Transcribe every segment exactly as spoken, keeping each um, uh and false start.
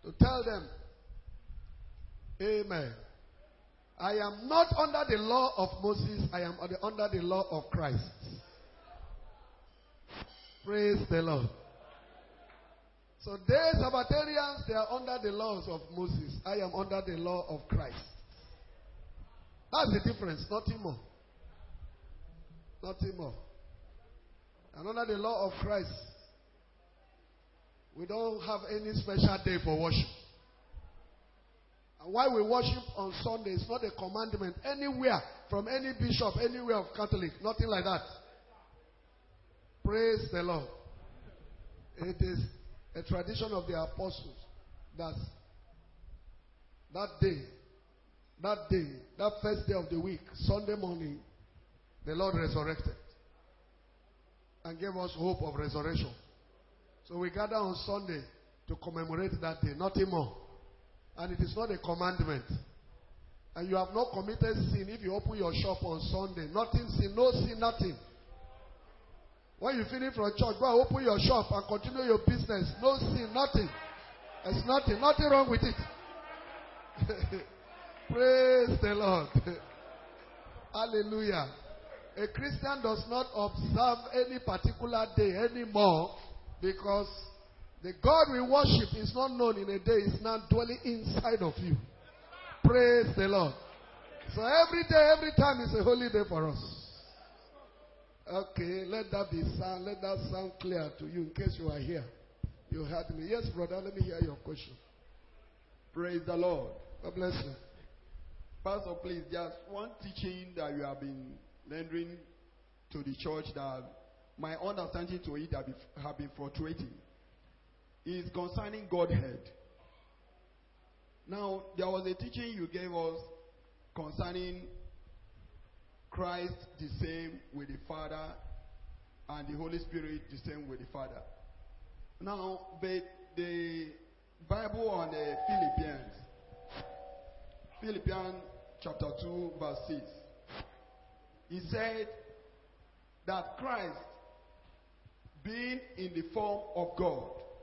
to tell them, amen. I am not under the law of Moses. I am under the law of Christ. Praise the Lord. So they Sabbatarians, they are under the laws of Moses. I am under the law of Christ. That's the difference. Nothing more. Nothing more. And under the law of Christ, we don't have any special day for worship. And why we worship on Sunday is not a commandment anywhere, from any bishop, anywhere of Catholic. Nothing like that. Praise the Lord. It is a tradition of the apostles that that day, that day, that first day of the week, Sunday morning, the Lord resurrected and gave us hope of resurrection. So we gather on Sunday to commemorate that day, nothing more. And it is not a commandment. And you have not committed sin if you open your shop on Sunday. Nothing sin, no sin, nothing. When you finish from church, go and open your shop and continue your business. No sin, nothing. There's nothing, nothing wrong with it. Praise the Lord. Hallelujah. A Christian does not observe any particular day anymore, because the God we worship is not known in a day, it's now dwelling inside of you. Praise the Lord. So every day, every time is a holy day for us. Okay, let that be sound, let that sound clear to you in case you are here. You heard me. Yes, brother, let me hear your question. Praise the Lord. God bless you. Pastor, please, just one teaching that you have been rendering to the church that my understanding to it have been, have been fluctuating is concerning Godhead. Now, there was a teaching you gave us concerning Christ the same with the Father and the Holy Spirit the same with the Father. Now, but the Bible on the Philippians, Philippians chapter two verse six, he said that Christ, being in the form of God,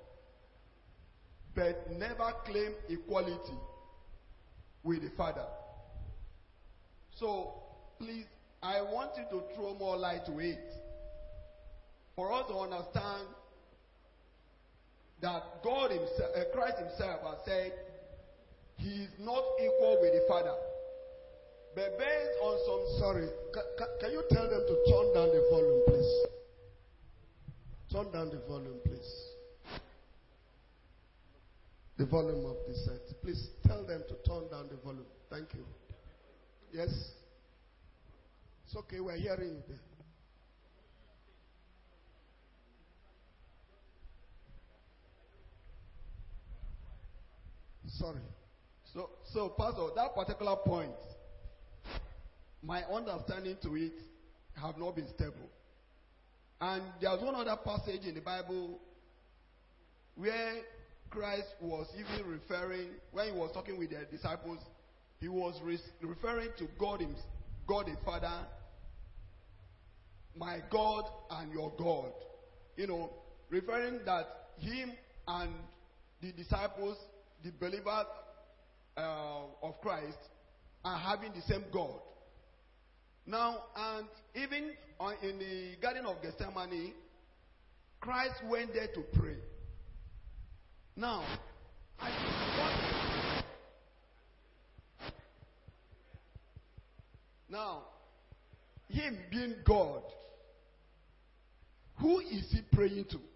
but never claimed equality with the Father. So, please, I want you to throw more light to it, for us to understand that God himself, uh, Christ himself has said he is not equal with the Father. But based on some... Sorry, can, can, can you tell them to turn down the volume, please? Turn down the volume, please. The volume of the set. Please tell them to turn down the volume. Thank you. Yes? It's okay, we're hearing you there. Sorry. So, so Pastor, that particular point, my understanding to it have not been stable. And there's one other passage in the Bible where Christ was even referring, when he was talking with the disciples, he was re- referring to God, him, God the Father, my God and your God. You know, referring that him and the disciples, the believers uh, of Christ, are having the same God. Now, and even on, in the Garden of Gethsemane, Christ went there to pray. Now, I now, him being God, who is he praying to?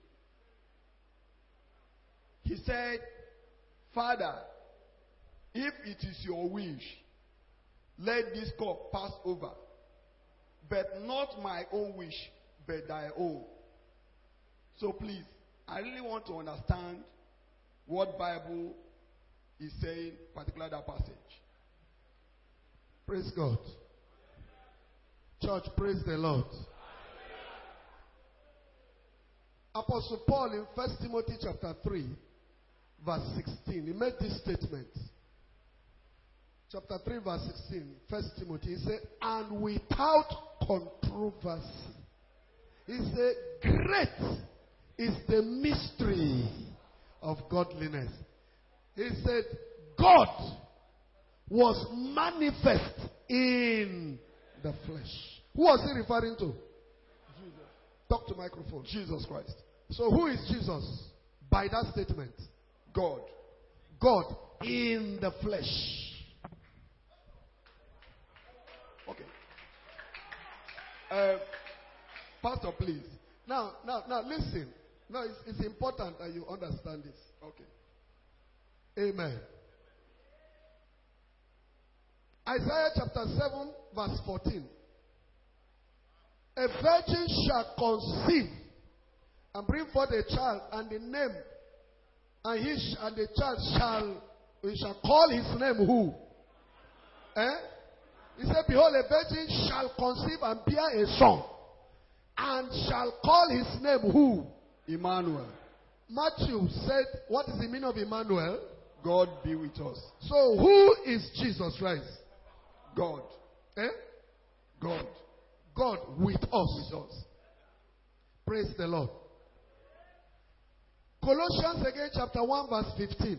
He said, Father, if it is your wish, let this cup pass over. But not my own wish, but thy own. So please, I really want to understand what Bible is saying, particularly that passage. Praise God. Church, praise the Lord. Apostle Paul in First Timothy chapter three, verse sixteen, he made this statement. Chapter three, verse sixteen, First Timothy, he said, and without controversy. He said, great is the mystery of godliness. He said, God was manifest in the flesh. Who was he referring to? Jesus. Talk to microphone. Jesus Christ. So who is Jesus by that statement? God. God in the flesh. Okay. Uh, Pastor, please. Now, now, now, listen. Now, it's, it's important that you understand this. Okay. Amen. Isaiah chapter seven, verse fourteen. A virgin shall conceive and bring forth a child, and the name, and he sh- and the child shall, we shall call his name who? Eh? He said, behold, a virgin shall conceive and bear a son, and shall call his name who? Emmanuel. Matthew said, what is the meaning of Emmanuel? God be with us. So who is Jesus Christ? God. Eh? God. God with us. With us. Praise the Lord. Colossians again, chapter one, verse fifteen.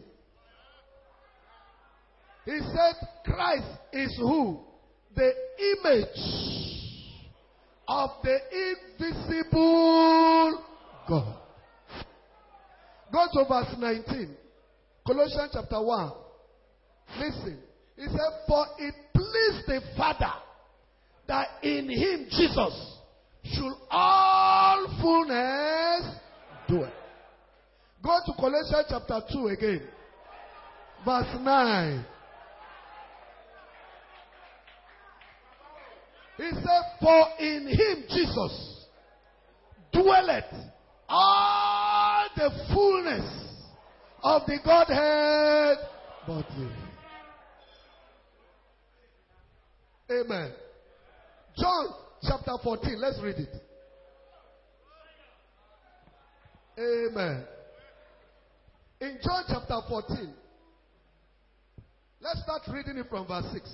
He said, Christ is who? The image of the invisible God. Go to verse nineteen. Colossians chapter one. Listen. He said, for it pleased the Father that in him, Jesus, should all fullness dwell. Go to Colossians chapter two again. Verse nine. He said, for in him, Jesus, dwelleth all the fullness of the Godhead bodily. Amen. John chapter fourteen. Let's read it. Amen. In John chapter fourteen, let's start reading it from verse six.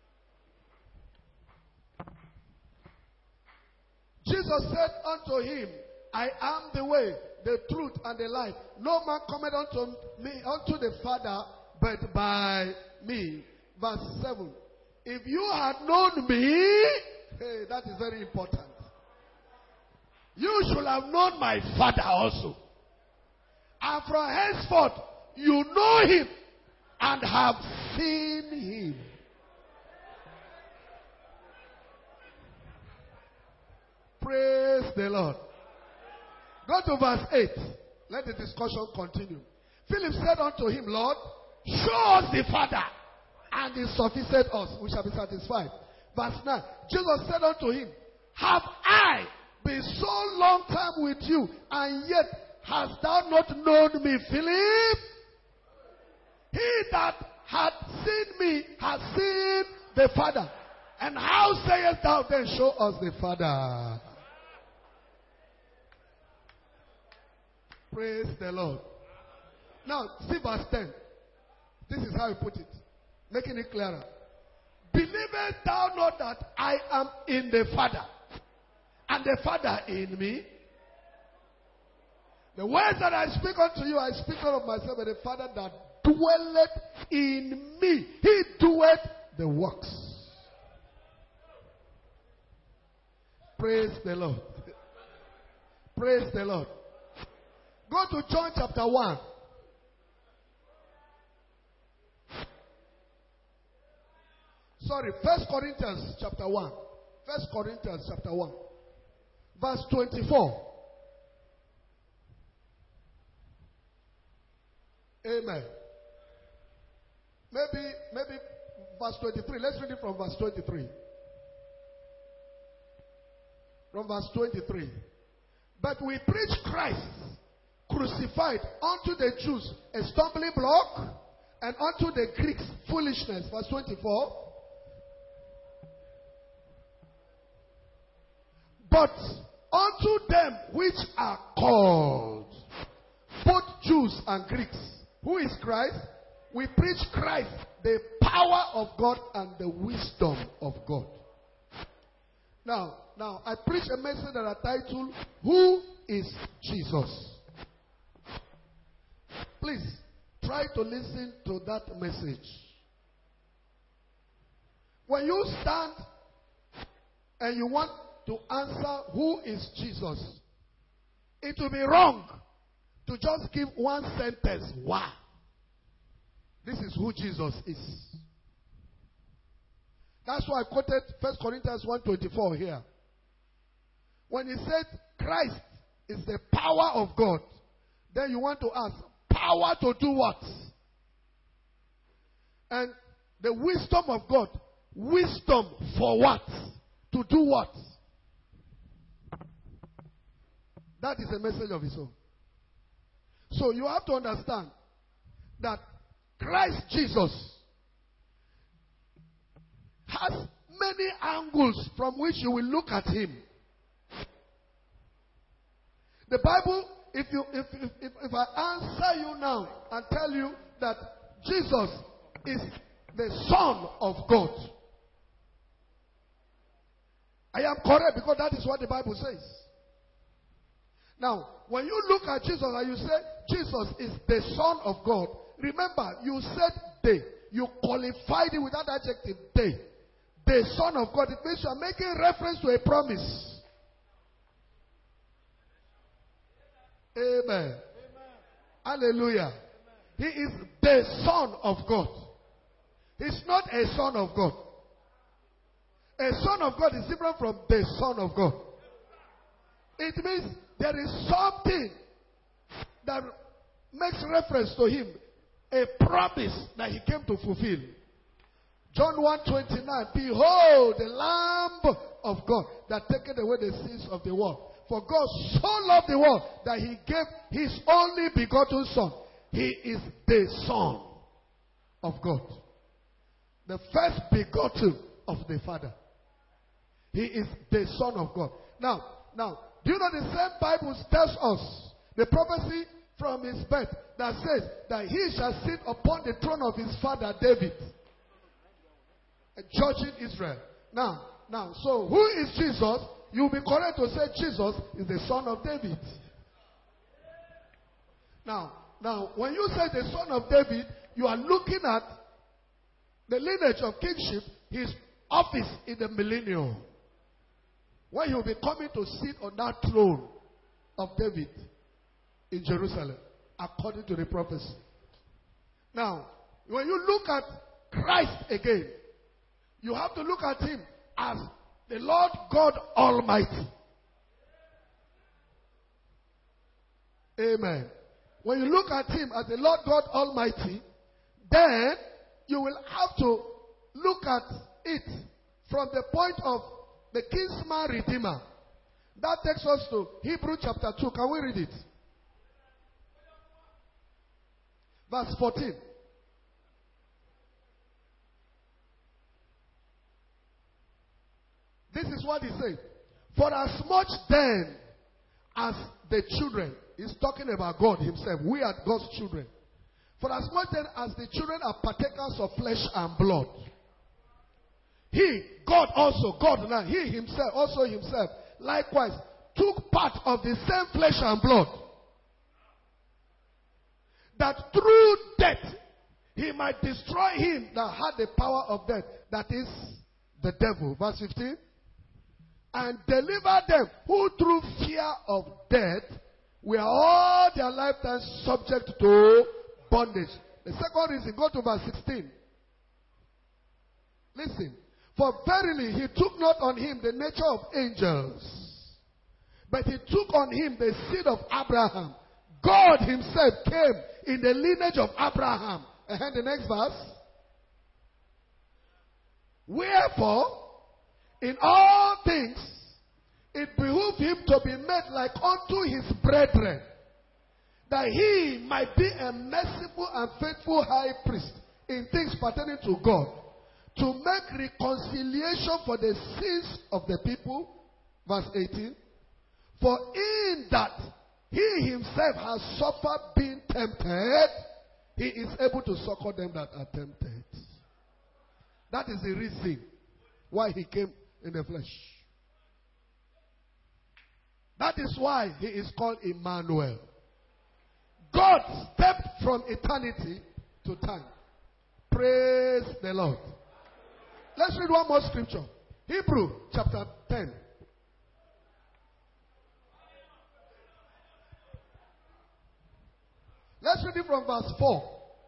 Jesus said unto him, I am the way, the truth, and the life. No man cometh unto me, unto the Father, but by me. Verse seven. If you had known me, hey, that is very important. You should have known my Father also. And from henceforth, you know him and have seen him. Praise the Lord. Go to verse eight. Let the discussion continue. Philip said unto him, Lord, show us the Father, and it sufficeth us. We shall be satisfied. Verse nine. Jesus said unto him, have I been so long time with you, and yet hast thou not known me, Philip? He that hath seen me hath seen the Father. And how sayest thou then, show us the Father? Praise the Lord. Now, see verse ten. This is how he put it, making it clearer. Believest thou not that I am in the Father, and the Father in me? The words that I speak unto you, I speak not of myself, but the Father that dwelleth in me. He doeth the works. Praise the Lord. Praise the Lord. Go to John chapter one. Sorry, First Corinthians chapter one. First Corinthians chapter one. Verse twenty-four. Amen. Maybe, maybe verse twenty-three. Let's read it from verse twenty-three. From verse twenty-three. But we preach Christ crucified, unto the Jews a stumbling block, and unto the Greeks foolishness. Verse twenty-four. But unto them which are called, both Jews and Greeks, who is Christ? We preach Christ, the power of God and the wisdom of God. Now, now I preach a message that I titled, Who is Jesus? Please, try to listen to that message. When you stand and you want to answer who is Jesus, it will be wrong to just give one sentence. Why? This is who Jesus is. That's why I quoted First Corinthians one twenty-four here. When he said Christ is the power of God, then you want to ask, power to do what? And the wisdom of God, wisdom for what? To do what? That is a message of his own. So you have to understand that Christ Jesus has many angles from which you will look at him. The Bible, if you if if, if, if I answer you now and tell you that Jesus is the Son of God, I am correct because that is what the Bible says. Now, when you look at Jesus and you say Jesus is the Son of God, remember you said they. You qualified it with that adjective, they. The Son of God. It means you are making reference to a promise. Amen. Amen. Hallelujah. Amen. He is the Son of God. He's not a son of God. A son of God is different from the Son of God. It means there is something that makes reference to him. A promise that he came to fulfill. John one twenty-nine. Behold, the Lamb of God that taketh away the sins of the world. For God so loved the world that he gave his only begotten Son. He is the Son of God. The first begotten of the Father. He is the Son of God. Now, now, do you know the same Bible tells us the prophecy from his birth that says that he shall sit upon the throne of his father David, judging Israel. Now, now, so who is Jesus? You'll be correct to say Jesus is the son of David. Now, now, when you say the son of David, you are looking at the lineage of kingship, his office in the millennium, when he will be coming to sit on that throne of David in Jerusalem, according to the prophecy. Now, when you look at Christ again, you have to look at him as the Lord God Almighty. Amen. When you look at him as the Lord God Almighty, then you will have to look at it from the point of the kinsman redeemer. That takes us to Hebrews chapter two. Can we read it? Verse fourteen. This is what he said. For as much then as the children, he's talking about God himself. We are God's children. For as much then as the children are partakers of flesh and blood, he, God also, God now, he himself, also himself, likewise, took part of the same flesh and blood, that through death he might destroy him that had the power of death, that is the devil. Verse fifteen. And deliver them who through fear of death were all their lifetime subject to bondage. The second reason, go to verse sixteen. Listen. For verily he took not on him the nature of angels, but he took on him the seed of Abraham. God himself came in the lineage of Abraham. And the next verse. Wherefore, in all things, it behooved him to be made like unto his brethren, that he might be a merciful and faithful high priest in things pertaining to God, to make reconciliation for the sins of the people. Verse eighteen. For in that he himself has suffered being tempted, he is able to succor them that are tempted. That is the reason why he came in the flesh. That is why he is called Emmanuel. God stepped from eternity to time. Praise the Lord. Let's read one more scripture. Hebrew chapter ten. Let's read it from verse four.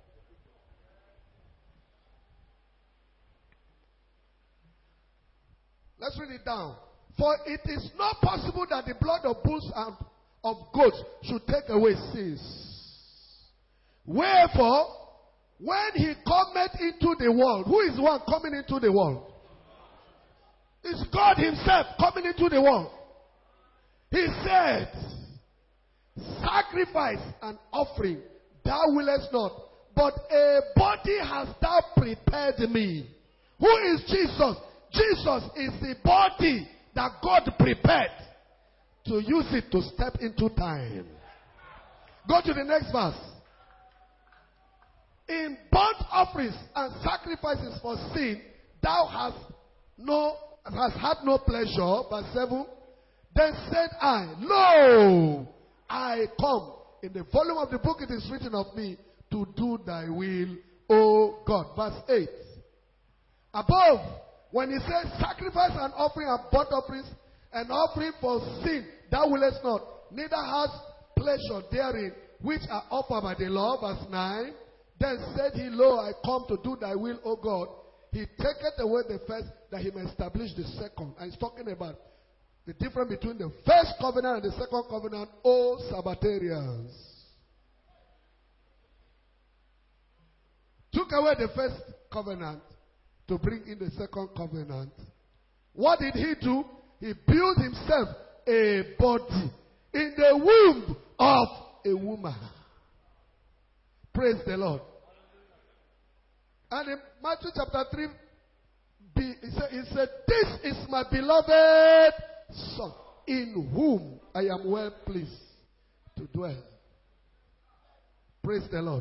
Let's read it down. For it is not possible that the blood of bulls and of goats should take away sins. Wherefore, when he cometh into the world, who is the one coming into the world? It's God himself coming into the world. He said, sacrifice and offering thou willest not, but a body hast thou prepared me. Who is Jesus? Jesus is the body that God prepared to use it to step into time. Go to the next verse. In burnt offerings and sacrifices for sin, thou hast no hast had no pleasure. Verse seven. Then said I, Lo, I come. In the volume of the book it is written of me to do thy will, O God. Verse eight. Above, when he says sacrifice and offering and burnt offerings and offering for sin, thou willest not, neither hast pleasure therein, which are offered by the law. Verse nine. Then said he, Lo, I come to do thy will, O God. He taketh away the first, that he may establish the second. And he's talking about the difference between the first covenant and the second covenant, O Sabbatarians. Took away the first covenant to bring in the second covenant. What did he do? He built himself a body in the womb of a woman. Praise the Lord. And in Matthew chapter three, he said, he said, this is my beloved Son, in whom I am well pleased to dwell. Praise the Lord.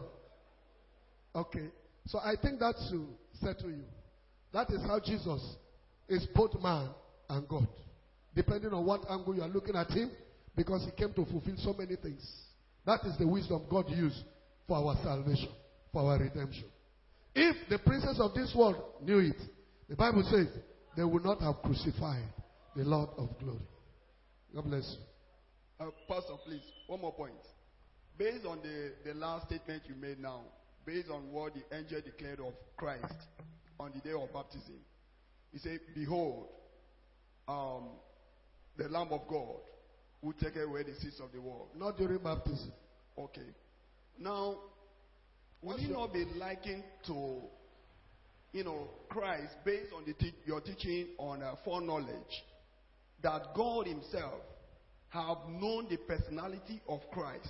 Okay. So I think that should settle you. That is how Jesus is both man and God. Depending on what angle you are looking at him, because he came to fulfill so many things. That is the wisdom God used for our salvation, for our redemption. If the princes of this world knew it, the Bible says they would not have crucified the Lord of glory. God bless you. Uh, Pastor, please, one more point. Based on the, the last statement you made now, based on what the angel declared of Christ on the day of baptism, he said, Behold, um, the Lamb of God who take away the sins of the world. Not during baptism. Okay. Now, would you not be likened to, you know, Christ based on the te- your teaching on uh, foreknowledge, that God himself have known the personality of Christ,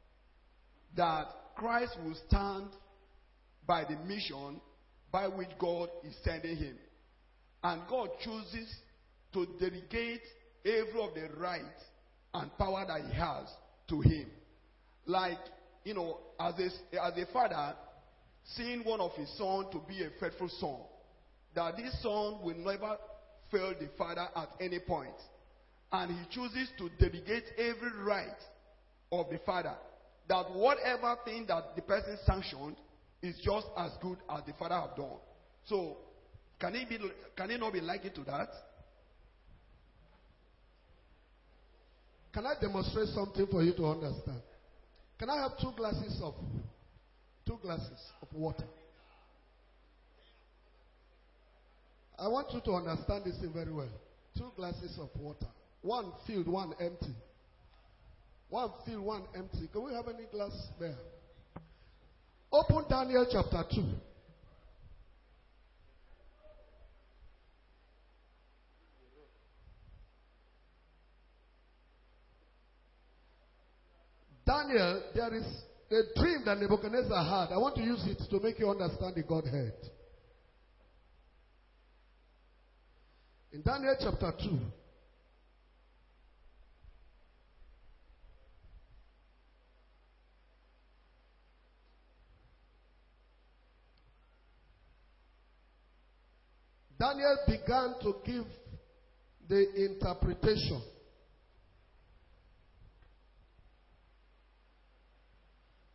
that Christ will stand by the mission by which God is sending him, and God chooses to delegate every of the right and power that he has to him. Like, you know, as a, as a father, seeing one of his sons to be a faithful son, that this son will never fail the father at any point. And he chooses to delegate every right of the father, that whatever thing that the person sanctioned is just as good as the father have done. So, can it be? Can it not be likened to that? Can I demonstrate something for you to understand? Can I have two glasses of two glasses of water? I want you to understand this thing very well. Two glasses of water. One filled, one empty. One filled, one empty. Can we have any glass there? Open Daniel chapter two. Daniel, there is a dream that Nebuchadnezzar had. I want to use it to make you understand the Godhead. In Daniel chapter two, Daniel began to give the interpretation.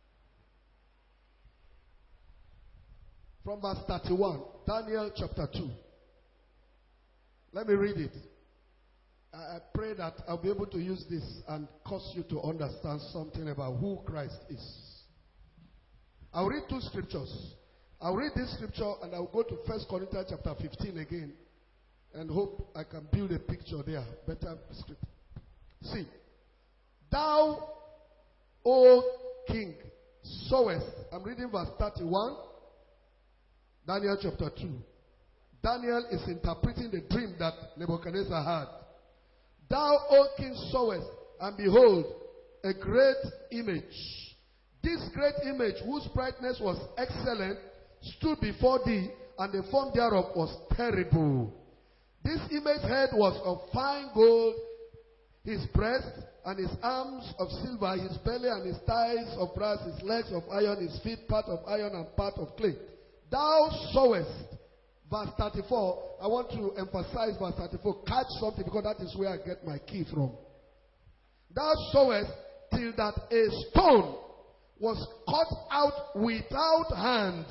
from verse thirty-one, Daniel chapter two. Let me read it. I pray that I'll be able to use this and cause you to understand something about who Christ is. I'll read two scriptures. I'll read this scripture and I'll go to First Corinthians chapter fifteen again and hope I can build a picture there. Better script. See, thou, O king, sawest. I'm reading verse thirty-one, Daniel chapter two. Daniel is interpreting the dream that Nebuchadnezzar had. Thou, O king, sawest, and behold, a great image. This great image, whose brightness was excellent, stood before thee, and the form thereof was terrible. This image head was of fine gold, his breast and his arms of silver, his belly and his thighs of brass, his legs of iron, his feet part of iron and part of clay. Thou sawest, verse thirty-four, I want to emphasize verse thirty-four, catch something because that is where I get my key from. Thou sawest till that a stone was cut out without hands.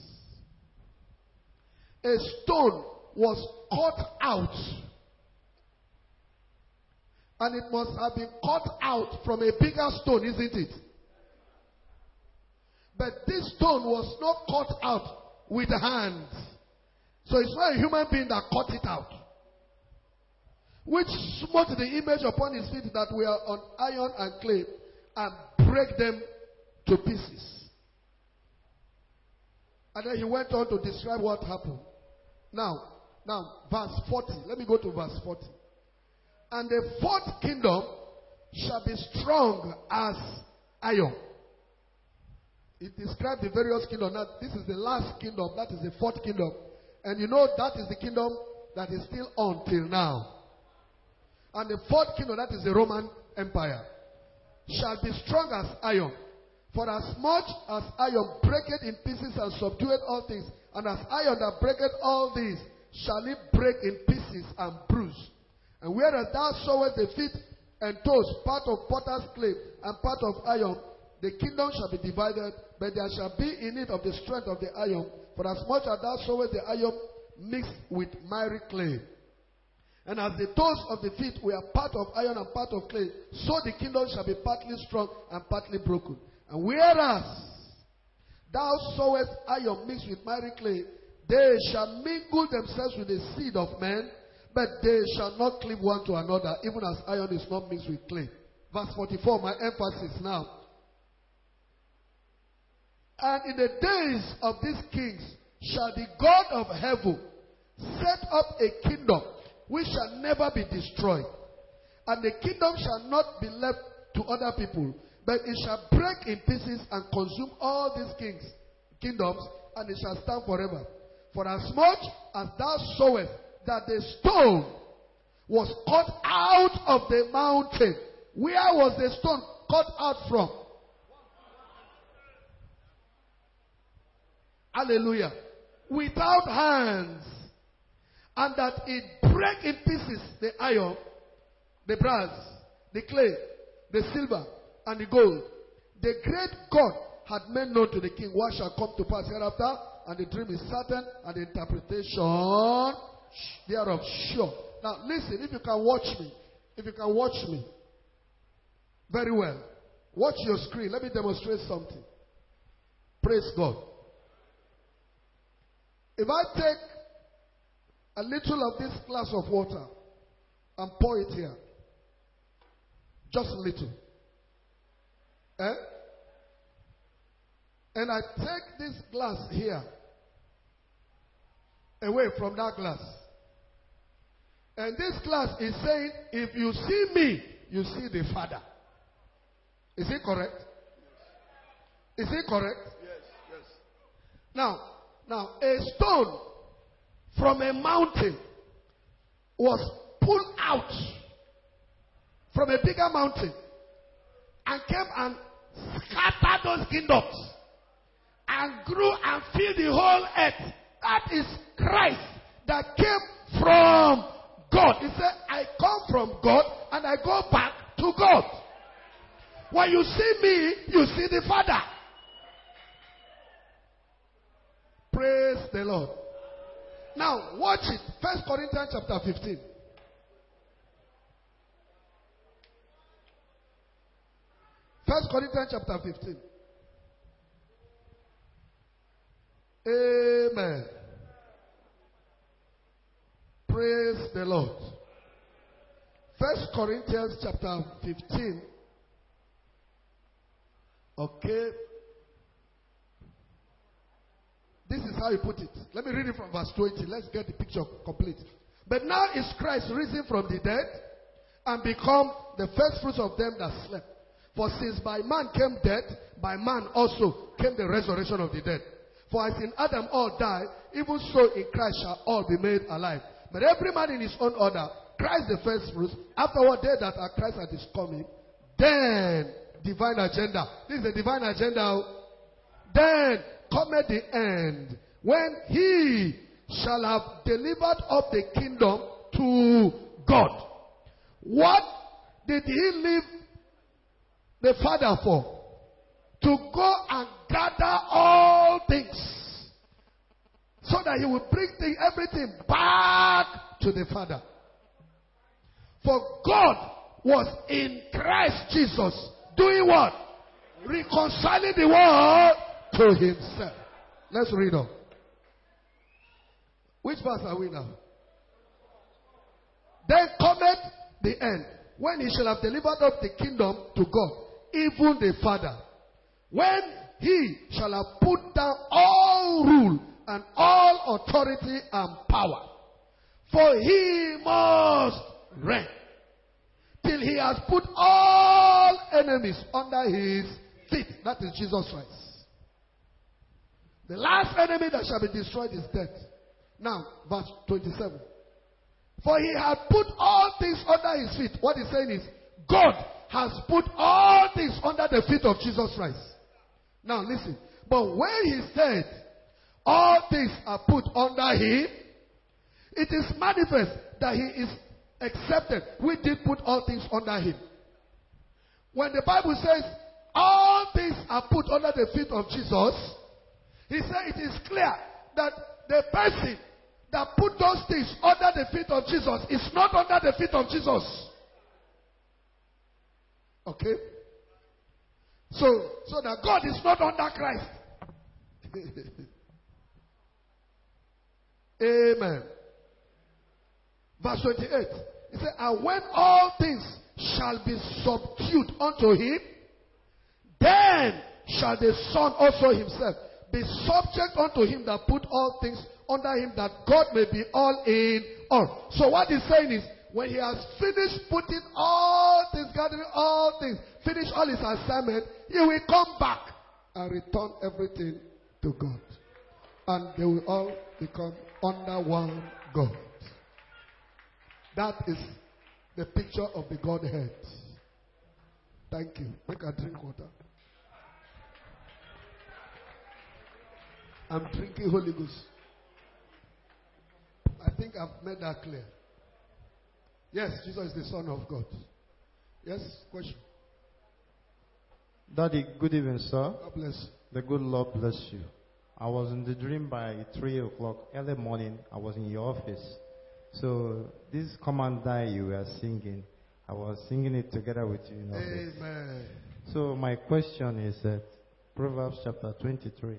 A stone was cut out. And it must have been cut out from a bigger stone, isn't it? But this stone was not cut out with hands. So it's not a human being that cut it out. Which smote the image upon his feet that were on iron and clay and break them to pieces. And then he went on to describe what happened. Now, now, verse forty. Let me go to verse forty. And the fourth kingdom shall be strong as iron. It describes the various kingdoms. Now, this is the last kingdom. That is the fourth kingdom. And you know that is the kingdom that is still on till now. And the fourth kingdom, that is the Roman Empire, shall be strong as iron. For as much as iron breaketh in pieces and subdueth all things, and as iron that breaketh all these, shall it break in pieces and bruise. And whereas thou sawest the feet and toes, part of potter's clay and part of iron, the kingdom shall be divided, but there shall be in it of the strength of the iron. For as much as thou sawest the iron mixed with miry clay. And as the toes of the feet were part of iron and part of clay, so the kingdom shall be partly strong and partly broken. And whereas thou sawest iron mixed with miry clay, they shall mingle themselves with the seed of men, but they shall not cleave one to another, even as iron is not mixed with clay. Verse forty-four, my emphasis now. And in the days of these kings shall the God of heaven set up a kingdom which shall never be destroyed. And the kingdom shall not be left to other people, but it shall break in pieces and consume all these kings, kingdoms, and it shall stand forever. For as much as thou sawest that the stone was cut out of the mountain, where was the stone cut out from? Hallelujah. Without hands. And that it break in pieces the iron, the brass, the clay, the silver, and the gold. The great God had made known to the king what shall come to pass hereafter, and the dream is certain, and the interpretation thereof sure. Now listen, if you can watch me, if you can watch me very well, watch your screen. Let me demonstrate something. Praise God. If I take a little of this glass of water and pour it here, just a little, eh? And I take this glass here away from that glass, and this glass is saying, if you see me, you see the Father. Is it correct? Is it correct? Yes, yes. Now, now a stone from a mountain was pulled out from a bigger mountain and came and scattered those kingdoms and grew and filled the whole earth. That is Christ that came from God. He said, I come from God and I go back to God. When you see me, you see the Father. Praise the Lord. Now, watch it. First Corinthians chapter fifteen. First Corinthians chapter fifteen. Amen. Praise the Lord. First Corinthians chapter fifteen. Okay. This is how he put it. Let me read it from verse twenty. Let's get the picture complete. But now is Christ risen from the dead and become the first fruits of them that slept. For since by man came death, by man also came the resurrection of the dead. For as in Adam all die, even so in Christ shall all be made alive. But every man in his own order, Christ the first fruits, afterward they that are Christ at his coming, then divine agenda. This is the divine agenda. Then cometh the end, when he shall have delivered up the kingdom to God. What did he leave the Father for? To go and gather all things, so that he will bring the, everything back to the Father. For God was in Christ Jesus doing what? Reconciling the world to himself. Let's read on. Which verse are we now? Then cometh the end, when he shall have delivered up the kingdom to God, even the Father. When he shall have put down all rule and all authority and power. For he must reign till he has put all enemies under his feet. That is Jesus Christ. The last enemy that shall be destroyed is death. Now, verse twenty-seven. For he had put all things under his feet. What he's saying is, God has put all things under the feet of Jesus Christ. Now listen. But when he said, all things are put under him, it is manifest that he is accepted. We did put all things under him. When the Bible says, all things are put under the feet of Jesus, he said it is clear that the person that put those things under the feet of Jesus is not under the feet of Jesus. Okay? So, so that God is not under Christ. Amen. Verse twenty-eight. He said, and when all things shall be subdued unto him, then shall the Son also himself be subject unto him that put all things under him, that God may be all in all. So what he's saying is, when he has finished putting all things, gathering all things, finished all his assignment, he will come back and return everything to God. And they will all become under one God. That is the picture of the Godhead. Thank you. Make a drink water. I'm drinking Holy Ghost. I think I've made that clear. Yes, Jesus is the Son of God. Yes, question. Daddy, good evening, sir. God bless you. The good Lord bless you. I was in the dream by three o'clock early morning. I was in your office. So this commander you were singing, I was singing it together with you in office. Amen. So my question is that Proverbs chapter twenty-three.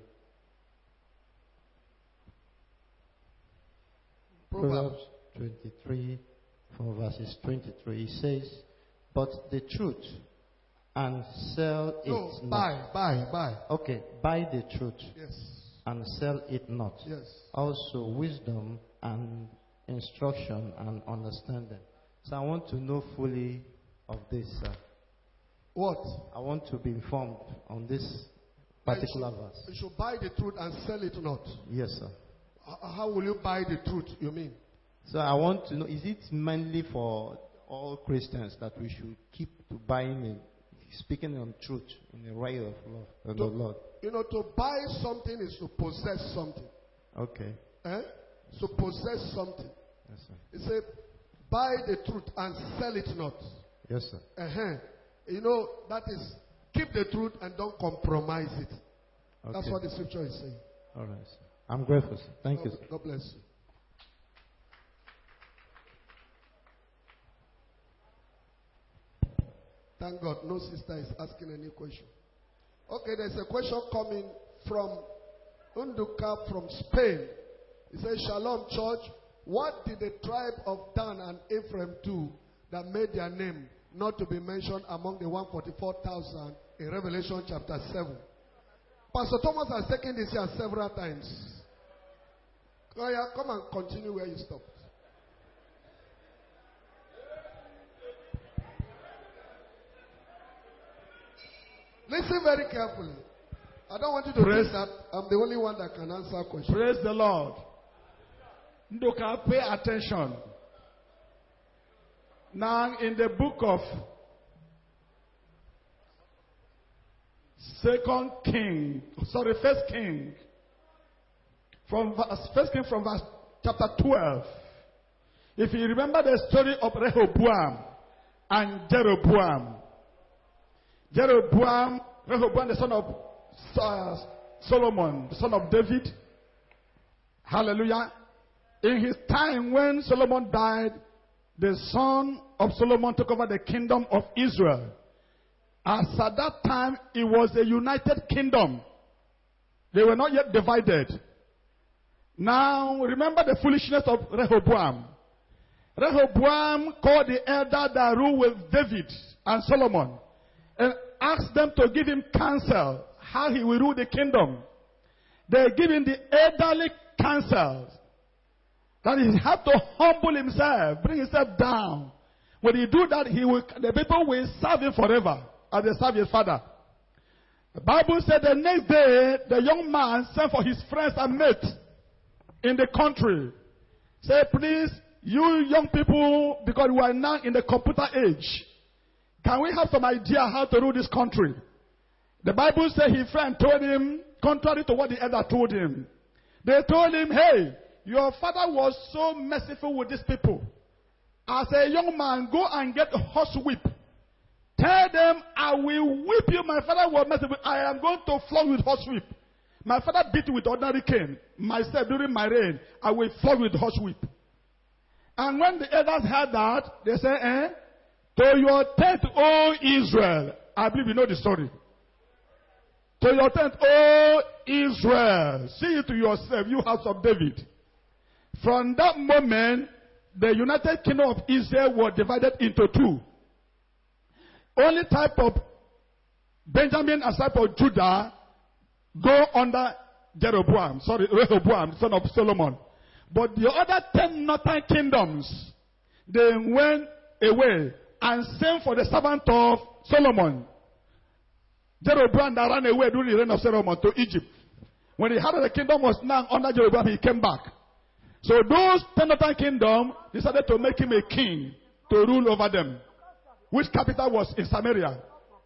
Proverbs twenty-three, from verses twenty-three, it says, but the truth and sell it no, not. buy, buy, buy. Okay, buy the truth. Yes. And sell it not. Yes. Also wisdom and instruction and understanding. So I want to know fully of this, sir. What? I want to be informed on this particular you should, verse. You should buy the truth and sell it not. Yes, sir. How will you buy the truth, you mean? So I want to know, is it mainly for all Christians that we should keep to buying and speaking on truth in the way of love of the Lord? You know, to buy something is to possess something. Okay. Eh? To possess something. Yes, sir. He said, buy the truth and sell it not. Yes, sir. Uh-huh. You know, that is, keep the truth and don't compromise it. Okay. That's what the scripture is saying. All right, sir. I'm grateful, sir. Thank God, you, sir. God bless you. Thank God, no sister is asking any question. Okay, there's a question coming from Unduka from Spain. He says, Shalom Church, what did the tribe of Dan and Ephraim do that made their name not to be mentioned among the one hundred forty-four thousand in Revelation chapter seven? Pastor Thomas has taken this here several times. Oh yeah, come and continue where you stopped. Listen very carefully. I don't want you to Praise- think that I'm the only one that can answer questions. Praise the Lord. Ndoka, pay attention. Now, in the book of Second King, sorry, First King, from verse, First King from verse chapter twelve. If you remember the story of Rehoboam and Jeroboam, Jeroboam, Rehoboam, the son of uh, Solomon, the son of David. Hallelujah. In his time when Solomon died, the son of Solomon took over the kingdom of Israel. As at that time, it was a united kingdom. They were not yet divided. Now, remember the foolishness of Rehoboam. Rehoboam called the elder that ruled with David and Solomon and asked them to give him counsel how he will rule the kingdom. They give him the elderly counsel that he had to humble himself, bring himself down. When he do that, he will, the people will serve him forever as they serve his father. The Bible said the next day, the young man sent for his friends and mates in the country. Say, please, you young people, because we are now in the computer age, can we have some idea how to rule this country? The Bible said his friend told him, contrary to what the elder told him. They told him, hey, your father was so merciful with these people. As a young man, go and get a horse whip. Tell them, I will whip you. My father was merciful. I am going to flog with horse whip. My father beat you with ordinary cane. Myself, during my reign, I will flog with horse whip. And when the elders heard that, they said, eh? To your tent, O Israel. I believe you know the story. To your tent, O Israel. See it to yourself, you house of David. From that moment, the United Kingdom of Israel was divided into two. Only type of Benjamin and type of Judah go under Jeroboam, sorry, Rehoboam, son of Solomon. But the other ten northern kingdoms, they went away and sent for the servant of Solomon. Jeroboam that ran away during the reign of Solomon to Egypt. When he heard that the kingdom was now under Jeroboam, he came back. So those ten northern kingdoms decided to make him a king to rule over them, which capital was in Samaria.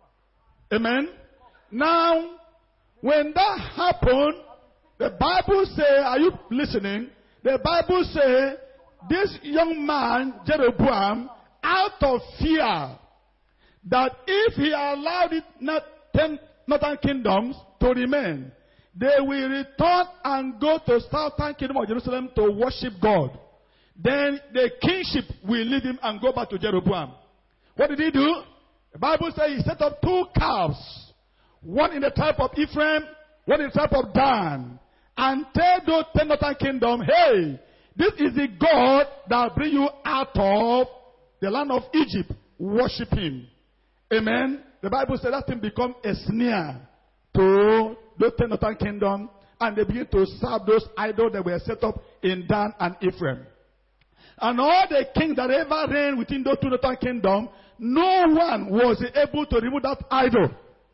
Amen. Now, when that happened, the Bible says, are you listening? The Bible says, this young man, Jeroboam, out of fear that if he allowed it not ten northern kingdoms to remain, they will return and go to southern kingdom of Jerusalem to worship God. Then the kingship will leave him and go back to Jeroboam. What did he do? The Bible says he set up two calves, one in the tribe of Ephraim, one in the tribe of Dan, and tell those ten northern kingdom, hey, this is the God that bring you out of the land of Egypt. Worship him. Amen. The Bible said that thing become a snare to those ten northern kingdom, and they begin to serve those idols that were set up in Dan and Ephraim. And all the kings that ever reigned within those two northern kingdoms, no one was able to remove that idol.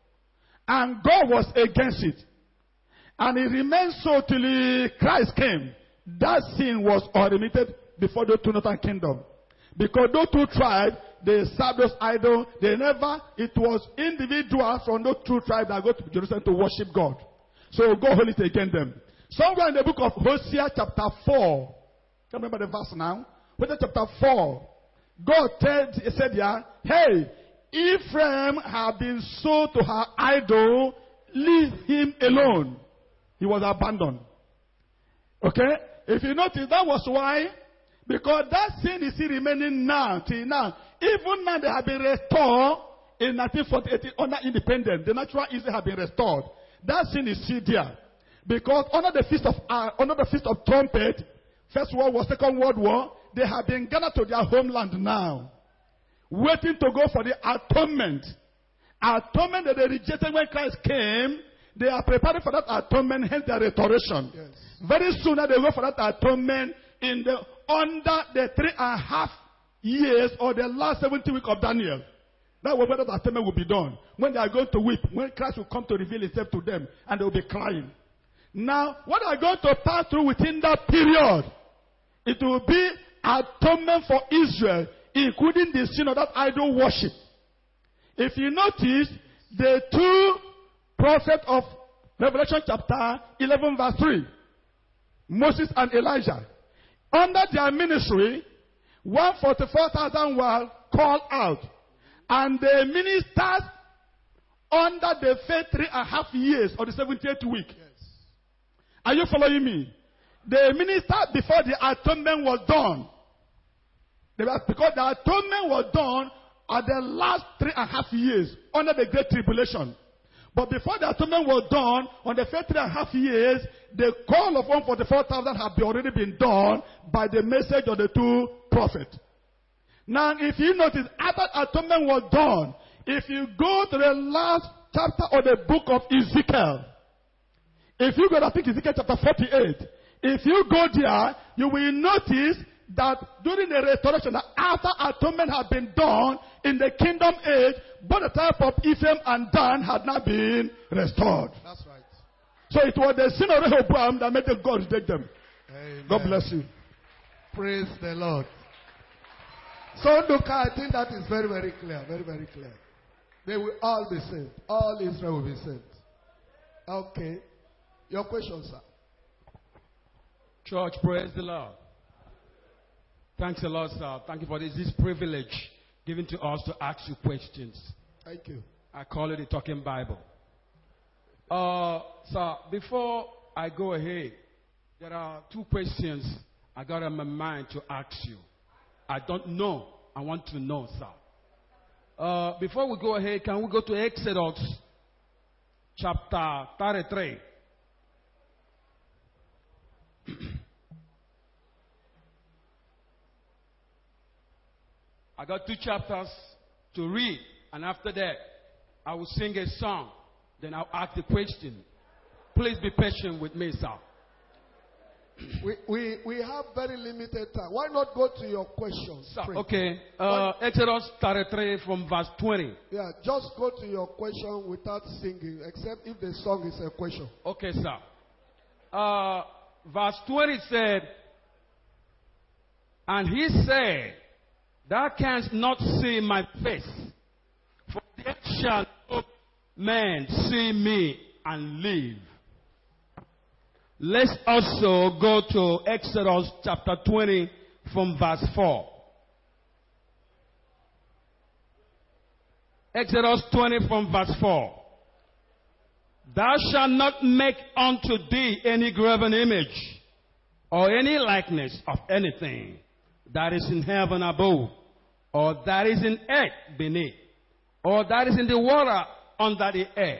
And God was against it. And it remained so till Christ came. That sin was unremitted before the two northern kingdoms. Because those two tribes, they served those idols. They never, it was individuals from those two tribes that go to Jerusalem to worship God. So God hold it against them. Somewhere in the book of Hosea chapter four. Can you remember the verse now? Hosea chapter four. God said, he said here, hey, Ephraim have been sold to her idol, leave him alone. He was abandoned. Okay? If you notice, that was why. Because that sin is still remaining now, till now. Even now they have been restored in nineteen forty-eight under independence. The natural Israel have been restored. That sin is still there. Because under the feast of uh, under the feast of trumpet, First World War, Second World War, they have been gathered to their homeland now, waiting to go for the atonement. Atonement that they rejected when Christ came, they are preparing for that atonement, hence their restoration. Yes. Very soon they go for that atonement in the under the three and a half years or the last seventy week of Daniel. That was when that atonement will be done. When they are going to weep, when Christ will come to reveal himself to them, and they will be crying. Now, what are going to pass through within that period? It will be atonement for Israel, including the sin of that idol worship. If you notice, the two prophets of Revelation chapter eleven verse three, Moses and Elijah, under their ministry, one hundred forty-four thousand were called out. And they ministered under the first three and a half years of the seventieth week. Yes. Are you following me? They ministered before the atonement was done. They were, because the atonement was done at the last three and a half years under the Great Tribulation. But before the atonement was done, on the first three and a half years, the call of one hundred forty-four thousand had already been done by the message of the two prophets. Now, if you notice, after atonement was done, if you go to the last chapter of the book of Ezekiel, if you go to, I think, Ezekiel chapter forty-eight, if you go there, you will notice that during the restoration, after atonement had been done in the kingdom age, both the type of Ephraim and Dan had not been restored. That's right. So it was the sin of Rehoboam that made God reject them. Amen. God bless you. Praise the Lord. So, look, I think that is very, very clear. Very, very clear. They will all be saved. All Israel will be saved. Okay. Your question, sir. Church, praise the Lord. Thanks a lot, sir. Thank you for this, this privilege given to us to ask you questions. Thank you. I call it the Talking Bible. Uh, sir, before I go ahead, there are two questions I got in my mind to ask you. I don't know. I want to know, sir. Uh, before we go ahead, can we go to Exodus chapter thirty-three? I got two chapters to read, and after that, I will sing a song. Then I'll ask the question. Please be patient with me, sir. We, we, we have very limited time. Why not go to your questions? Sir, okay. Uh, Exodus thirty-three from verse twenty. Yeah, just go to your question without singing, except if the song is a question. Okay, sir. Uh, verse twenty said, and he said, thou canst not see my face, for there shall no man see me and live. Let's also go to Exodus chapter twenty from verse four. Exodus twenty from verse four. Thou shalt not make unto thee any graven image, or any likeness of anything that is in heaven above, or that is in earth beneath, or that is in the water under the earth.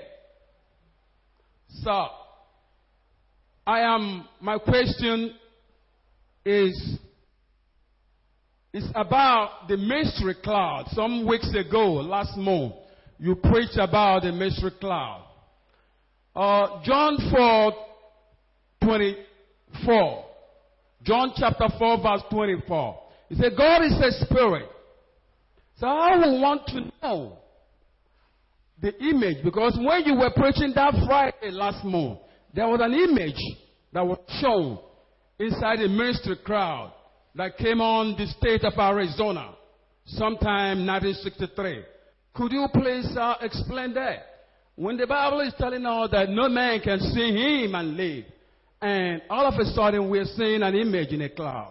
So, I am, my question is, is about the mystery cloud. Some weeks ago, last month, you preached about the mystery cloud. Uh, John four, twenty-four. John chapter four, verse twenty-four. He said, God is a spirit. So I would want to know the image, because when you were preaching that Friday last month, there was an image that was shown inside the ministry crowd that came on the state of Arizona sometime nineteen sixty-three. Could you please uh, explain that? When the Bible is telling us that no man can see him and live, and all of a sudden we're seeing an image in a cloud.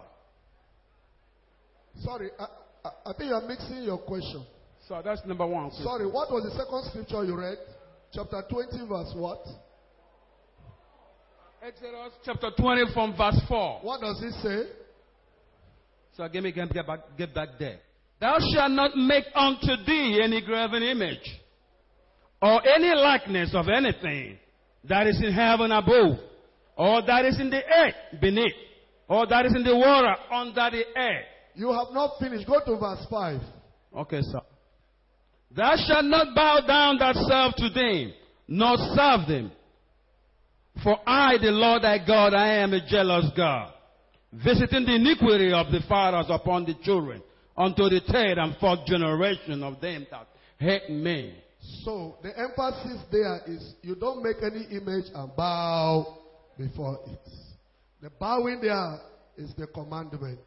Sorry, I, I, I think you're mixing your question. So that's number one. Sorry, what was the second scripture you read? Chapter twenty, verse what? Exodus chapter twenty from verse four. What does it say? So give me get back, get back there. Thou shalt not make unto thee any graven image, or any likeness of anything that is in heaven above, or that is in the earth beneath, or that is in the water under the earth. You have not finished. Go to verse five. Okay, sir. Thou shalt not bow down thyself to them, nor serve them. For I, the Lord thy God, I am a jealous God, visiting the iniquity of the fathers upon the children, unto the third and fourth generation of them that hate me. So the emphasis there is you don't make any image and bow before it. The bowing there is the commandment.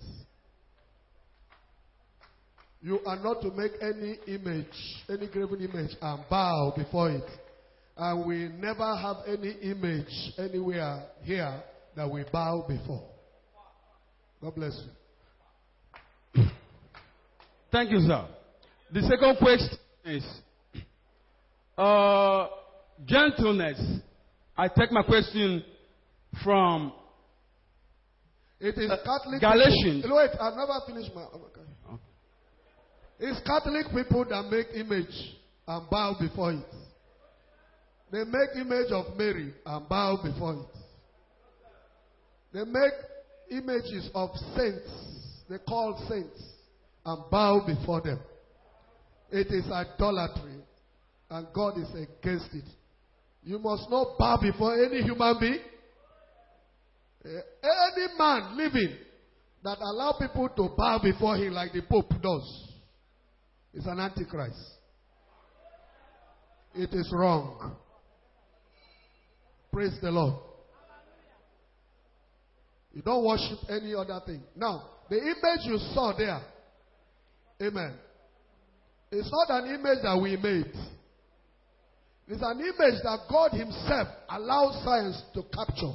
You are not to make any image, any graven image, and bow before it. And we never have any image anywhere here that we bow before. God bless you. Thank you, sir. The second question is uh, gentleness. I take my question from It is uh, Catholic Galatians. people. Wait, I've never finished my. Okay. Okay. It's Catholic people that make image and bow before it. They make image of Mary and bow before it. They make images of saints. They call saints and bow before them. It is idolatry, and God is against it. You must not bow before any human being. Any man living that allow people to bow before him like the Pope does is an antichrist. It is wrong. Praise the Lord. You don't worship any other thing. Now, the image you saw there, amen, it's not an image that we made. It's an image that God himself allows science to capture.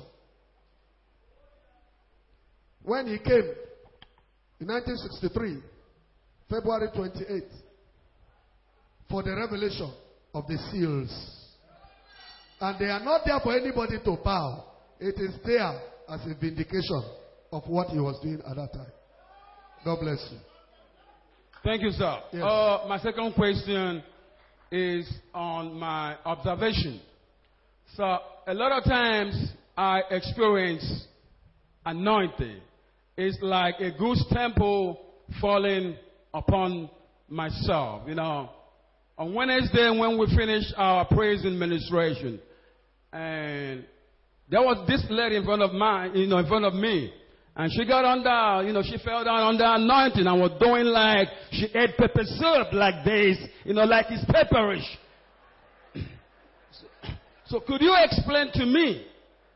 When he came in nineteen sixty-three, February twenty-eighth, for the revelation of the seals. And they are not there for anybody to bow. It is there as a vindication of what he was doing at that time. God bless you. Thank you, sir. Yes. Uh, my second question is on my observation. So, a lot of times I experience anointing. It's like a goose temple falling upon myself. You know, on Wednesday when we finished our praise and ministration, and there was this lady in front of my, you know, in front of me, and she got under, you know, she fell down under anointing and was doing like she ate pepper syrup like this, you know, like it's pepperish. So, so could you explain to me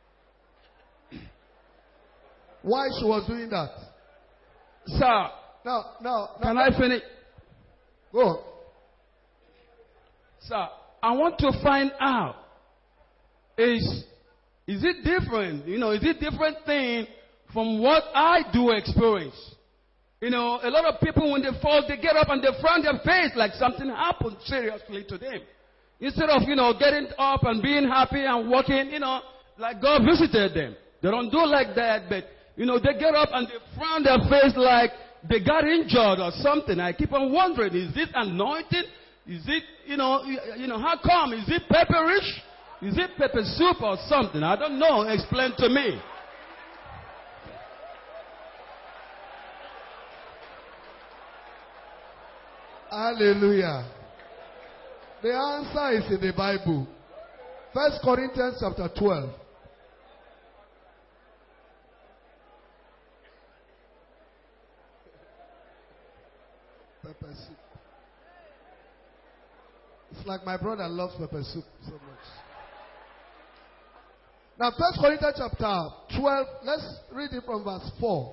why she was doing that? Sir, Now, now, now can I finish? Go on. Sir, I want to find out, is, is it different? You know, is it different thing from what I do experience? You know, a lot of people when they fall, they get up and they frown their face like something happened seriously to them. Instead of, you know, getting up and being happy and walking, you know, like God visited them. They don't do like that, but, you know, they get up and they frown their face like they got injured or something. I keep on wondering, is it anointed? Is it, you know, you know, how come? Is it pepperish? Is it pepper soup or something? I don't know. Explain to me. Hallelujah. The answer is in the Bible. First Corinthians chapter twelve. Pepper soup. It's like my brother loves pepper soup so much. Now, First Corinthians chapter twelve, let's read it from verse four.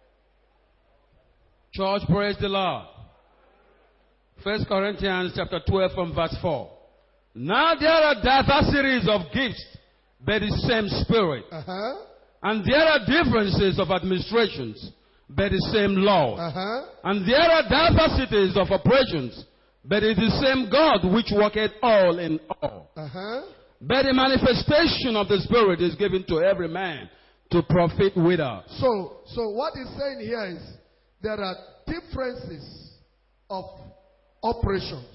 Church, praise the Lord. First Corinthians chapter twelve from verse four. Now there are diversities of gifts, but the same Spirit. Uh-huh. And there are differences of administrations, but the same Lord. Uh-huh. And there are diversities of operations, but it is the same God which worketh all in all. Uh-huh. But the manifestation of the Spirit is given to every man to profit with us. So, so what he's saying here is there are differences of operations,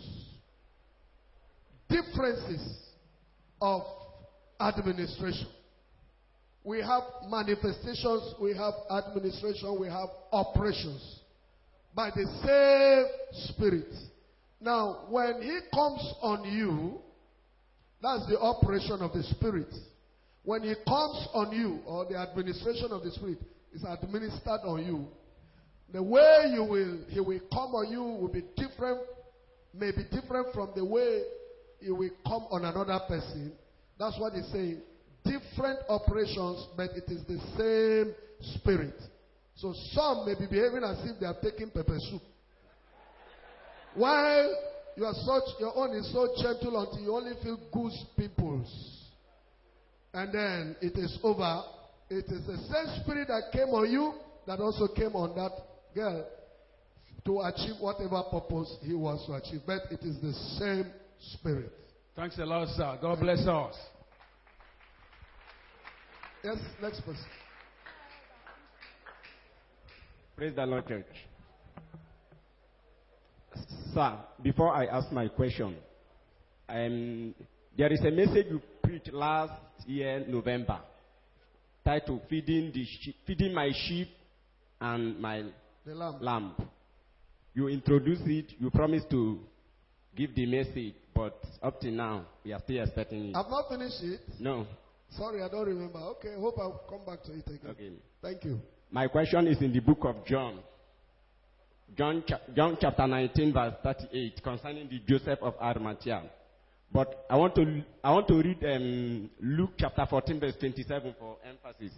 differences of administration. We have manifestations, we have administration, we have operations by the same Spirit. Now, when He comes on you, that's the operation of the Spirit. When He comes on you, or the administration of the Spirit is administered on you, the way you will, He will come on you will be different, may be different from the way He will come on another person. That's what He's saying. Different operations, but it is the same Spirit. So some may be behaving as if they are taking pepper soup. While you are such, your own is so gentle until you only feel goose pimples. And then it is over. It is the same Spirit that came on you that also came on that girl to achieve whatever purpose he wants to achieve. But it is the same Spirit. Thanks a lot, sir. God bless us. Yes, next person. Praise the Lord, church. Sir, before I ask my question, um, there is a message you preached last year, November, titled Feeding, the sheep, Feeding My Sheep and My The lamb. Lamb. You introduced it, you promised to give the message, but up to now, we are still expecting it. I've not finished it. No. Sorry, I don't remember. Okay, hope I'll come back to it again. Okay. Thank you. My question is in the book of John. John, cha- John chapter nineteen, verse thirty-eight, concerning the Joseph of Arimathea. But I want to I want to read um, Luke chapter fourteen, verse twenty-seven for emphasis.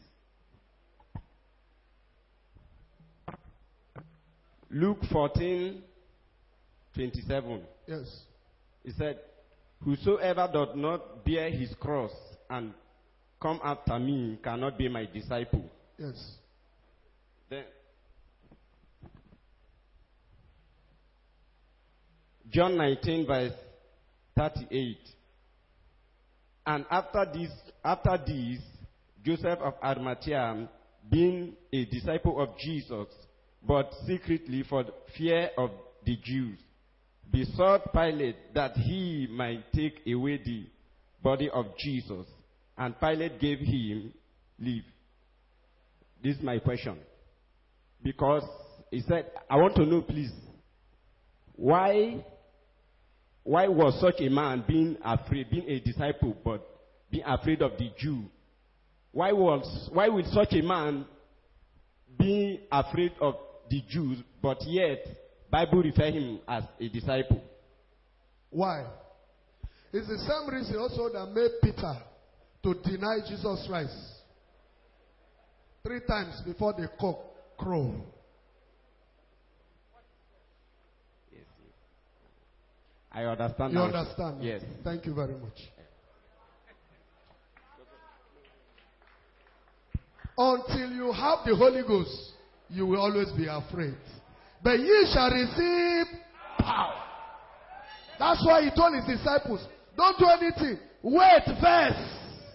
Luke fourteen, twenty-seven. Yes. He said, "Whosoever does not bear his cross and come after me cannot be my disciple." Yes. Then John nineteen, verse thirty-eight. And after this, after this, Joseph of Arimathea, being a disciple of Jesus, but secretly for fear of the Jews, besought Pilate that he might take away the body of Jesus. And Pilate gave him leave. This is my question. Because he said, I want to know, please, why, why was such a man being afraid, being a disciple, but being afraid of the Jew? Why was, why would such a man be afraid of the Jews, but yet Bible refer him as a disciple? Why? It's the same reason also that made Peter to deny Jesus Christ three times before the cock crow. Yes, yes. I understand. You now. understand? Yes. Thank you very much. Until you have the Holy Ghost, you will always be afraid. But ye shall receive power. That's why he told his disciples, don't do anything. Wait first.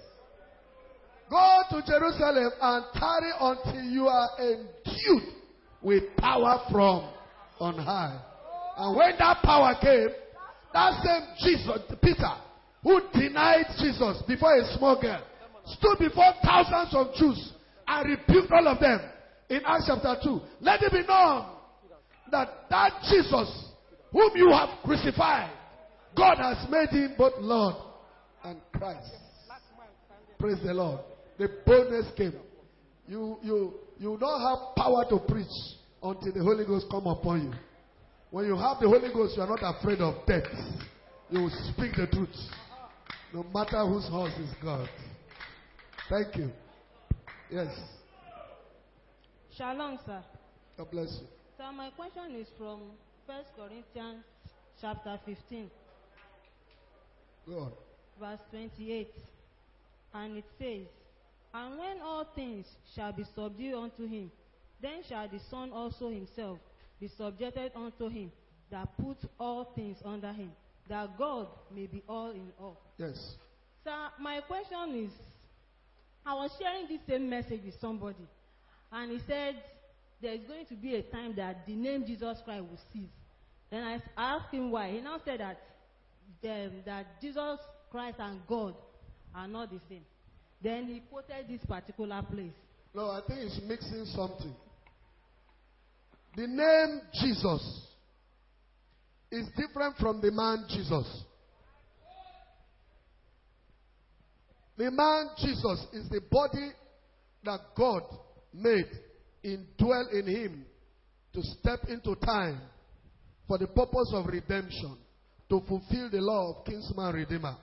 Go to Jerusalem and tarry until you are endued with power from on high. And when that power came, that same Jesus, Peter, who denied Jesus before a small girl, stood before thousands of Jews and rebuked all of them. In Acts chapter two, let it be known that that Jesus whom you have crucified, God has made him both Lord and Christ. Praise the Lord. The boldness came. You, you, you don't have power to preach until the Holy Ghost come upon you. When you have the Holy Ghost, you are not afraid of death. You will speak the truth. No matter whose horse is God. Thank you. Yes. Shalom, sir. God bless you. So my question is from First Corinthians chapter fifteen. Go on. Verse twenty-eight. And it says, and when all things shall be subdued unto him, then shall the Son also himself be subjected unto him, that put all things under him, that God may be all in all. Yes. Sir, my question is, I was sharing this same message with somebody, and he said there is going to be a time that the name Jesus Christ will cease. Then I asked him why. He now said that um, that Jesus Christ and God are not the same. Then he quoted this particular place. No, I think he's mixing something. The name Jesus is different from the man Jesus. The man Jesus is the body that God made, indwell in him to step into time for the purpose of redemption, to fulfill the law of kinsman redeemer.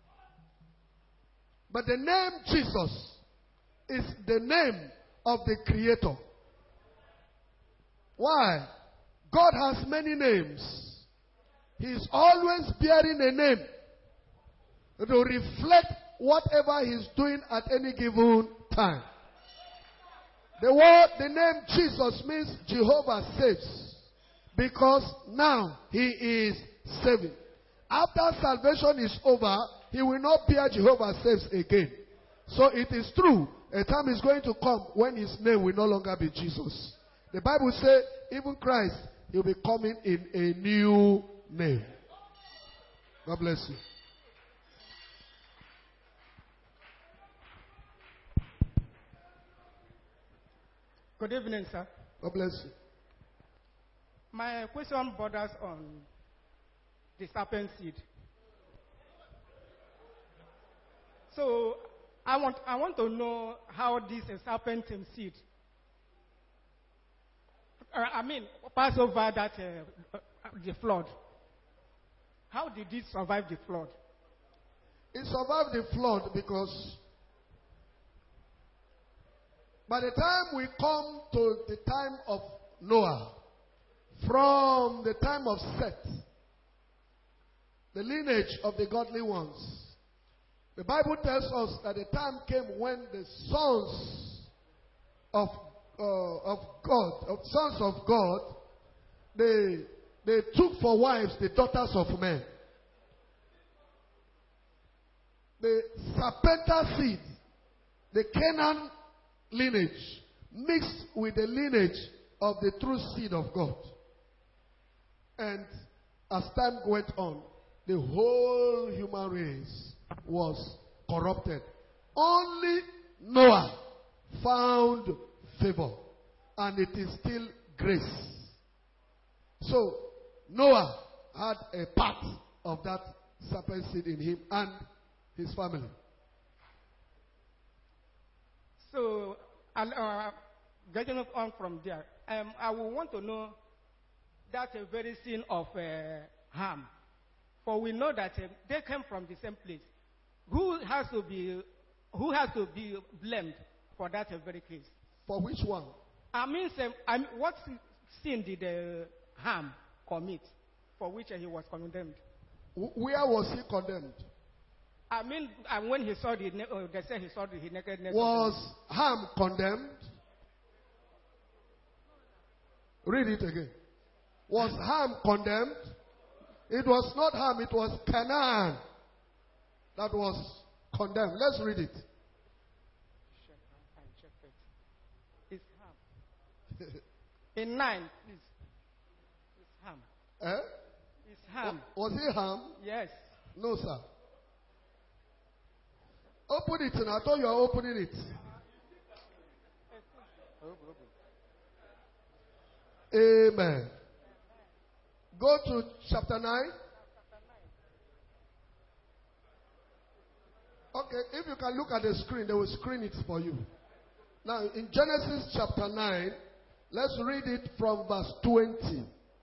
But the name Jesus is the name of the Creator. Why? God has many names. He is always bearing a name to reflect whatever He is doing at any given time. The word, the name Jesus means Jehovah saves, because now He is saving. After salvation is over, He will not bear Jehovah saves again. So it is true, a time is going to come when His name will no longer be Jesus. The Bible says, even Christ, He will be coming in a new name. God bless you. Good evening, sir. God bless you. My question borders on the serpent seed. So I want I want to know how this uh, serpent seed, uh, I mean, pass over that uh, uh, the flood. How did it survive the flood? It survived the flood because by the time we come to the time of Noah, from the time of Seth, the lineage of the godly ones, the Bible tells us that the time came when the sons of uh, of God, of sons of God, they they took for wives the daughters of men. The serpentine seed, the Canaan lineage, mixed with the lineage of the true seed of God. And as time went on, the whole human race was corrupted. Only Noah found favor, and it is still grace. So Noah had a part of that serpent seed in him and his family. So, uh, getting on from there, um, I will want to know that uh, very sin of uh, Ham. For we know that uh, they came from the same place. Who has to be, who has to be blamed for that uh, very case? For which one? I mean, um, I mean what sin did uh, Ham commit for which uh, he was condemned? Where was he condemned? I mean, and when he saw the, uh, they said he saw the nakedness. Was Ham condemned? Read it again. Was Ham condemned? It was not Ham, it was Canaan that was condemned. Let's read it. It's Ham. In nine, please. It's Ham. Eh? It's Ham. Was he Ham? Yes. No, sir. Open it, and I thought you are opening it. Amen. Go to chapter nine. Okay, if you can look at the screen, they will screen it for you. Now, in Genesis chapter nine, let's read it from verse twenty.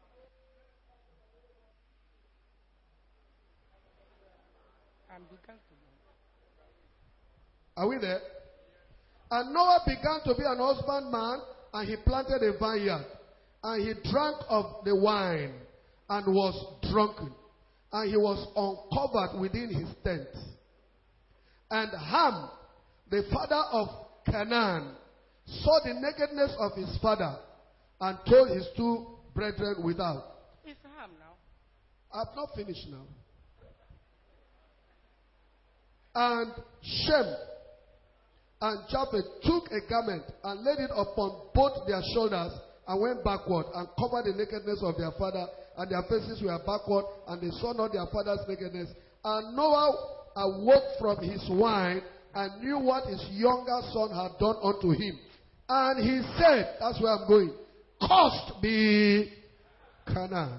Are we there? And Noah began to be an husbandman, and he planted a vineyard, and he drank of the wine, and was drunken, and he was uncovered within his tent. And Ham, the father of Canaan, saw the nakedness of his father, and told his two brethren without. It's Ham now. I've not finished now. And Shem and Japheth took a garment and laid it upon both their shoulders and went backward and covered the nakedness of their father, and their faces were backward, and they saw not their father's nakedness. And Noah awoke from his wine and knew what his younger son had done unto him. And he said, that's where I'm going, cursed be Canaan.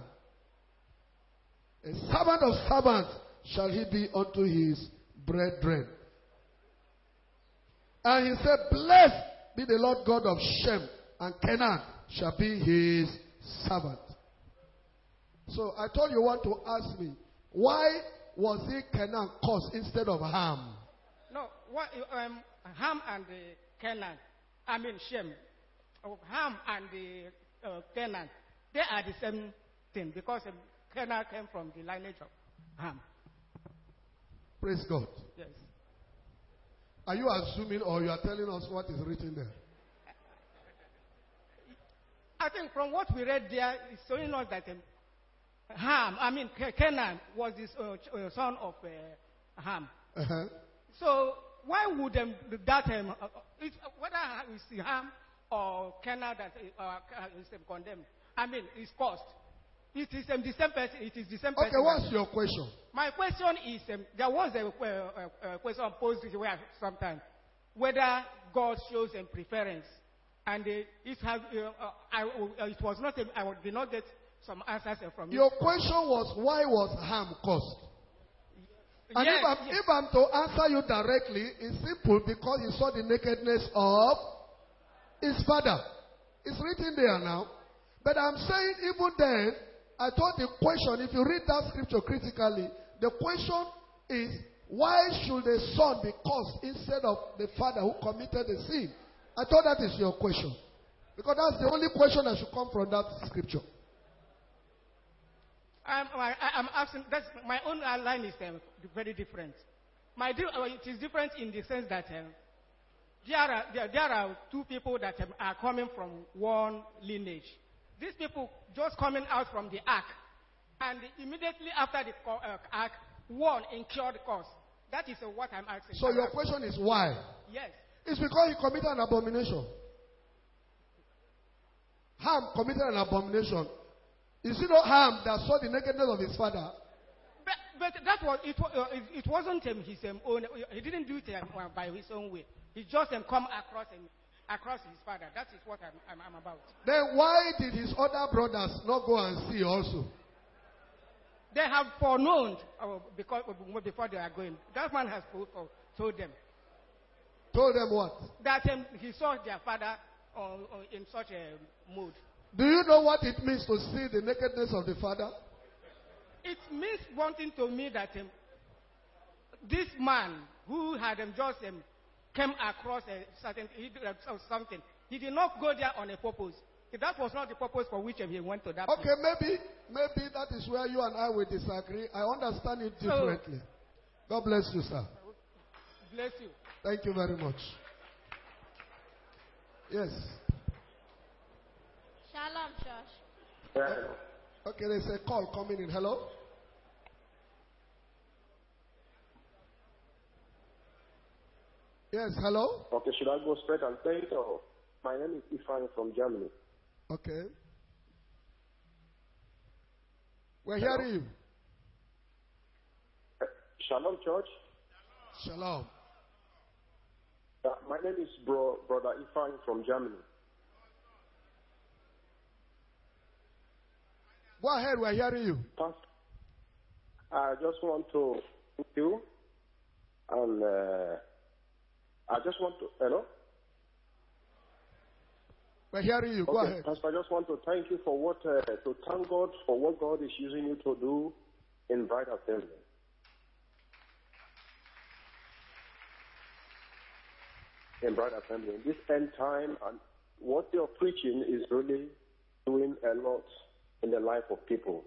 A servant of servants shall he be unto his brethren. And he said, blessed be the Lord God of Shem, and Canaan shall be his servant. So I told you want to ask me, why was it Canaan cursed instead of Ham? No, what, um, Ham and uh, Canaan, I mean Shem, oh, Ham and the, uh, Canaan, they are the same thing because um, Canaan came from the lineage of Ham. Praise God. Yes. Are you assuming or you are telling us what is written there? I think from what we read there, it's showing us that um, Ham, I mean Canaan, was the uh, ch- uh, son of uh, Ham. Uh-huh. So why would um, that um, uh, it, whether we see Ham or Canaan that uh, uh, is um, condemned, I mean, it's caused. It is um, the same person. It is the same person. Okay, what's your question? My question is, um, there was a, a, a question posed this way sometime, whether God shows a preference, and uh, it has. Uh, uh, I, uh, it was not. A, I did not get some answers from you. Your question was, why was Ham cursed? And yes, if, I'm, yes. if I'm to answer you directly, it's simple because he saw the nakedness of his father. It's written there now. But I'm saying even then, I thought the question, if you read that scripture critically, the question is, why should the son be cursed instead of the father who committed the sin? I thought that is your question. Because that's the only question that should come from that scripture. I'm, I, I'm asking, that's, my own line is um, very different. My, uh, it is different in the sense that um, there, are, there, there are two people that um, are coming from one lineage. These people just coming out from the ark, and immediately after the uh, ark, one incurred cause. That is uh, what I'm asking. So your question is why? Yes. It's because he committed an abomination. Ham committed an abomination. Is it not Ham that saw the nakedness of his father? But, but that was it. Uh, it, it wasn't um, his um, own. He didn't do it um, by his own way. He just um, come across him. Across his father. That is what I'm, I'm, I'm about. Then why did his other brothers not go and see also? They have foreknown uh, because, uh, before they are going. That man has told them. Told them what? That um, he saw their father uh, uh, in such a mood. Do you know what it means to see the nakedness of the father? It means wanting to me that um, this man who had um, just um, came across a certain uh, something. He did not go there on a purpose. That was not the purpose for which he went to that Okay, place. maybe maybe that is where you and I will disagree. I understand it differently. So, God bless you, sir. Bless you. Thank you very much. Yes. Shalom, church. Okay, there's a call coming in. Hello? Yes, hello? Okay, should I go straight and say it? Or my name is Ifan from Germany. Okay. We're Hello? hearing you. Uh, Shalom, church. Shalom. Uh, my name is bro, Brother Ifan from Germany. Go ahead, we're hearing you. Pastor, I just want to thank you and uh, I just want to, hello? We're hearing you. Go okay, ahead. Pastor, I just want to thank you for what, uh, to thank God for what God is using you to do in Bright Assembly. In Bright Assembly. In this end time, and what you're preaching is really doing a lot in the life of people.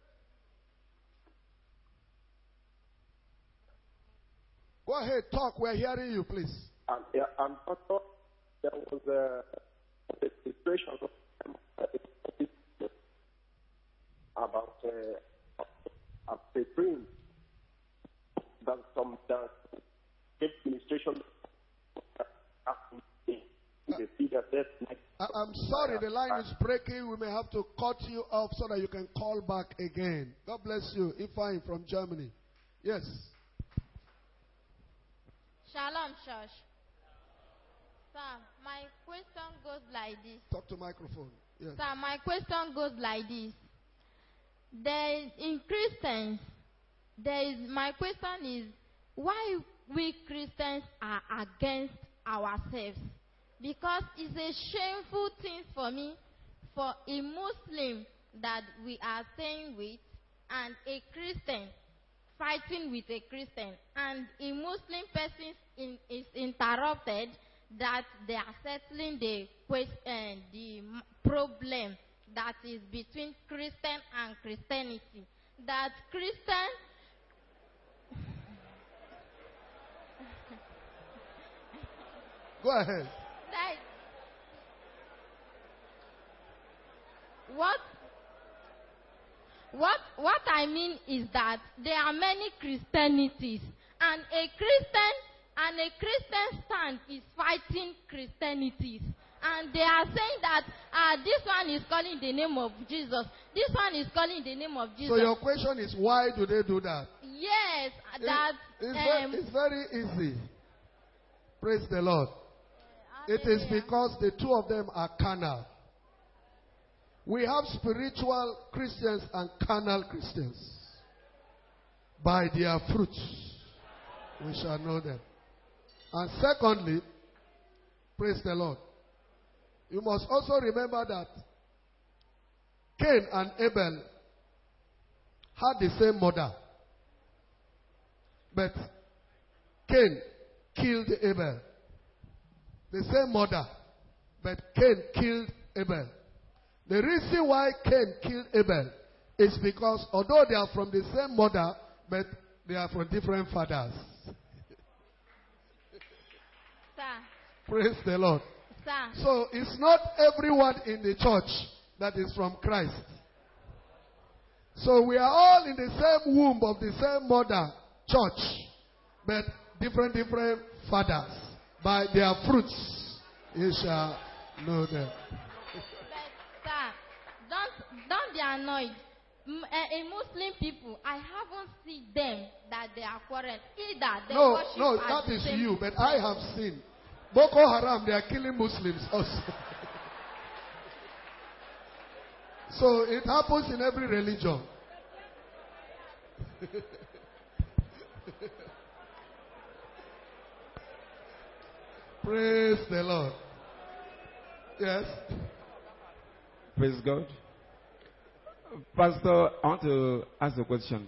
Go ahead, talk. We're hearing you, please. Um, yeah, um, I thought there was a, a situation about uh, a dream that some that accept my... I, I'm sorry, the line is breaking. We may have to cut you off so that you can call back again. God bless you. Ifeanyi from Germany. Yes. Shalom, church. Sir, my question goes like this. Talk to microphone. Yes. Sir, my question goes like this. There is, in Christians, there is, my question is, why we Christians are against ourselves? Because it's a shameful thing for me, for a Muslim that we are staying with, and a Christian fighting with a Christian, and a Muslim person in, is interrupted that they are settling the question, the problem that is between Christian and Christianity. That Christian Go ahead. That what what what I mean is that there are many Christianities, and a Christian and a Christian stand is fighting Christianities. And they are saying that uh, this one is calling the name of Jesus. This one is calling the name of Jesus. So your question is, why do they do that? Yes, that it, it's, um, very, it's very easy. Praise the Lord. Uh, it is because the two of them are carnal. We have spiritual Christians and carnal Christians. By their fruits, we shall know them. And secondly, praise the Lord, you must also remember that Cain and Abel had the same mother. But Cain killed Abel. The same mother. But Cain killed Abel. The reason why Cain killed Abel is because although they are from the same mother, but they are from different fathers. Sir. Praise the Lord. Sir. So it's not everyone in the church that is from Christ. So we are all in the same womb of the same mother, church, but different, different fathers. By their fruits, you shall know them. But, sir, don't, don't be annoyed. M- uh, in Muslim people, I haven't seen them that they are quarrel. Either they No, worship no, at that the is same you, but I have seen. Boko Haram, they are killing Muslims also. So it happens in every religion. Praise the Lord. Yes. Praise God. Pastor, I want to ask a question.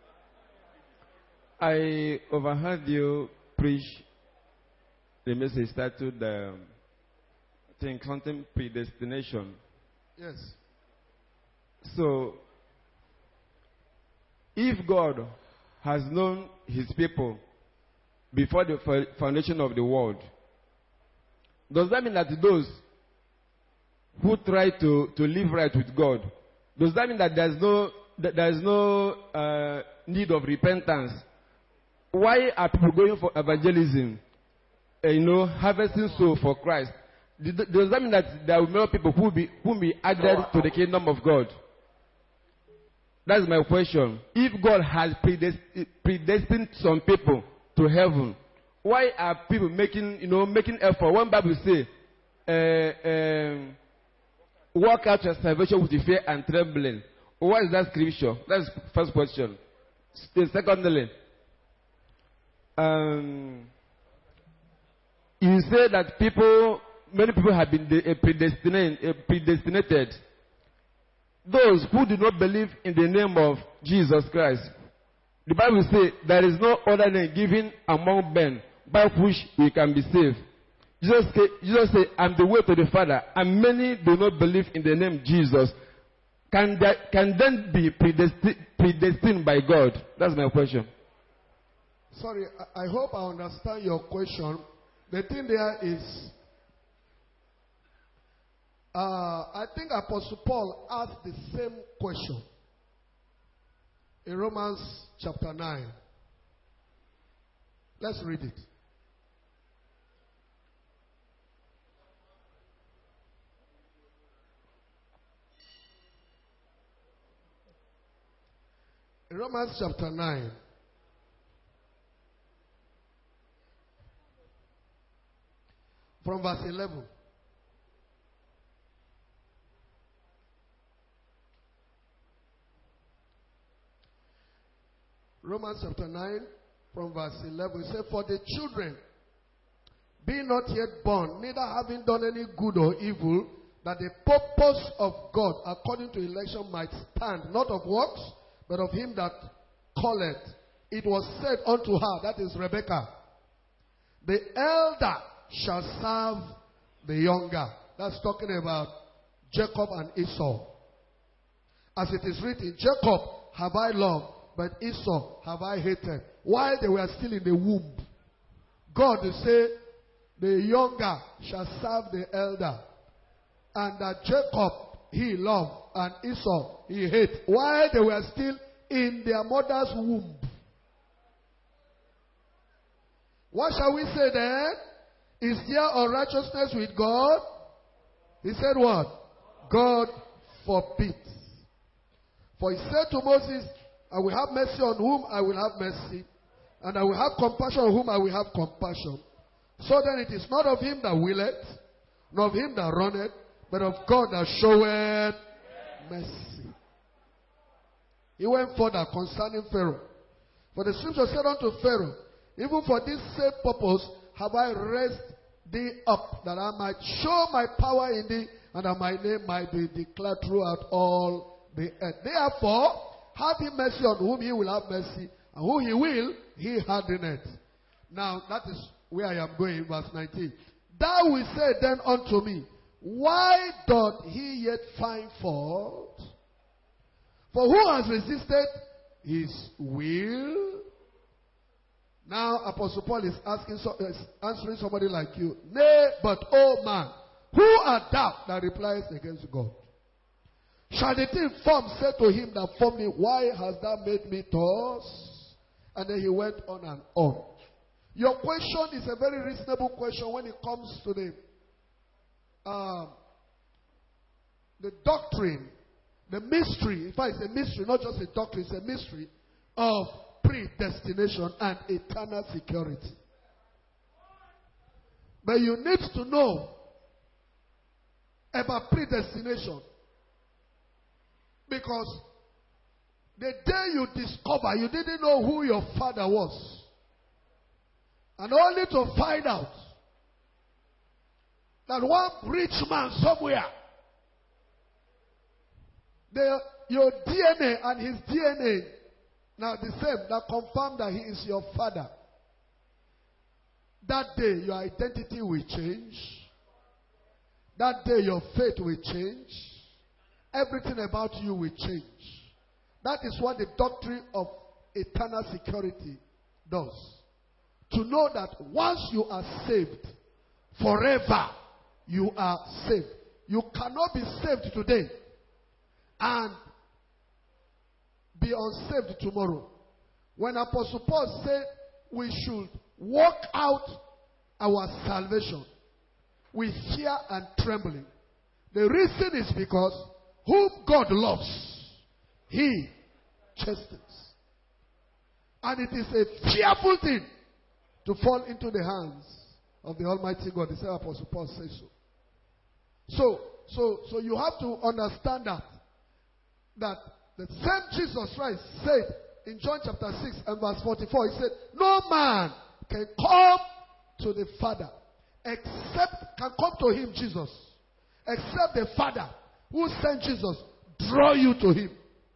I overheard you preach the message titled, um, I think, something predestination. Yes. So, if God has known his people before the foundation of the world, does that mean that those who try to, to live right with God, does that mean that there's no, that there's no uh, need of repentance? Why are people going for evangelism? Uh, you know, harvesting soul for Christ. Does that mean that there will be more people who will be, who will be added to the kingdom of God? That's my question. If God has predestined, predestined some people to heaven, why are people making, you know, making effort? One Bible say, uh, um, work out your salvation with fear and trembling. What is that scripture? That's the first question. Secondly, um, you say that people, many people have been predestinated, predestinated. Those who do not believe in the name of Jesus Christ. The Bible says there is no other name given among men by which we can be saved. Jesus said, Jesus said, I'm the way to the Father, and many do not believe in the name Jesus. Can that can then be predestined, predestined by God? That's my question. Sorry, I, I hope I understand your question. The thing there is, uh, I think Apostle Paul asked the same question in Romans chapter nine. Let's read it. Romans chapter nine. From verse eleven. Romans chapter nine, from verse eleven. It says, for the children, being not yet born, neither having done any good or evil, that the purpose of God according to election might stand, not of works, but of him that calleth. It was said unto her, that is Rebekah, the elder shall serve the younger. That's talking about Jacob and Esau. As it is written, Jacob have I loved, but Esau have I hated. While they were still in the womb, God will say, the younger shall serve the elder. And that Jacob he loved, and Esau he hated. While they were still in their mother's womb. What shall we say then? Is there unrighteousness with God? He said what? God forbids. For he said to Moses, I will have mercy on whom I will have mercy, and I will have compassion on whom I will have compassion. So then it is not of him that willeth, nor of him that runneth, but of God that showeth mercy. He went further concerning Pharaoh. For the scripture said unto Pharaoh, even for this same purpose have I raised thee up, that I might show my power in thee, and that my name might be declared throughout all the earth. Therefore, have he mercy on whom he will have mercy, and whom he will, he hardeneth. Now, that is where I am going, verse nineteen. Thou wilt say then unto me, why doth he yet find fault? For who has resisted his will? Now, Apostle Paul is asking, is answering somebody like you. Nay, but, O man, who art thou that repliest against God? Shall the thing formed say to him that formed me, why hast thou made me thus? And then he went on and on. Your question is a very reasonable question when it comes to the um, the doctrine, the mystery. In fact, it's a mystery, not just a doctrine, it's a mystery of predestination and eternal security. But you need to know about predestination, because the day you discover you didn't know who your father was, and only to find out that one rich man somewhere, the, your D N A and his D N A, now the same, that confirm that he is your father. That day your identity will change. That day your faith will change. Everything about you will change. That is what the doctrine of eternal security does. To know that once you are saved, forever you are saved. You cannot be saved today and be unsaved tomorrow. When Apostle Paul said we should walk out our salvation with fear and trembling, the reason is because whom God loves, he chastens. And it is a fearful thing to fall into the hands of the Almighty God. The same Apostle Paul says so. So, so, so you have to understand that, that the same Jesus Christ said in John chapter six and verse forty-four, he said, no man can come to the Father except, can come to him, Jesus, except the Father who sent Jesus draw you to him.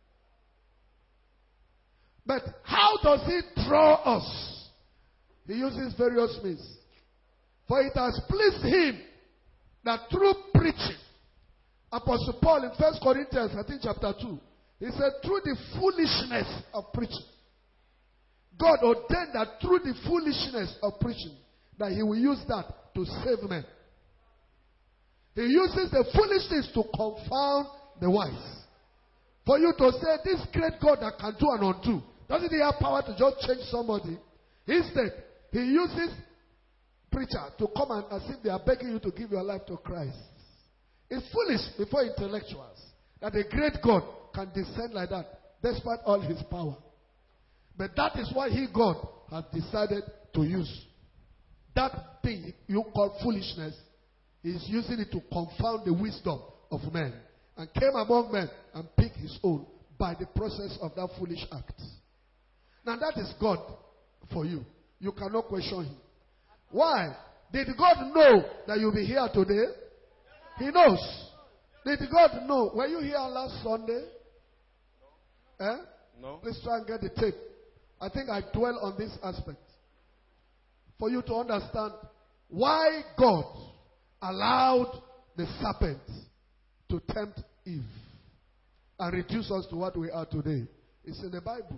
But how does he draw us? He uses various means. For it has pleased him that through preaching, Apostle Paul in First Corinthians, I think chapter two, he said, through the foolishness of preaching, God ordained that through the foolishness of preaching, that he will use that to save men. He uses the foolishness to confound the wise. For you to say, this great God that can do and undo, doesn't he have power to just change somebody? Instead, he uses preacher to come and as if they are begging you to give your life to Christ. It's foolish before intellectuals that a great God can descend like that. despite all his power. But that is why he, God, has decided to use. That thing you call foolishness, he is using it to confound the wisdom of men. And came among men and picked his own by the process of that foolish act. Now that is God for you. You cannot question him. Why? Did God know that you'll be here today? He knows. Did God know? Were you here last Sunday? No. Eh? No. Please try and get the tape. I think I dwell on this aspect. For you to understand why God allowed the serpent to tempt Eve and reduce us to what we are today. It's in the Bible.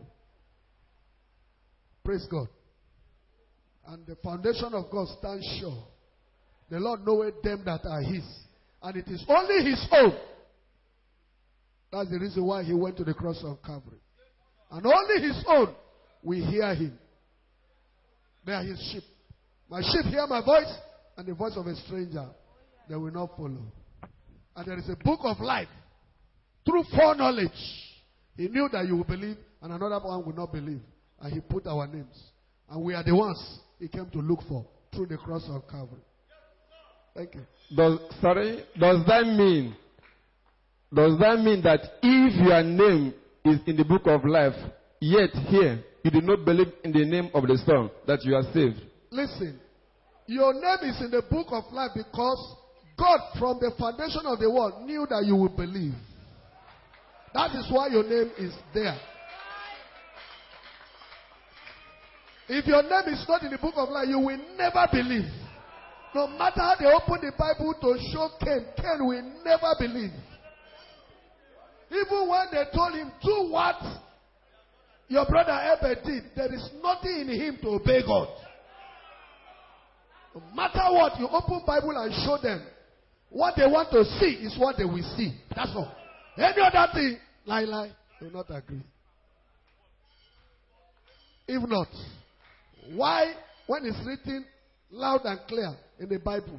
Praise God. And the foundation of God stands sure. The Lord knoweth them that are his. And it is only his own. That's the reason why he went to the cross of Calvary. And only his own will hear him. They are his sheep. My sheep hear my voice, and the voice of a stranger they will not follow. And there is a book of life. Through foreknowledge, he knew that you will believe, and another one will not believe. And he put our names. And we are the ones he came to look for through the cross of Calvary. Thank you. Does, sorry, does that mean, does that mean that if your name is in the book of life, yet here you do not believe in the name of the Son, that you are saved? Listen, your name is in the book of life because God from the foundation of the world knew that you would believe. That is why your name is there. If your name is not in the book of life, you will never believe. No matter how they open the Bible to show Cain, Cain will never believe. Even when they told him, do what your brother Abel did, there is nothing in him to obey God. No matter what, you open Bible and show them. What they want to see is what they will see. That's all. Any other thing, lie, lie, they will not agree. If not, why, when it's written loud and clear in the Bible,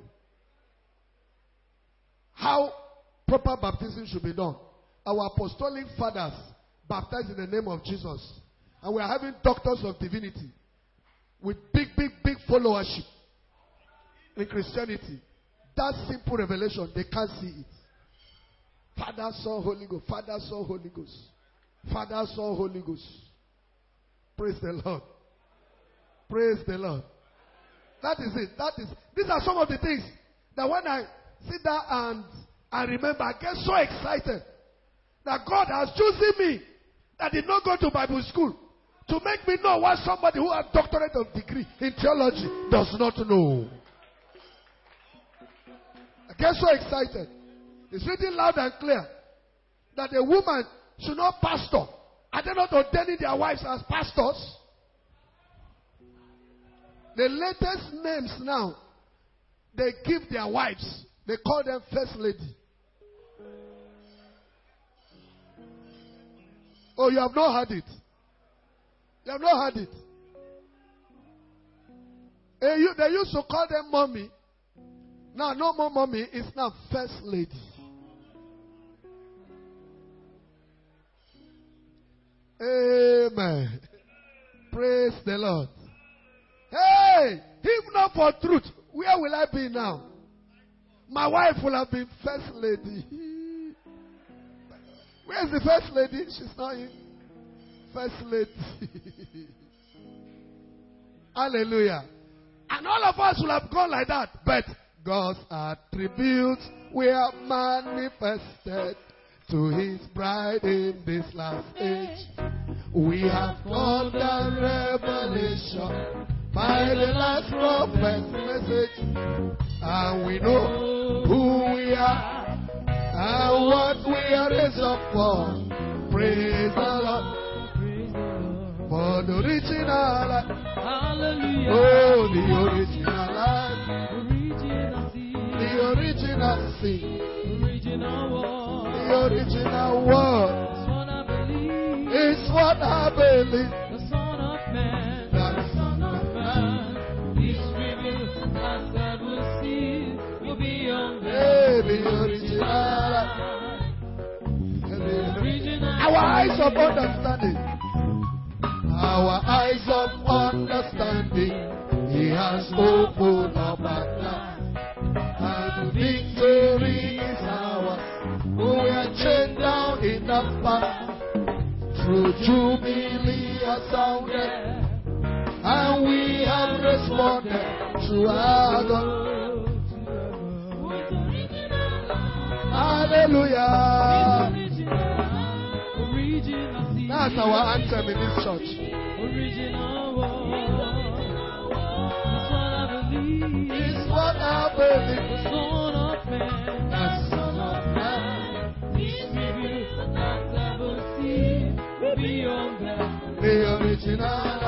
how proper baptism should be done? Our apostolic fathers baptized in the name of Jesus. And we are having doctors of divinity with big, big, big followership in Christianity. That simple revelation, they can't see it. Father, Son, Holy Ghost. Father, Son, Holy Ghost. Father, Son, Holy Ghost. Praise the Lord. Praise the Lord. That is it. That is. These are some of the things that when I sit down and I remember, I get so excited that God has chosen me that did not go to Bible school to make me know what somebody who has doctorate of degree in theology does not know. I get so excited. It's written loud and clear that a woman should not pastor. Are they not ordaining their wives as pastors? The latest names now, they give their wives. They call them first lady. Oh, you have not heard it. You have not heard it. Hey, you, they used to call them mommy. Now, no more mommy. It's now first lady. Amen. Praise the Lord. Hey, if not for truth, where will I be now? My wife will have been first lady. Where is the first lady? She's not in. First lady. Hallelujah. And all of us will have gone like that. But God's attributes were manifested to his bride in this last age. We have got the revelation by the last prophet's message. And we know who we are and what we are raised up for. Praise the Lord. For the original life. Hallelujah. Oh, the original life. The original sin. The original word. The original word. It's what I believe. The Son of Man. The Son of Man. His revealed as God will see. Will be on the original life. The original. Our eyes of understanding. Our eyes of understanding. He has opened up at last. And victory is ours. We are chained down in the past. Through Jubilee has sounded. And we have responded to our God. Hallelujah. That's our anthem in this church. It's what I believe. The Son of Man. The Son of Man. The original.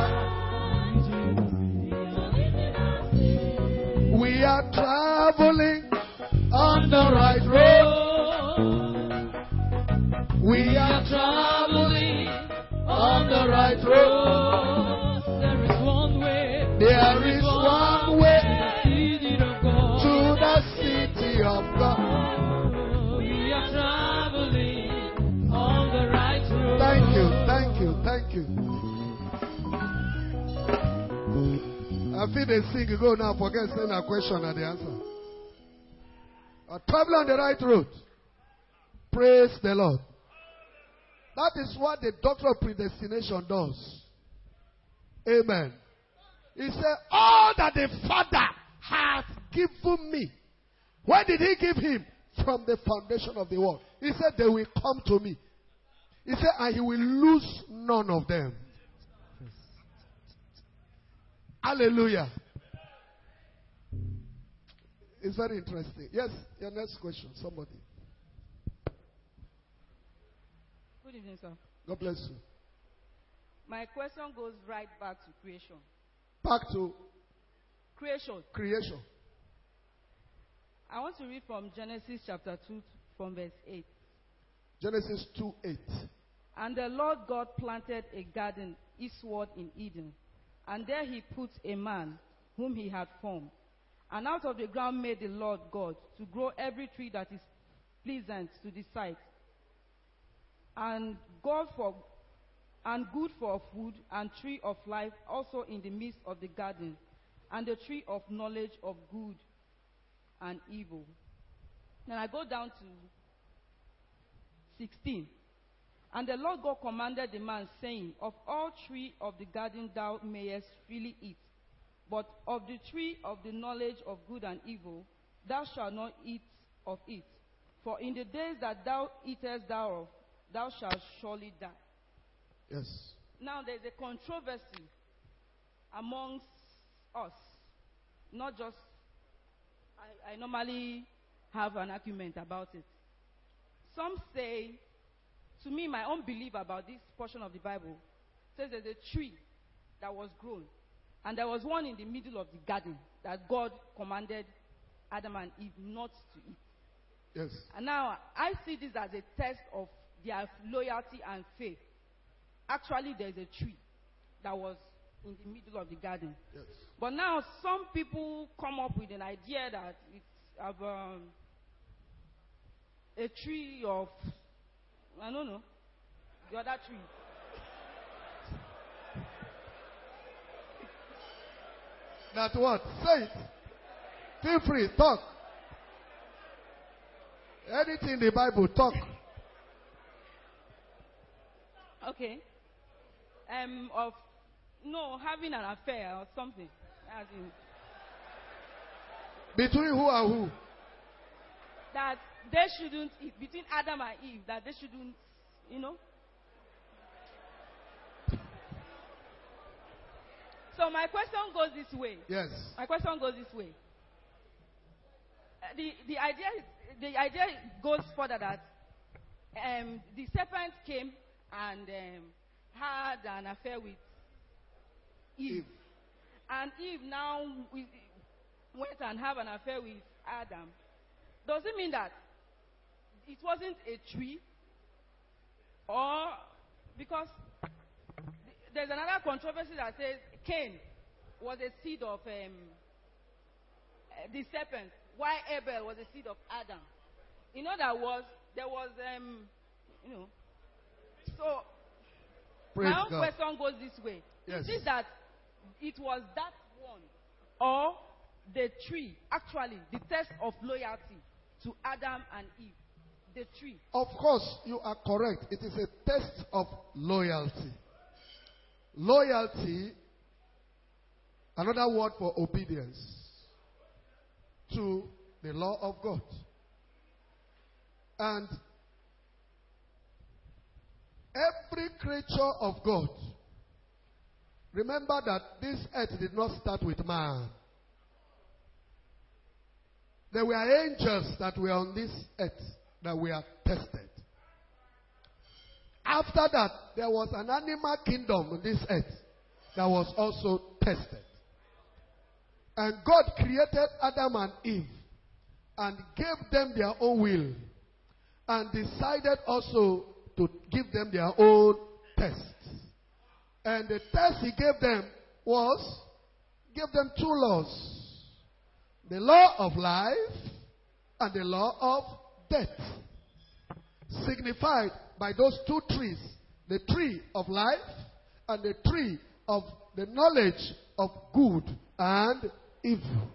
We are traveling on the right road. We are traveling on the right road. There is one way. There is one way to the city of God. We are traveling on the right road. Thank you, thank you, thank you. I feel they sing, you go now, forget saying a question and the answer. I travel on the right road. Praise the Lord. That is what the doctrine of predestination does. Amen. He said, all that the Father has given me. When did he give him? From the foundation of the world. He said, they will come to me. He said, and he will lose none of them. Hallelujah. It's very interesting. Yes, your next question, somebody. Good evening, sir. God bless you. My question goes right back to creation. Back to creation. Creation. I want to read from Genesis chapter two, from verse eight. Genesis two eight. And the Lord God planted a garden eastward in Eden, and there he put a man whom he had formed. And out of the ground made the Lord God to grow every tree that is pleasant to the sight, and God for and good for food, and tree of life also in the midst of the garden, and the tree of knowledge of good and evil. Then I go down to sixteen. And the Lord God commanded the man, saying, of all tree of the garden thou mayest freely eat, but of the tree of the knowledge of good and evil thou shalt not eat of it. For in the days that thou eatest thereof, thou shalt surely die. Yes. Now there's a controversy amongst us. Not just, I, I normally have an argument about it. Some say, to me, my own belief about this portion of the Bible says there's a tree that was grown, and there was one in the middle of the garden that God commanded Adam and Eve not to eat. Yes. And now I see this as a test of their loyalty and faith. Actually, there's a tree that was in the middle of the garden. Yes. But now some people come up with an idea that it's of, um, a tree of, I don't know, the other tree. That what? Say it. Feel free. Talk. Anything in the Bible, talk. Okay. Um, of, no, having an affair or something. As in, between who and who? that they shouldn't eat, between Adam and Eve, that they shouldn't, you know. So my question goes this way. Yes. My question goes this way. Uh, the the idea the idea goes further that um, the serpent came and um, had an affair with Eve. Eve. And Eve now went and have an affair with Adam. Does it mean that it wasn't a tree? Or because there's another controversy that says Cain was a seed of um, the serpent, while Abel was a seed of Adam. In other words, there was, um, you know, So, Praise my own God. question goes this way. Yes. Is it that it was that one or the tree, actually, the test of loyalty to Adam and Eve? The tree. Of course, you are correct. It is a test of loyalty. Loyalty, another word for obedience to the law of God. And every creature of God, remember that this earth did not start with man. There were angels that were on this earth that were tested. After that, there was an animal kingdom on this earth that was also tested. And God created Adam and Eve and gave them their own will and decided also to give them their own test. And the test he gave them was, gave them two laws. The law of life and the law of death. Signified by those two trees. The tree of life and the tree of the knowledge of good and evil.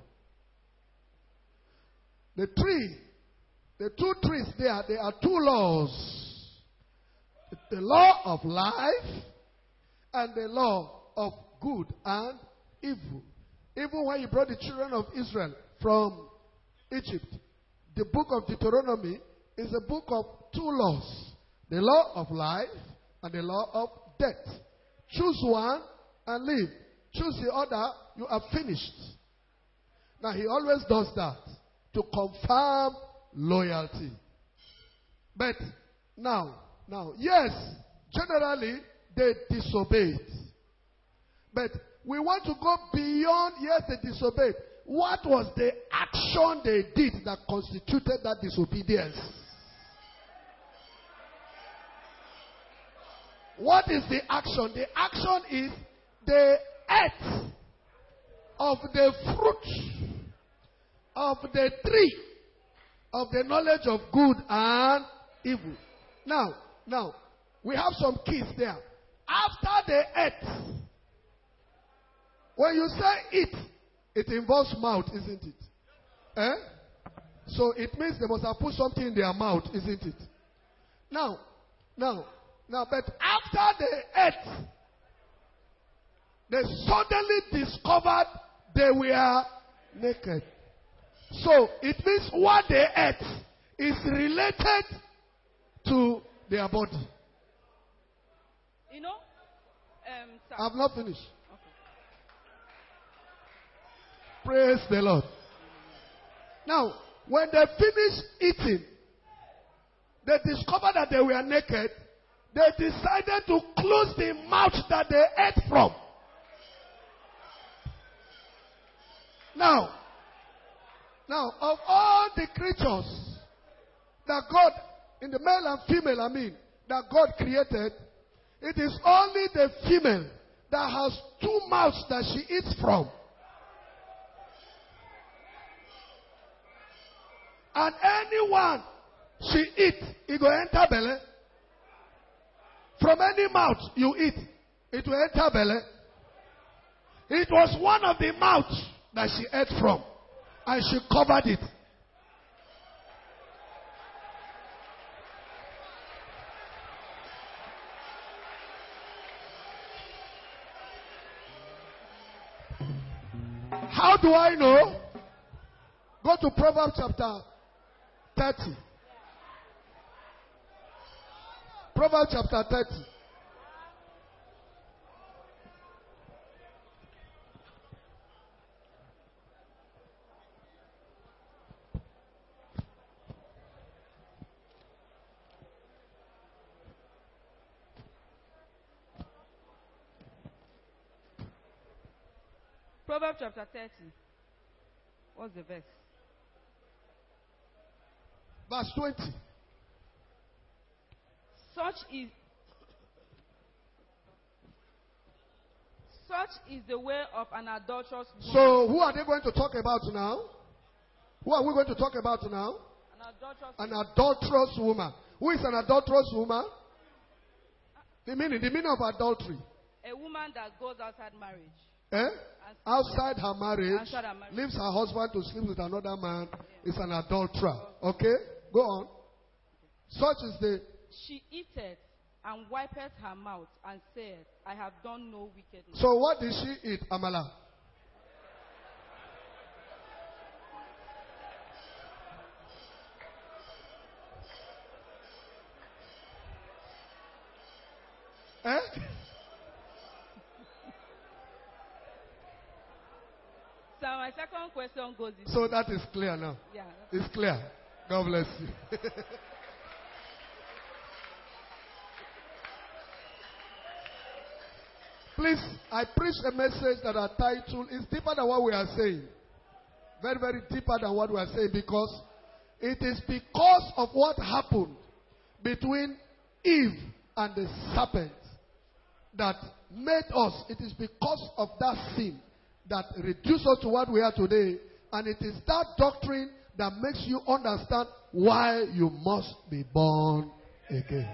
The tree, the two trees there, there are two laws. The law of life and the law of good and evil. Even when he brought the children of Israel from Egypt, the book of Deuteronomy is a book of two laws. The law of life and the law of death. Choose one and live. Choose the other, you are finished. Now he always does that to confirm loyalty. But now, now, yes, generally they disobeyed. But we want to go beyond, yes, they disobeyed. What was the action they did that constituted that disobedience? What is the action? The action is they ate of the fruit of the tree of the knowledge of good and evil. Now, now, we have some keys there. After they ate, when you say eat, it involves mouth, isn't it? Eh? So it means they must have put something in their mouth, isn't it? Now, now, now, but after they ate, they suddenly discovered they were naked. So it means what they ate is related to their body. You know, um, sir. I've not finished. Praise the Lord. Now, when they finished eating, they discovered that they were naked. They decided to close the mouth that they ate from. Now, now, of all the creatures that God, in the male and female, I mean, that God created, it is only the female that has two mouths that she eats from. And anyone she eat, it will enter belly. From any mouth you eat, it will enter belly. It was one of the mouths that she ate from. And she covered it. How do I know? Go to Proverbs chapter thirty. Proverbs chapter thirty. Proverbs chapter thirty. What's the verse? Verse twenty. Such is such is the way of an adulterous woman. So, who are they going to talk about now? Who are we going to talk about now? An adulterous An adulterous woman. Who is an adulterous woman? Uh, The meaning, the meaning of adultery. A woman that goes outside marriage. Eh? Outside her marriage, Outside her marriage. leaves her husband to sleep with another man, is an adulterer. Okay? Go on. Such is the... She eateth and wipeth her mouth and said, I have done no wickedness. So what did she eat, Amala? Eh? So my second question goes this So way. that is clear now. Yeah. It's clear. God bless you. Please, I preach a message that are titled, it's deeper than what we are saying. Very, very deeper than what we are saying, because it is because of what happened between Eve and the serpent that made us. It is because of that sin that reduced us to what we are today. And it is that doctrine that makes you understand why you must be born again.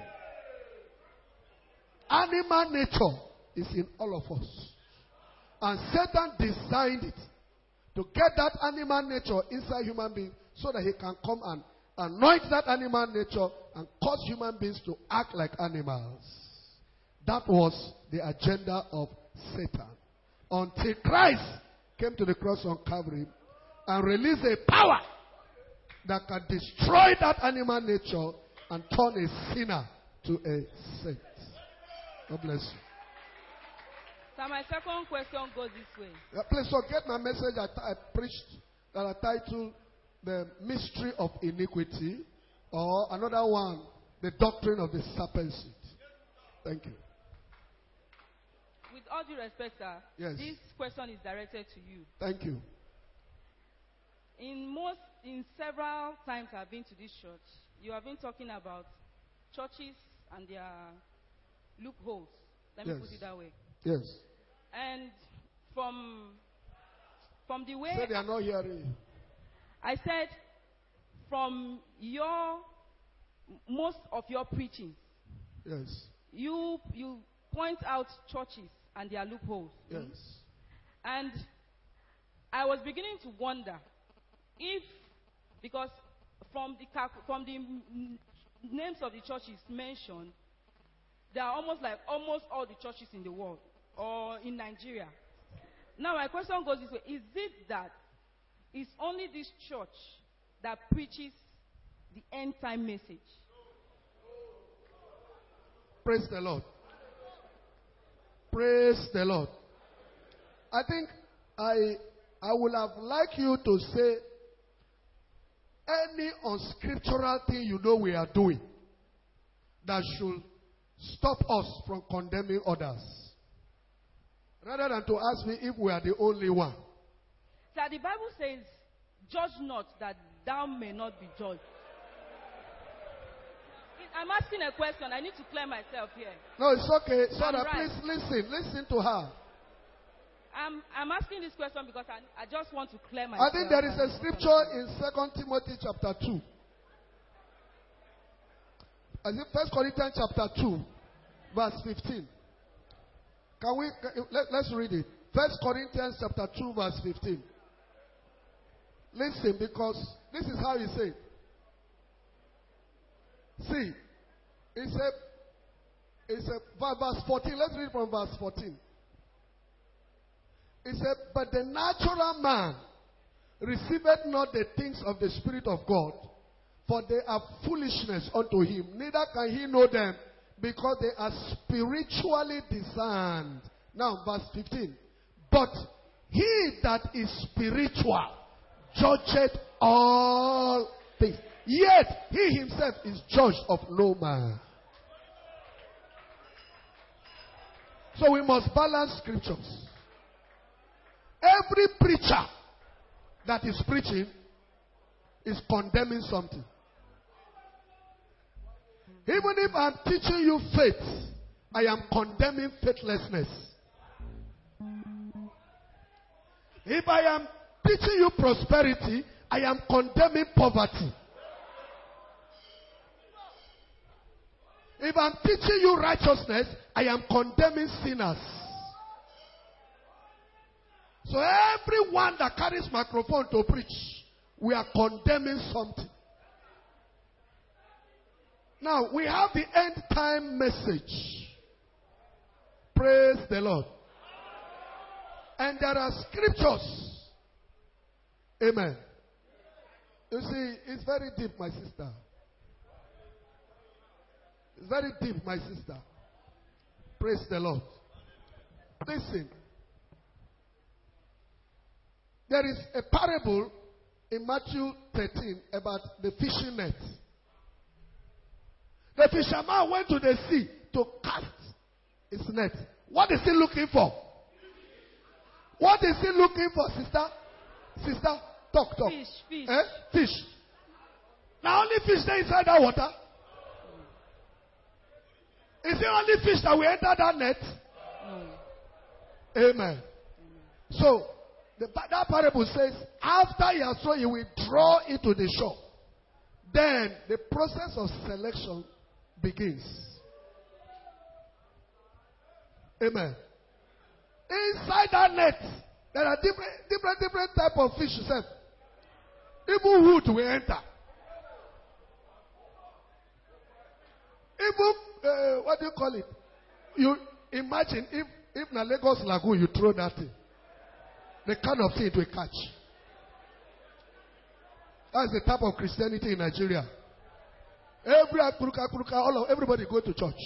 Animal nature is in all of us. And Satan designed it to get that animal nature inside human beings so that he can come and anoint that animal nature and cause human beings to act like animals. That was the agenda of Satan. Until Christ came to the cross on Calvary and released a power that can destroy that animal nature and turn a sinner to a saint. God bless you. So my second question goes this way. Yeah, please forget my message I, I preached that I titled The Mystery of Iniquity, or another one, The Doctrine of the Serpent Seed. Thank you. With all due respect, sir, yes. This question is directed to you. Thank you. In most, in several times I've been to this church, you have been talking about churches and their loopholes. Let yes. me put it that way. Yes. And from from the way Say they are not hearing you. I said, from your most of your preaching, yes, you you point out churches and their loopholes. Yes. And I was beginning to wonder if, because from the from the names of the churches mentioned, they are almost like almost all the churches in the world or in Nigeria. Now my question goes this way: is it that it's only this church that preaches the end time message? Praise the Lord. Praise the Lord. I think I I would have liked you to say any unscriptural thing you know we are doing that should stop us from condemning others, rather than to ask me if we are the only one. So the Bible says, "Judge not, that thou may not be judged." I'm asking a question. I need to clear myself here. No, it's okay. Sarah, right. please listen. Listen to her. I'm, I'm asking this question because I, I just want to clear myself. I think there is a scripture in Second Timothy chapter two. I think First Corinthians chapter two, verse fifteen. Can we, can, let, let's read it. First Corinthians chapter two, verse fifteen. Listen, because this is how he said. See, it's a, it's a, verse fourteen. Let's read from verse fourteen. It said, but the natural man receiveth not the things of the Spirit of God, for they are foolishness unto him. Neither can he know them, because they are spiritually discerned. Now, verse fifteen. But he that is spiritual judgeth all things. Yet he himself is judged of no man. So we must balance scriptures. Every preacher that is preaching is condemning something. Even if I'm teaching you faith, I am condemning faithlessness. If I am teaching you prosperity, I am condemning poverty. If if I'm teaching you righteousness, I am condemning sinners. So everyone that carries microphone to preach, we are condemning something. Now, we have the end time message. Praise the Lord. And there are scriptures. Amen. You see, it's very deep, my sister. It's very deep, my sister. Praise the Lord. Listen. There is a parable in Matthew thirteen about the fishing net. The fisherman went to the sea to cast his net. What is he looking for? What is he looking for, sister? Sister, talk, talk. Fish, fish. Eh? Fish. Now only fish there inside that water. Is it only fish that will enter that net? No. Amen. So, the, that parable says, after he has thrown, he will draw it to the shore. Then, the process of selection begins. Amen. Inside that net, there are different, different, different type of fish. Yourself. Even wood will enter. Even, uh, what do you call it? You imagine if, if na Lagos Lagoon, you throw that thing. The kind of thing it will catch. That's the type of Christianity in Nigeria. Every akuruka, akuruka, all of everybody go to church.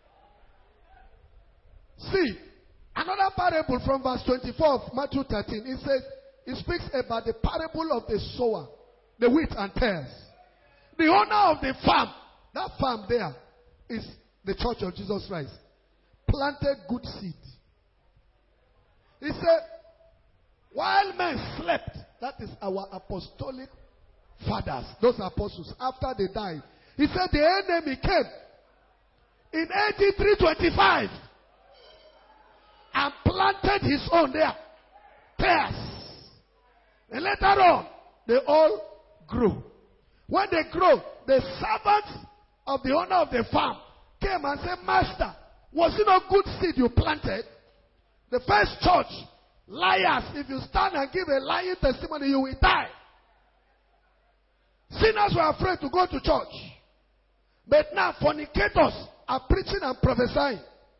See, another parable from verse twenty-four of Matthew thirteen. It says, it speaks about the parable of the sower, the wheat and tares. The owner of the farm, that farm there is the church of Jesus Christ, planted good seed. He said, while men slept, that is our apostolic fathers, those apostles, after they died, he said the enemy came in A D three twenty-five and planted his own there, tares. And later on, they all grew. When they grew, the servants of the owner of the farm came and said, Master, was it not good seed you planted? The first church, liars, if you stand and give a lying testimony, you will die. Sinners were afraid to go to church. But now fornicators are preaching and prophesying.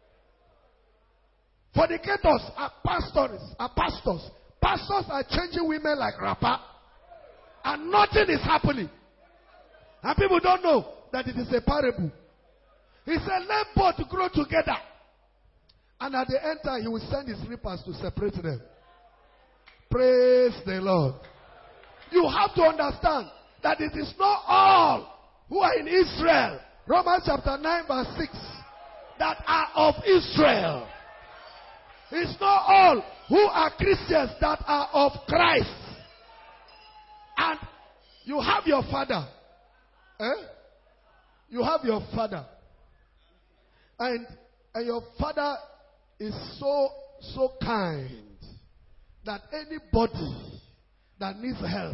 Fornicators are pastors, are pastors. Pastors are changing women like rapper. And nothing is happening. And people don't know that it is a parable. He said, let both grow together. And at the end time, he will send his reapers to separate them. Praise the Lord. You have to understand that it is not all who are in Israel, Romans chapter nine verse six, that are of Israel. It's not all who are Christians that are of Christ. And you have your father. Eh? You have your father. And, and your father is so, so kind that anybody that needs help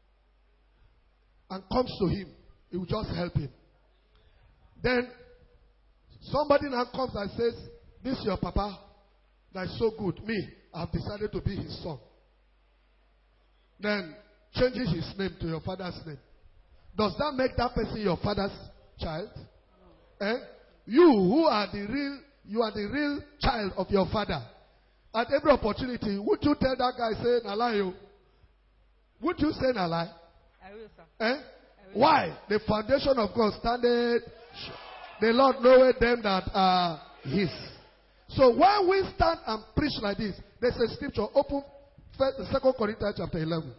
and comes to him, he will just help him. Then somebody now comes and says, this is your papa that is so good. Me, I have decided to be his son. Then changes his name to your father's name. Does that make that person your father's child? Eh? You who are the real, you are the real child of your father. At every opportunity, would you tell that guy, say, Nalayo? Would you say Nalai? I will, sir. Eh? I will. Why? The foundation of God standeth. The Lord knoweth them that are his. So when we stand and preach like this, there's a scripture. Open Second Corinthians chapter eleven.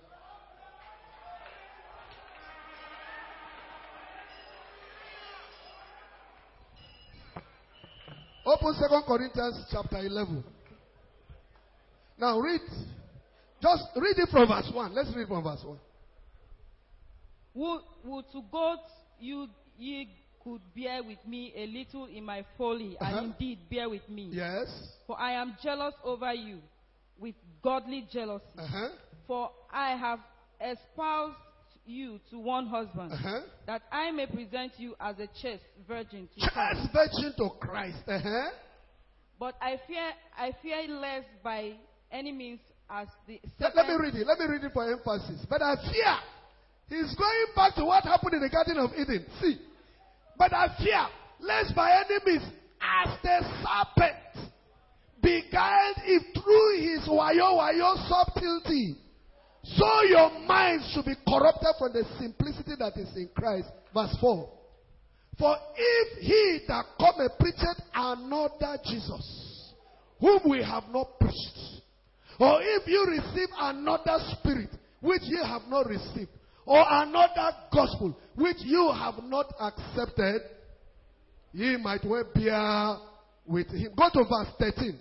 Open Second Corinthians chapter eleven. Now read. Just read it from verse one. Let's read from verse one. Would, would to God you ye could bear with me a little in my folly, Uh-huh. and indeed bear with me. Yes. For I am jealous over you with godly jealousy. Uh-huh. For I have espoused you to one husband, Uh-huh. that I may present you as a chaste virgin to Chaste Christ. virgin to Christ. Uh-huh. But I fear, I fear lest by any means as the Let, let me serpent- read it. Let me read it for emphasis. But I fear. He's going back to what happened in the Garden of Eden. See. But I fear lest by any means as the serpent beguiled Eve through his wayo wayo subtlety, so your minds should be corrupted from the simplicity that is in Christ. Verse four. For if he that come and preacheth another Jesus, whom we have not preached, or if you receive another spirit which ye have not received, or another gospel which you have not accepted, ye might well bear with him. Go to verse thirteen.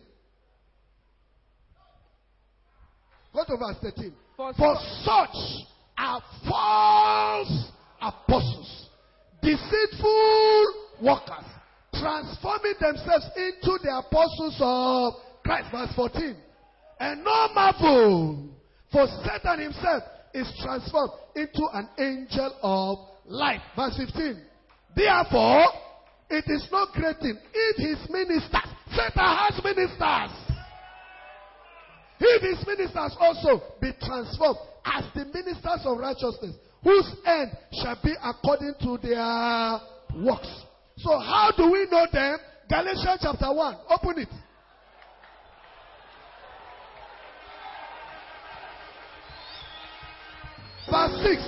Go to verse thirteen. For, For such are false apostles, deceitful workers, transforming themselves into the apostles of Christ. Verse fourteen. And no marvel, for Satan himself is transformed into an angel of light. Verse fifteen. Therefore, it is no great thing if his ministers, Satan has ministers, if his ministers also be transformed as the ministers of righteousness, whose end shall be according to their works. So how do we know them? Galatians chapter one. Open it. Verse six.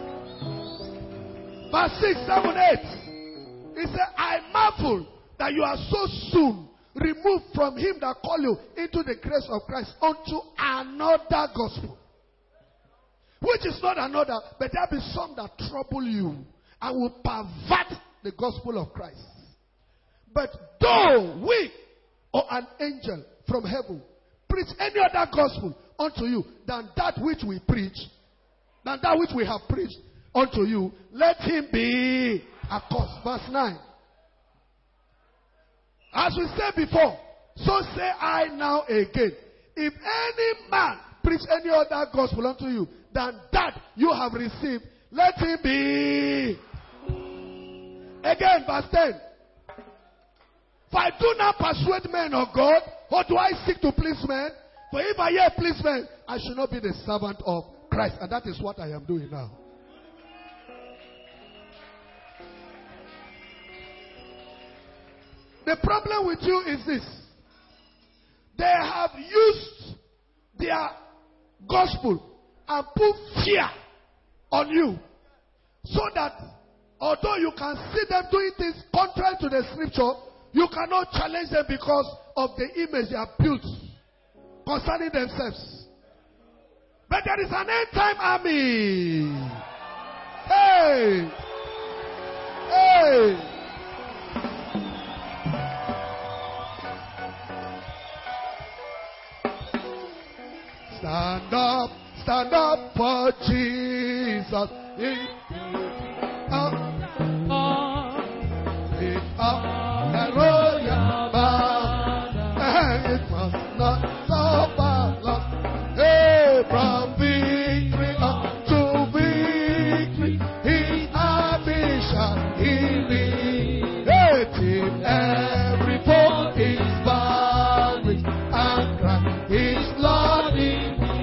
Verse six, seven, eight. He said, I marvel that you are so soon removed from him that called you into the grace of Christ unto another gospel. Which is not another, but there be some that trouble you and will pervert the gospel of Christ. But though we or an angel from heaven preach any other gospel unto you than that which we preach, than that which we have preached unto you, let him be accursed. Verse nine. As we said before, so say I now again. If any man preach any other gospel unto you than that you have received, let him be. Again, verse ten. For I do not persuade men of God, or do I seek to please men? For if I hear please men, I should not be the servant of Christ. And that is what I am doing now. The problem with you is this. They have used their gospel and put fear on you. So that although you can see them doing things contrary to the scripture, you cannot challenge them because of the image they have built concerning themselves. But there is an end time army. Hey! Hey! Stand up, stand up for Jesus. Lift up, lift up the royal banner, and it must not suffer loss. Hey, from victory up to victory, His army shall he lead. Hey, till every foe is vanquished and Christ is Lord in me.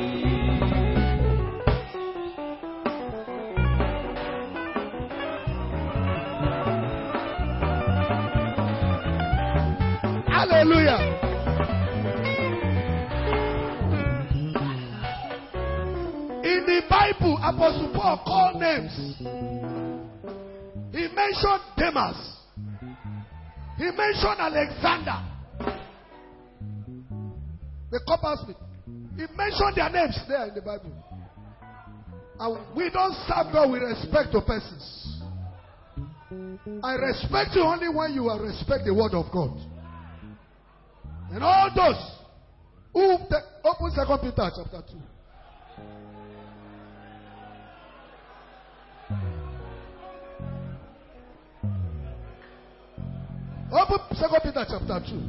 Hallelujah. In the Bible, Apostle Paul called names. He mentioned Demas. He mentioned Alexander, the coppersmith. He mentioned their names there in the Bible. And we don't serve God with respect to persons. I respect you only when you respect the word of God. And all those who te- open Second Peter chapter two. Open Second Peter chapter two.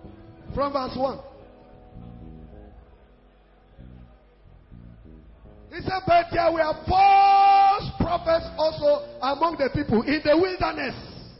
From verse one. He said, but there were false prophets also among the people in the wilderness.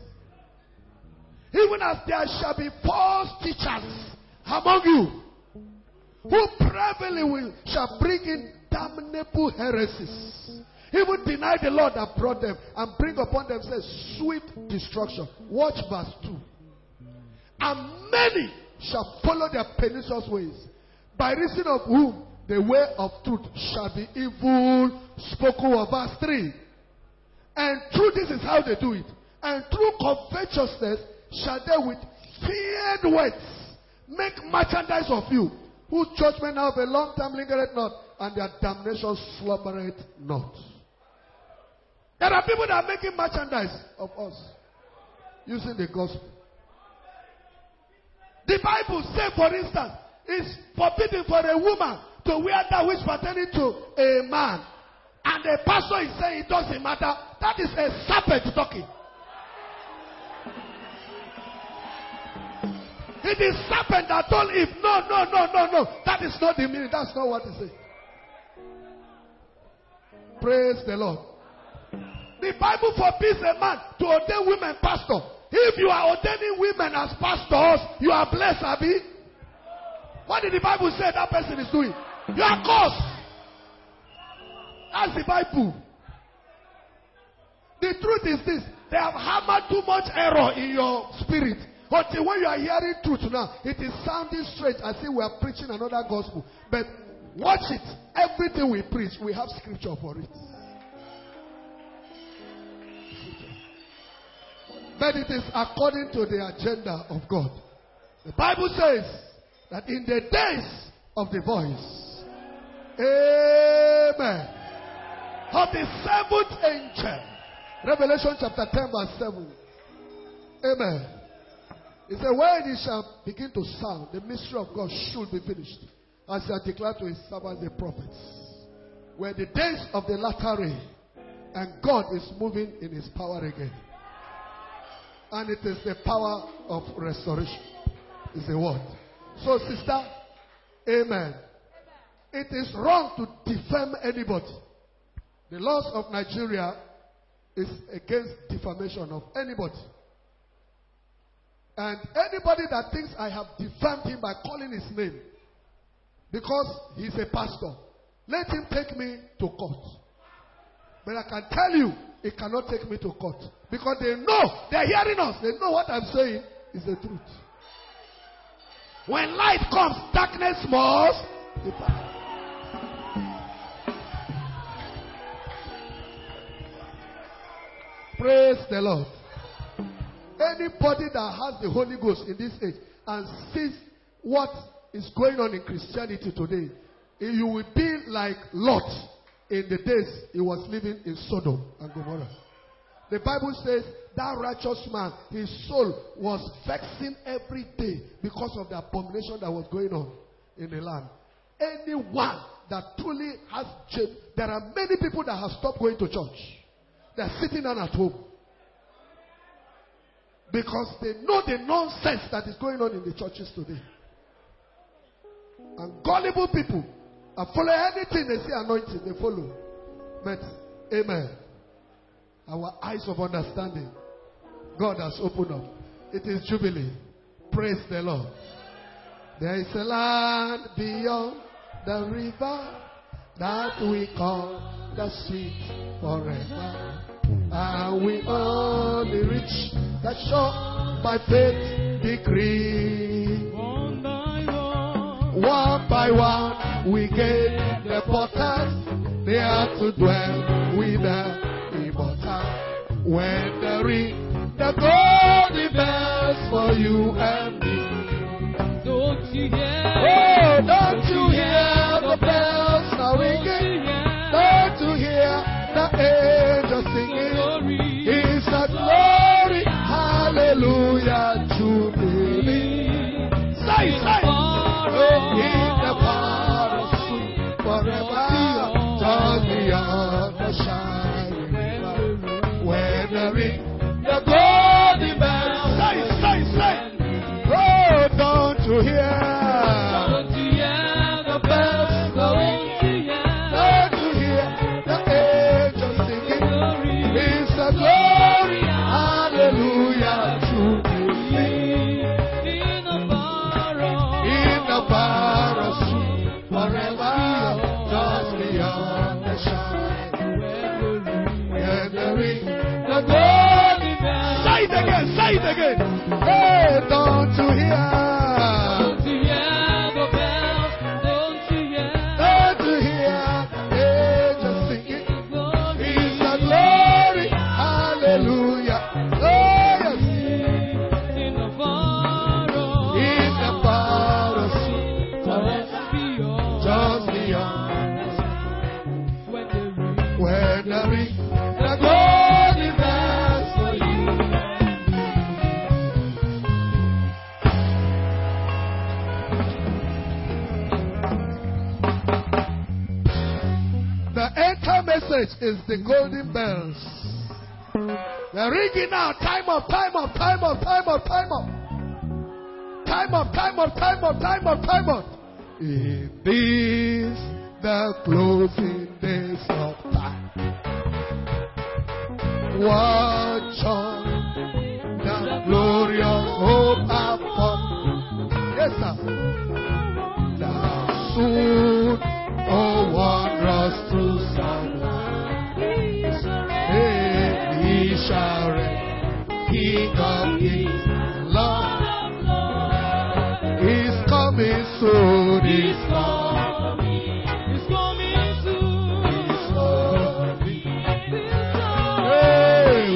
Even as there shall be false teachers among you, who privately will shall bring in damnable heresies, even deny the Lord that brought them, and bring upon themselves sweet destruction. Watch verse two. And many shall follow their pernicious ways, by reason of whom the way of truth shall be evil spoken of. Verse three. And through this is how they do it. And through covetousness shall they with feared words make merchandise of you, whose judgment now of a long time lingereth not, and their damnation slumbereth not. There are people that are making merchandise of us using the gospel. The Bible says, for instance, it's forbidden for a woman to wear that which pertaining to a man. And the pastor is saying it doesn't matter. That is a serpent talking. It is serpent that told Eve, no, no, no, no, no. That is not the meaning. That's not what he said. Praise the Lord. The Bible forbids a man to ordain women pastor. If you are ordaining women as pastors, you are blessed, Abi. What did the Bible say that person is doing? You are cursed. That's the Bible. The truth is this. They have hammered too much error in your spirit. Until when you are hearing truth now, it is sounding strange as if we are preaching another gospel. But watch it. Everything we preach, we have scripture for it. But it is according to the agenda of God. The Bible says that in the days of the voice, amen, of the seventh angel, Revelation chapter ten verse seven, amen. He said, when it shall begin to sound, the mystery of God should be finished, as he had declared to his servants the prophets. Where the days of the latter rain, and God is moving in his power again. And it is the power of restoration. Is the word. So, sister, amen. It is wrong to defame anybody. The laws of Nigeria is against defamation of anybody. And anybody that thinks I have defamed him by calling his name because he's a pastor, let him take me to court. But I can tell you, it cannot take me to court. Because they know, they're hearing us. They know what I'm saying is the truth. When light comes, darkness must depart. Praise the Lord. Anybody that has the Holy Ghost in this age and sees what is going on in Christianity today, you will be like Lot in the days he was living in Sodom and Gomorrah. The Bible says that righteous man, his soul was vexing every day because of the abomination that was going on in the land. Anyone that truly has changed, there are many people that have stopped going to church. They are sitting down at home because they know the nonsense that is going on in the churches today. And gullible people are following anything they see anointing, they follow. But, amen. Our eyes of understanding, God has opened up. It is Jubilee. Praise the Lord. There is a land beyond the river that we call the sweet forever. And we only reach that shore by faith decree. One by one, one by one, we gain the portals. They are to dwell with the when the ring, the golden bells for you and me. Don't you hear? Oh, don't you hear the bells now ringing? Don't you hear the angels singing? It's a glory, hallelujah, jubilee. Say, say, oh, in the power of sweet forever, just beyond the shine. The golden bells, say, say, say. Oh, don't you hear? Don't you hear the bells going? Don't you hear? the glory, hallelujah, to be seen. In the barrels, forever, just beyond the shine. When the ring, the glory bell. Say it again, say it again. Hey, don't you hear? Don't you hear the bells? Don't you hear? Don't you hear? Hey, just sing it. It's the glory, hallelujah. Oh, yes. In the barrels, in the barrels, just beyond. When the ring, the glory bells for you. The anchor message is the golden bells. They're ringing out. Time up, time up, time up, time up, time up. Time up, time up, time up, time up, time up. It is the closing days of time. Watch on the glorious hope upon. Yes, sir. Now soon, oh wondrous to sunlight. He shall reign, King of kings, Lord of lords. He's coming soon. He's coming. He's coming soon. He's coming. Hey,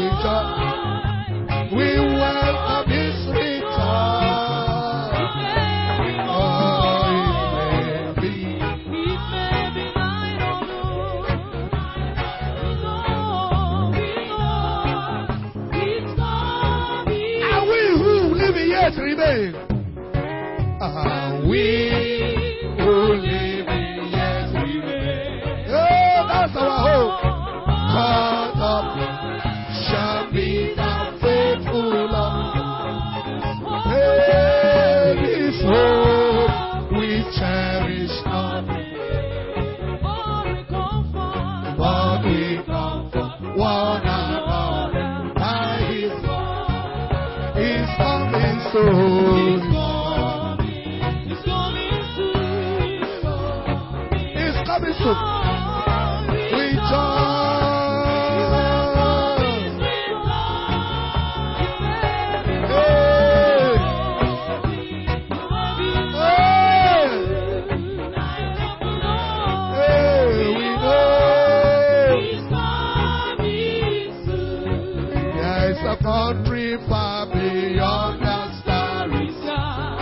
we welcome His return. Oh, it may be. It may be night or noon. And we who live yet remain. Uh, we who live yet remain. Oh, that's our hope. Caught up shall be the faithful Lord. Hey, this hope we cherish not. But we comfort one another by His word. He's coming soon. He's coming soon. He's coming soon. We join. Country far beyond the starry sky.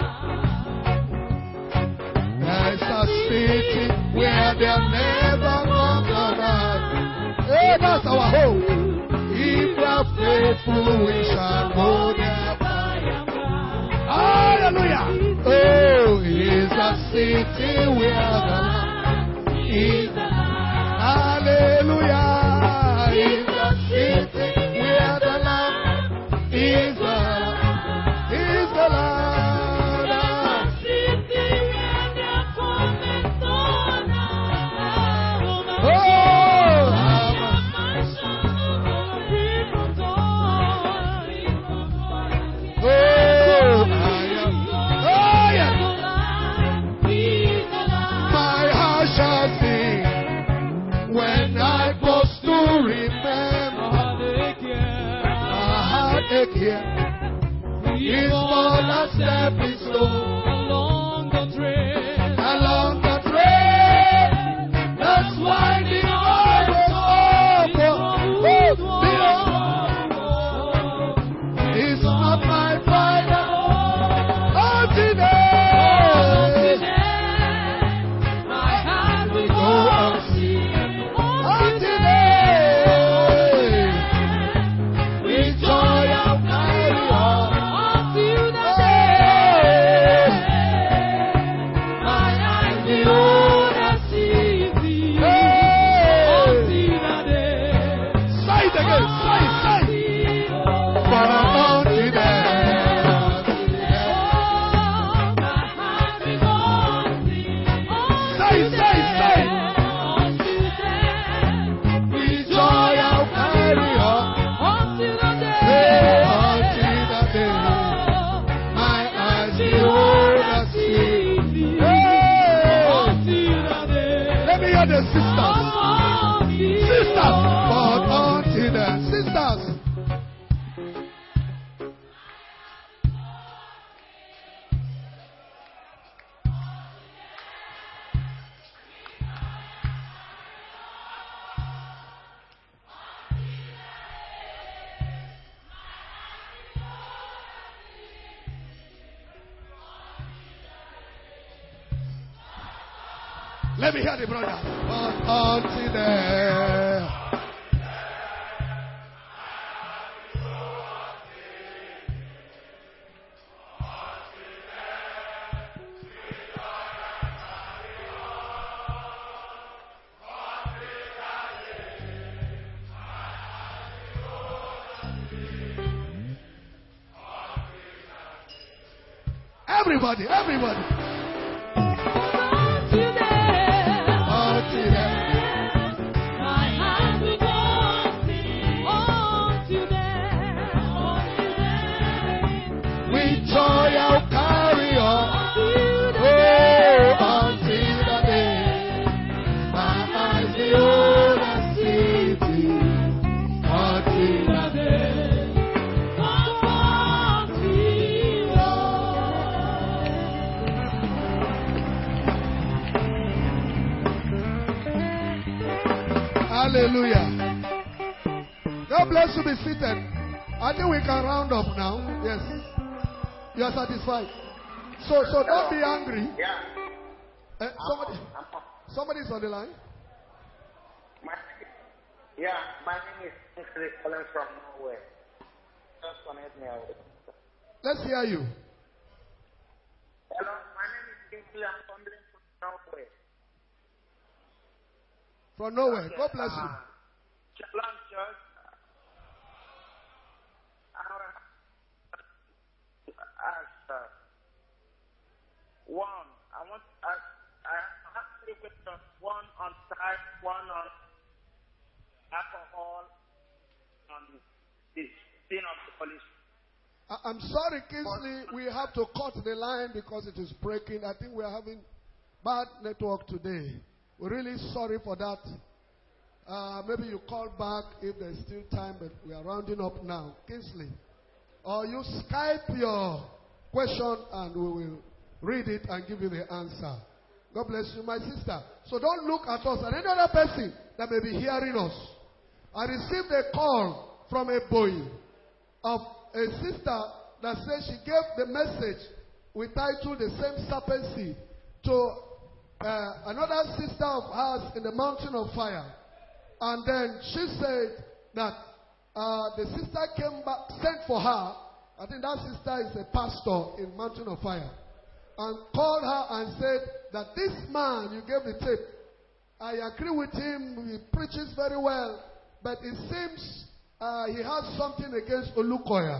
There's a city where they'll never conquer us. Hey, that's our hope. If we're faithful, we shall go there by and by. Hallelujah! Oh, it's a city where the Lamb is alive. Hallelujah! It's a city where the Lamb is the is the Lord. Oh, my heart shall sing when I pause to remember. Here. It's more than stepping stone along the trail, along the trail. That's why the door is open. It's not my final. Oh, today, my hand will go on sea. Oh, today, with joy. Let me hear the brother. But until then. Everybody, everybody. Until then, Until then. my heart will go on singing. Until then, until then, With joy I'll carry on. until the Oh, until the day my eyes behold the city. Until the day. comfort me, Hallelujah. God bless you. Be seated. I think we can round up now. Yes. You are satisfied. So, so don't be angry. Yeah. Uh, somebody, somebody is on the line. My, yeah, my name is Kingsley calling from Norway. Just connect me out. Let's hear you. Hello, my name is Kingsley. I'm calling from Norway. From nowhere. Okay, God bless you. uh, Shalom Church. I want to ask uh, one. I want to ask. I have three questions. One on tithe, one on alcohol, on the sin of the police. I- I'm sorry, Kingsley. We have to cut the line because it is breaking. I think we are having bad network today. We're really sorry for that. Uh, maybe you call back if there's still time, but we are rounding up now. Kingsley, or you Skype your question and we will read it and give you the answer. God bless you, my sister. So don't look at us and any other person that may be hearing us. I received a call from a boy of a sister that said she gave the message we titled The Same Serpent Seed to uh, another sister of ours in the mountain of fire. And then she said that uh, the sister came back, sent for her. I think that sister is a pastor in Mountain of Fire. And called her and said that this man, you gave the tape, I agree with him, he preaches very well, but it seems uh, he has something against Olukoya.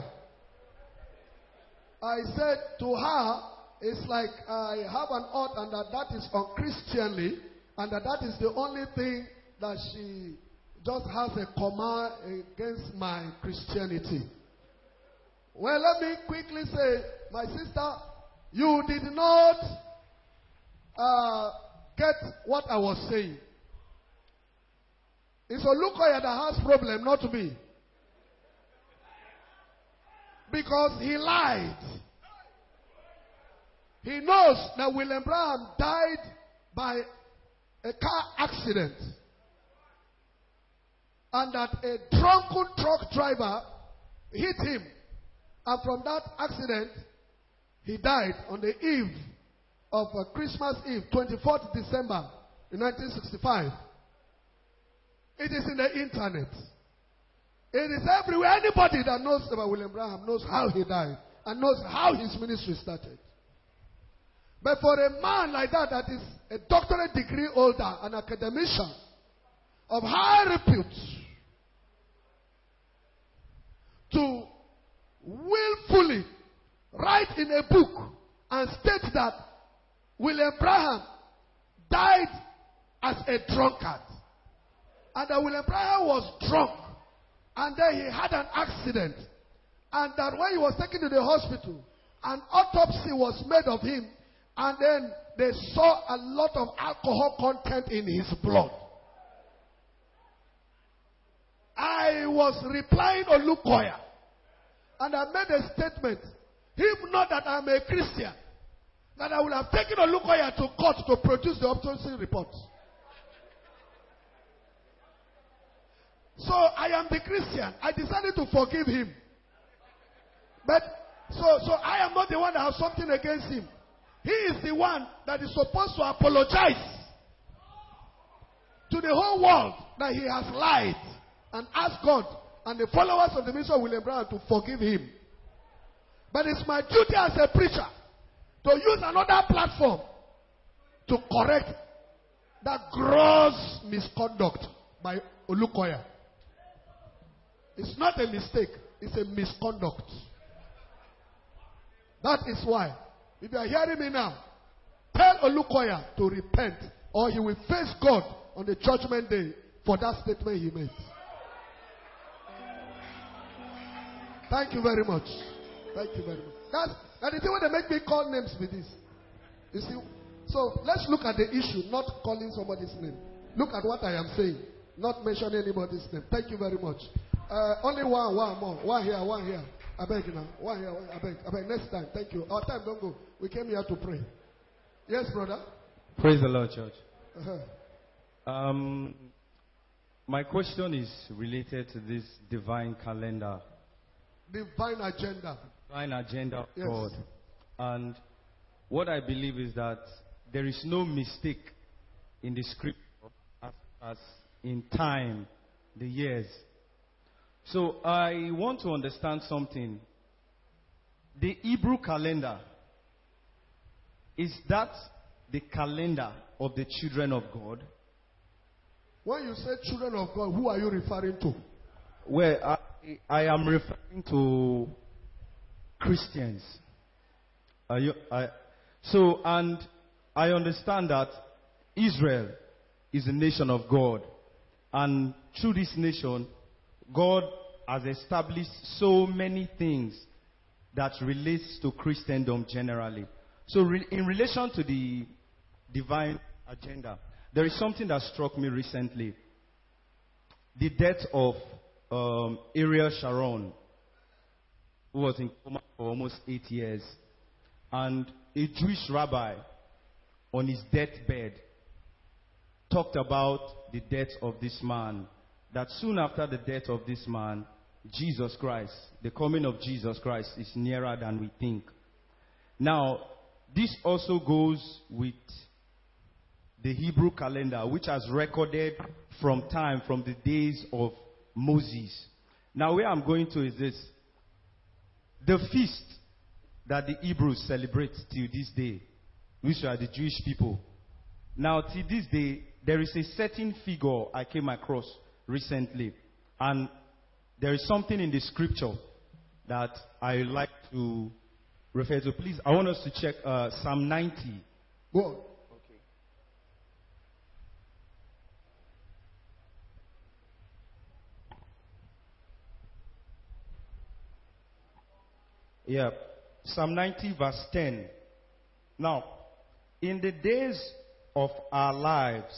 I said to her, it's like I have an ought and that that is unchristianly, and that that is the only thing that she just has a comma against my Christianity. Well, let me quickly say, my sister, you did not uh, get what I was saying. It's Olukoya that has problem, not me. Because he lied. He knows that William Branham died by a car accident. And that a drunken truck driver hit him. And from that accident, he died on the eve of uh, Christmas Eve, twenty-fourth of December in nineteen sixty-five. It is in the internet. It is everywhere. Anybody that knows about William Branham knows how he died and knows how his ministry started. But for a man like that, that is a doctorate degree holder, an academician of high repute, to willfully write in a book and state that William Branham died as a drunkard, and that William Branham was drunk, and then he had an accident, and that when he was taken to the hospital, an autopsy was made of him, and then they saw a lot of alcohol content in his blood. I was replying to Olukoya, and I made a statement. If not that I'm a Christian, that I would have taken Olukoya to court to produce the autopsy report. So I am the Christian. I decided to forgive him. But so so I am not the one that has something against him. He is the one that is supposed to apologize to the whole world that he has lied and ask God and the followers of the ministry of William Brown to forgive him. But it's my duty as a preacher to use another platform to correct that gross misconduct by Olukoya. It's not a mistake, it's a misconduct. That is why, if you are hearing me now, tell Olukoya to repent, or he will face God on the judgment day for that statement he made. Thank you very much. Thank you very much. That's, that's the thing when they make me call names with this. You see? So let's look at the issue, not calling somebody's name. Look at what I am saying, not mentioning anybody's name. Thank you very much. Uh, only one, one more. One here, one here. I beg you now. One here, one, I beg. I beg. Next time. Thank you. Our time don't go. We came here to pray. Yes, brother? Praise the Lord, church. Uh-huh. Um, my question is related to this divine calendar. Divine agenda. Divine agenda of Yes. God. And what I believe is that there is no mistake in the scripture as, as in time, the years. So I want to understand something. The Hebrew calendar, is that the calendar of the children of God? When you say children of God, who are you referring to? Well, I, I am referring to Christians. Are you, I, so, and I understand that Israel is a nation of God. And through this nation, God has established so many things that relates to Christendom generally. So re- in relation to the divine agenda, there is something that struck me recently. The death of um, Ariel Sharon, who was in coma for almost eight years. And a Jewish rabbi on his deathbed talked about the death of this man. That soon after the death of this man, Jesus Christ, the coming of Jesus Christ is nearer than we think. Now, this also goes with the Hebrew calendar, which has recorded from time, from the days of Moses. Now, where I'm going to is this. The feast that the Hebrews celebrate till this day, which are the Jewish people. Now, till this day, there is a certain figure I came across recently. And there is something in the scripture that I like to refer to. Please, I want us to check uh, Psalm ninety. Go on. Okay. Yeah, Psalm ninety verse ten. Now, in the days of our lives,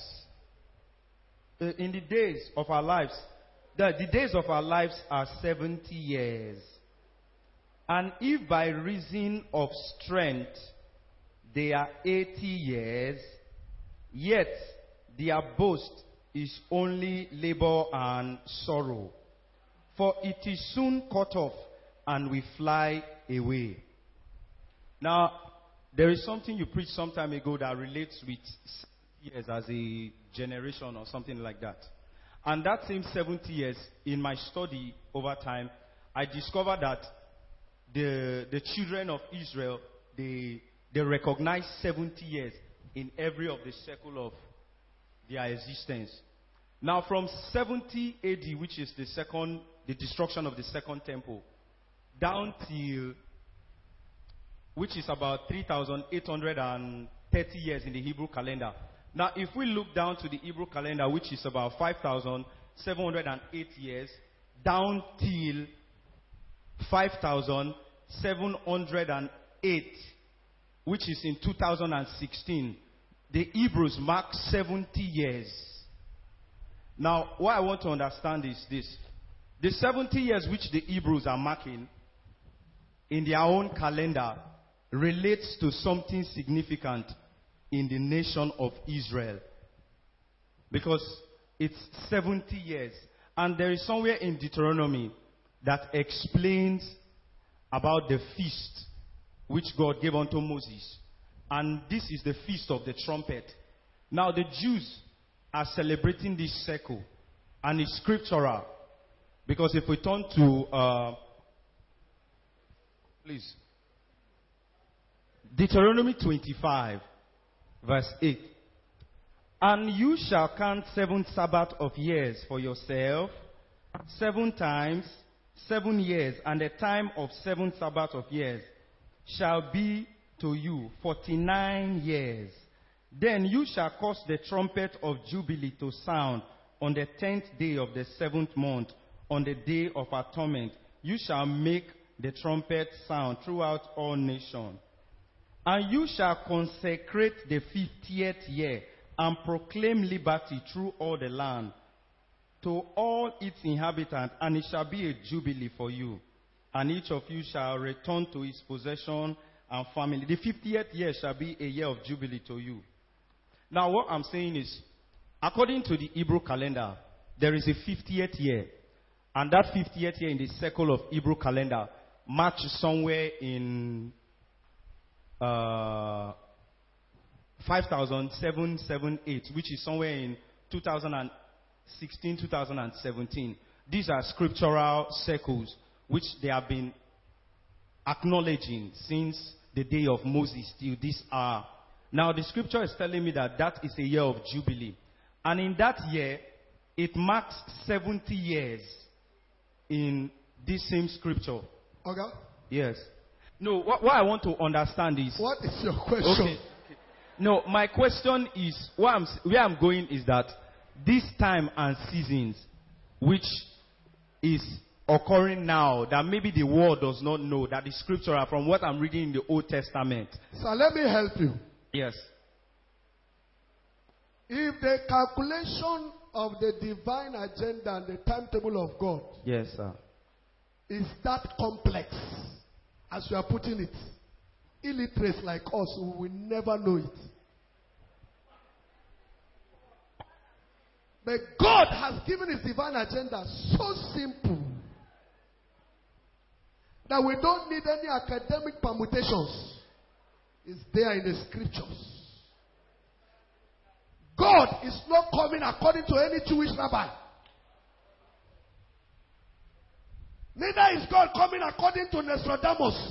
uh, in the days of our lives, the, the days of our lives are seventy years. And if by reason of strength they are eighty years, yet their boast is only labor and sorrow. For it is soon cut off and we fly away. Now, there is something you preached some time ago that relates with years as a generation or something like that. And that same seventy years, in my study over time, I discovered that the, the children of Israel, they, they recognize seventy years in every of the circle of their existence. Now, from seventy A D, which is the second, the destruction of the second temple, down till, which is about three thousand eight hundred thirty years in the Hebrew calendar. Now, if we look down to the Hebrew calendar, which is about five thousand seven hundred eight years, down till five thousand seven hundred eight, which is in two thousand sixteen, the Hebrews mark seventy years. Now, what I want to understand is this. The seventy years which the Hebrews are marking in their own calendar relates to something significant in the nation of Israel. Because it's seventy years. And there is somewhere in Deuteronomy that explains about the feast which God gave unto Moses. And this is the feast of the trumpet. Now the Jews, are celebrating this circle. And it's scriptural. Because if we turn to, uh, please, Deuteronomy twenty-five, verse eight. And you shall count seven Sabbath of years for yourself, seven times, seven years, and the time of seven Sabbath of years shall be to you forty-nine years. Then you shall cause the trumpet of Jubilee to sound on the tenth day of the seventh month, on the day of atonement. You shall make the trumpet sound throughout all nations. And you shall consecrate the fiftieth year, and proclaim liberty through all the land to all its inhabitants, and it shall be a jubilee for you. And each of you shall return to his possession and family. The fiftieth year shall be a year of jubilee to you. Now what I'm saying is, according to the Hebrew calendar, there is a fiftieth year. And that fiftieth year in the circle of Hebrew calendar marches somewhere in uh, five thousand seven hundred seventy-eight, which is somewhere in two thousand sixteen, two thousand seventeen. These are scriptural circles which they have been acknowledging since the day of Moses till this hour. Now the scripture is telling me that that is a year of jubilee. And in that year, it marks seventy years in this same scripture. Okay. Yes. No, what, what I want to understand is... What is your question? Okay. No, my question is, where I'm, where I'm going is that this time and seasons, which is occurring now, that maybe the world does not know, that is scriptural from what I'm reading in the Old Testament. So let me help you. Yes. If the calculation of the divine agenda and the timetable of God, yes, sir, is that complex, as you are putting it, illiterates like us, we will never know it. But God has given his divine agenda so simple that we don't need any academic permutations. It's there in the scriptures. God is not coming according to any Jewish rabbi. Neither is God coming according to Nostradamus.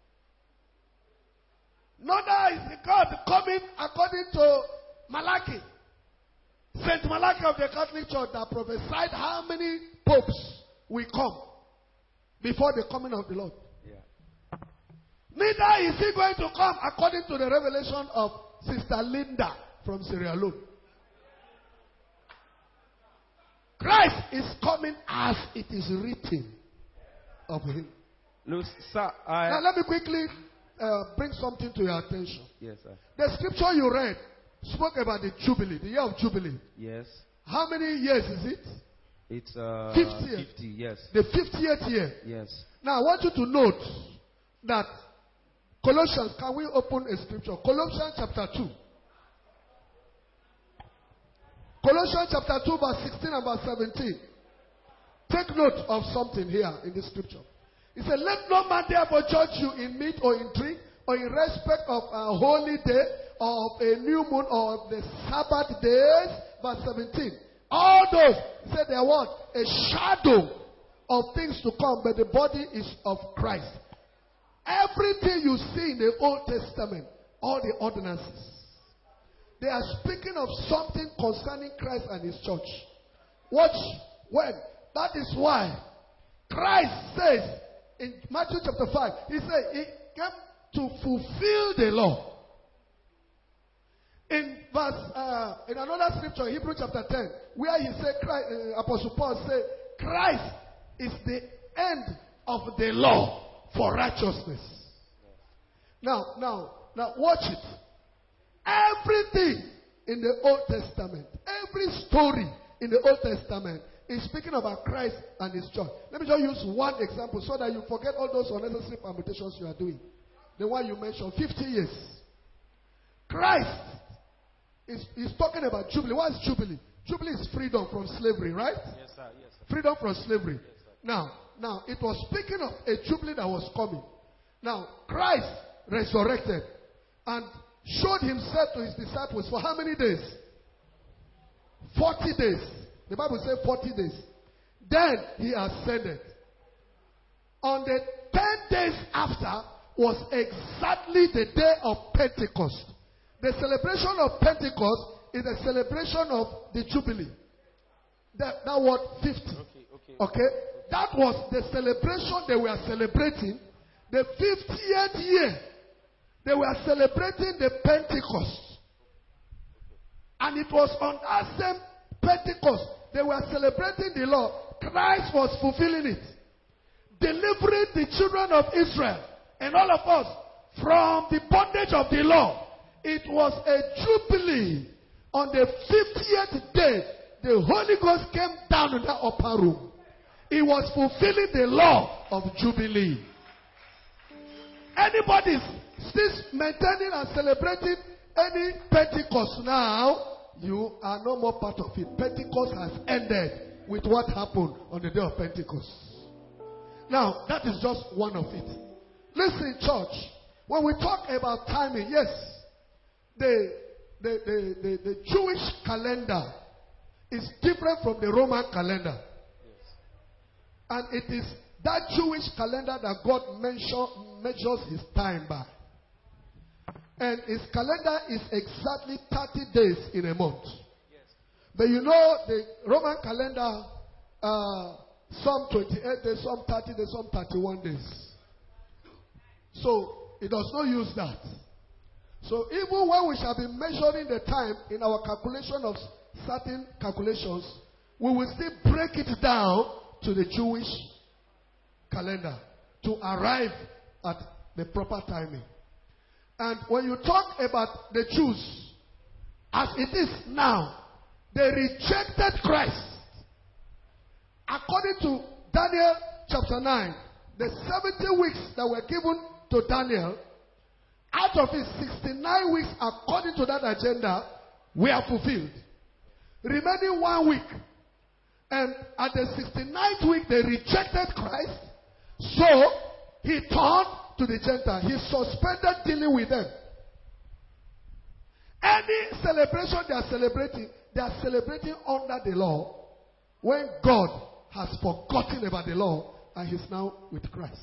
Neither is God coming according to Malachi. Saint Malachi of the Catholic Church that prophesied how many popes will come before the coming of the Lord. Yeah. Neither is he going to come according to the revelation of Sister Linda from Sierra Leone. Christ is coming as it is written of him. No, sir, I... Now let me quickly uh, bring something to your attention. Yes, sir. The scripture you read spoke about the Jubilee, the year of Jubilee. Yes. How many years is it? It's uh, fifty. fifty, yes. The fiftieth year. Yes. Now I want you to note that Colossians, can we open a scripture? Colossians chapter two. Colossians chapter two, verse sixteen and verse seventeen. Take note of something here in this scripture. He said, let no man therefore judge you in meat or in drink, or in respect of a holy day, or of a new moon, or of the Sabbath days. Verse seventeen. All those, he said, they are what? A shadow of things to come, but the body is of Christ. Everything you see in the Old Testament, all the ordinances, they are speaking of something concerning Christ and his church. Watch when. That is why Christ says in Matthew chapter five, he said he came to fulfill the law. In verse, uh, in another scripture, Hebrews chapter ten, where he said, Christ, uh, Apostle Paul said, Christ is the end of the law for righteousness. Now, now, now, watch it. Everything in the Old Testament, every story in the Old Testament is speaking about Christ and his church. Let me just use one example so that you forget all those unnecessary permutations you are doing. The one you mentioned, fifty years. Christ is, is talking about Jubilee. What is Jubilee? Jubilee is freedom from slavery, right? Yes, sir. Yes, sir. Freedom from slavery. Yes, sir. Now, now, it was speaking of a Jubilee that was coming. Now, Christ resurrected and showed himself to his disciples for how many days? forty days. The Bible says forty days. Then he ascended. On the ten days after was exactly the day of Pentecost. The celebration of Pentecost is the celebration of the Jubilee. That, that word fifty. Okay, okay. Okay? That was the celebration they were celebrating. The fiftieth year, they were celebrating the Pentecost. And it was on that same Pentecost, they were celebrating the law. Christ was fulfilling it. Delivering the children of Israel and all of us from the bondage of the law. It was a jubilee. On the fiftieth day, the Holy Ghost came down to the upper room. He was fulfilling the law of jubilee. Anybody still maintaining and celebrating any Pentecost now, you are no more part of it. Pentecost has ended with what happened on the day of Pentecost. Now, that is just one of it. Listen, church, when we talk about timing, yes, the, the, the, the, the Jewish calendar is different from the Roman calendar. Yes. And it is that Jewish calendar that God mention, measures his time by. And his calendar is exactly thirty days in a month. Yes. But you know, the Roman calendar, uh, some twenty-eight days, some thirty days, some thirty-one days. So, it does not use that. So, even when we shall be measuring the time in our calculation of certain calculations, we will still break it down to the Jewish calendar to arrive at the proper timing. And when you talk about the Jews, as it is now, they rejected Christ. According to Daniel chapter nine, the seventy weeks that were given to Daniel, out of his sixty-nine weeks according to that agenda, were fulfilled. Remaining one week. And at the sixty-ninth week, they rejected Christ. So, he turned to the Gentiles. He suspended dealing with them. Any celebration they are celebrating, they are celebrating under the law when God has forgotten about the law and he's now with Christ.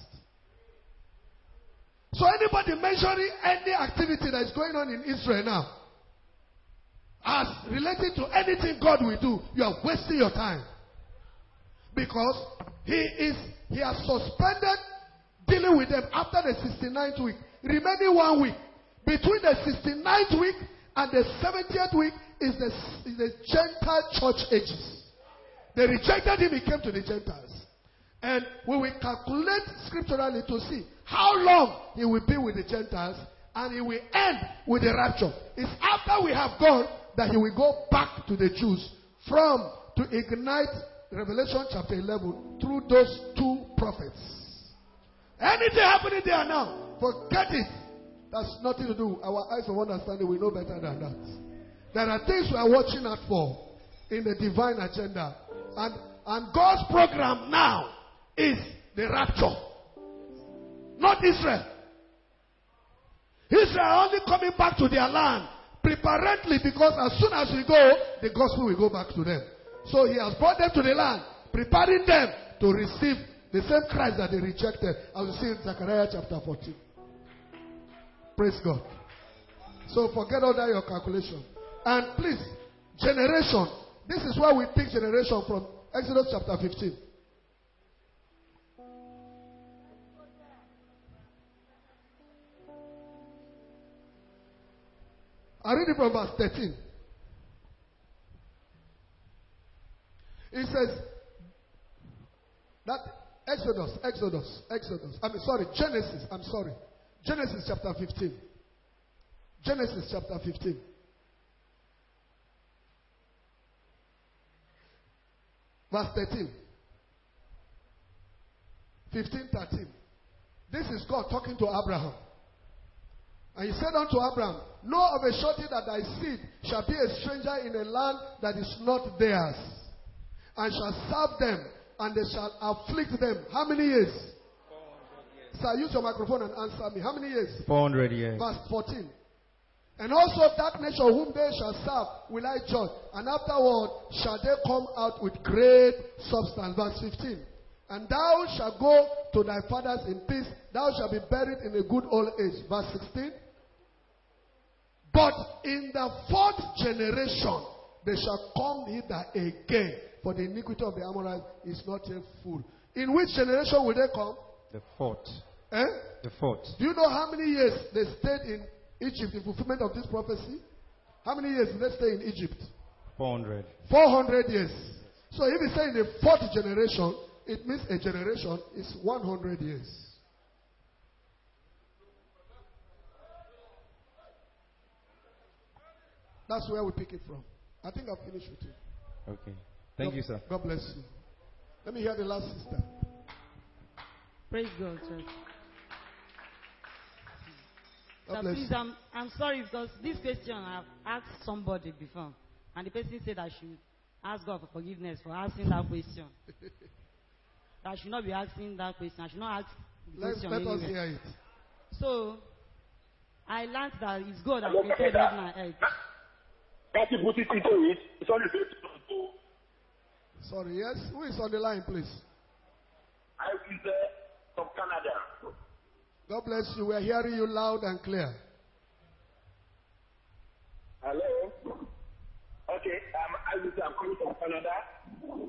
So anybody measuring any activity that is going on in Israel now as related to anything God will do, you are wasting your time. Because he is he has suspended dealing with them after the sixty-ninth week. Remaining one week. Between the sixty-ninth week and the seventieth week is the, is the Gentile church ages. They rejected him, he came to the Gentiles. And we will calculate scripturally to see how long he will be with the Gentiles, and he will end with the rapture. It's after we have gone that he will go back to the Jews from to ignite Revelation chapter eleven through those two prophets. Anything happening there now, forget it. That's nothing to do. Our eyes of understanding, we know better than that. There are things we are watching out for in the divine agenda. And, and God's program now is the rapture. Not Israel. Israel are only coming back to their land preparatory, because as soon as we go, the gospel will go back to them. So he has brought them to the land, preparing them to receive the same Christ that they rejected. As we see in Zechariah chapter fourteen. Praise God. So forget all that your calculation. And please, generation. This is where we pick generation from. Exodus chapter fifteen. I read it from verse thirteen. It says that Exodus, Exodus, Exodus. I mean, sorry, Genesis. I'm sorry. Genesis chapter fifteen. Genesis chapter fifteen. Verse thirteen. fifteen, thirteen. This is God talking to Abraham. And he said unto Abraham, know of a surety that thy seed shall be a stranger in a land that is not theirs, and shall serve them, and they shall afflict them. How many years? Sir, use your microphone and answer me. How many years? four hundred years. Verse fourteen. And also that nation whom they shall serve will I judge. And afterward shall they come out with great substance. Verse fifteen. And thou shalt go to thy fathers in peace. Thou shalt be buried in a good old age. Verse sixteen. But in the fourth generation they shall come hither again. For the iniquity of the Amorites is not yet full. In which generation will they come? The fourth. Eh? The fourth. Do you know how many years they stayed in Egypt in fulfillment of this prophecy? How many years did they stay in Egypt? four hundred. four hundred years. So if you say in the fourth generation, it means a generation is one hundred years. That's where we pick it from. I think I've finished with you. Okay. Thank God, you, sir. God bless you. Let me hear the last sister. Praise God, church. God So bless please, you. I'm, I'm sorry because this question I've asked somebody before, and the person said I should ask God for forgiveness for asking that question. I should not be asking that question. I should not ask the Let, question let us anyway. hear it. So, I learned that it's God that Hello, created Peter. heaven and earth. Can't you put it into it? It's only going to Sorry, yes? Who is on the line, please? I is uh, from Canada. God bless you. We are hearing you loud and clear. Hello. Okay, um, I is I'm calling from Canada.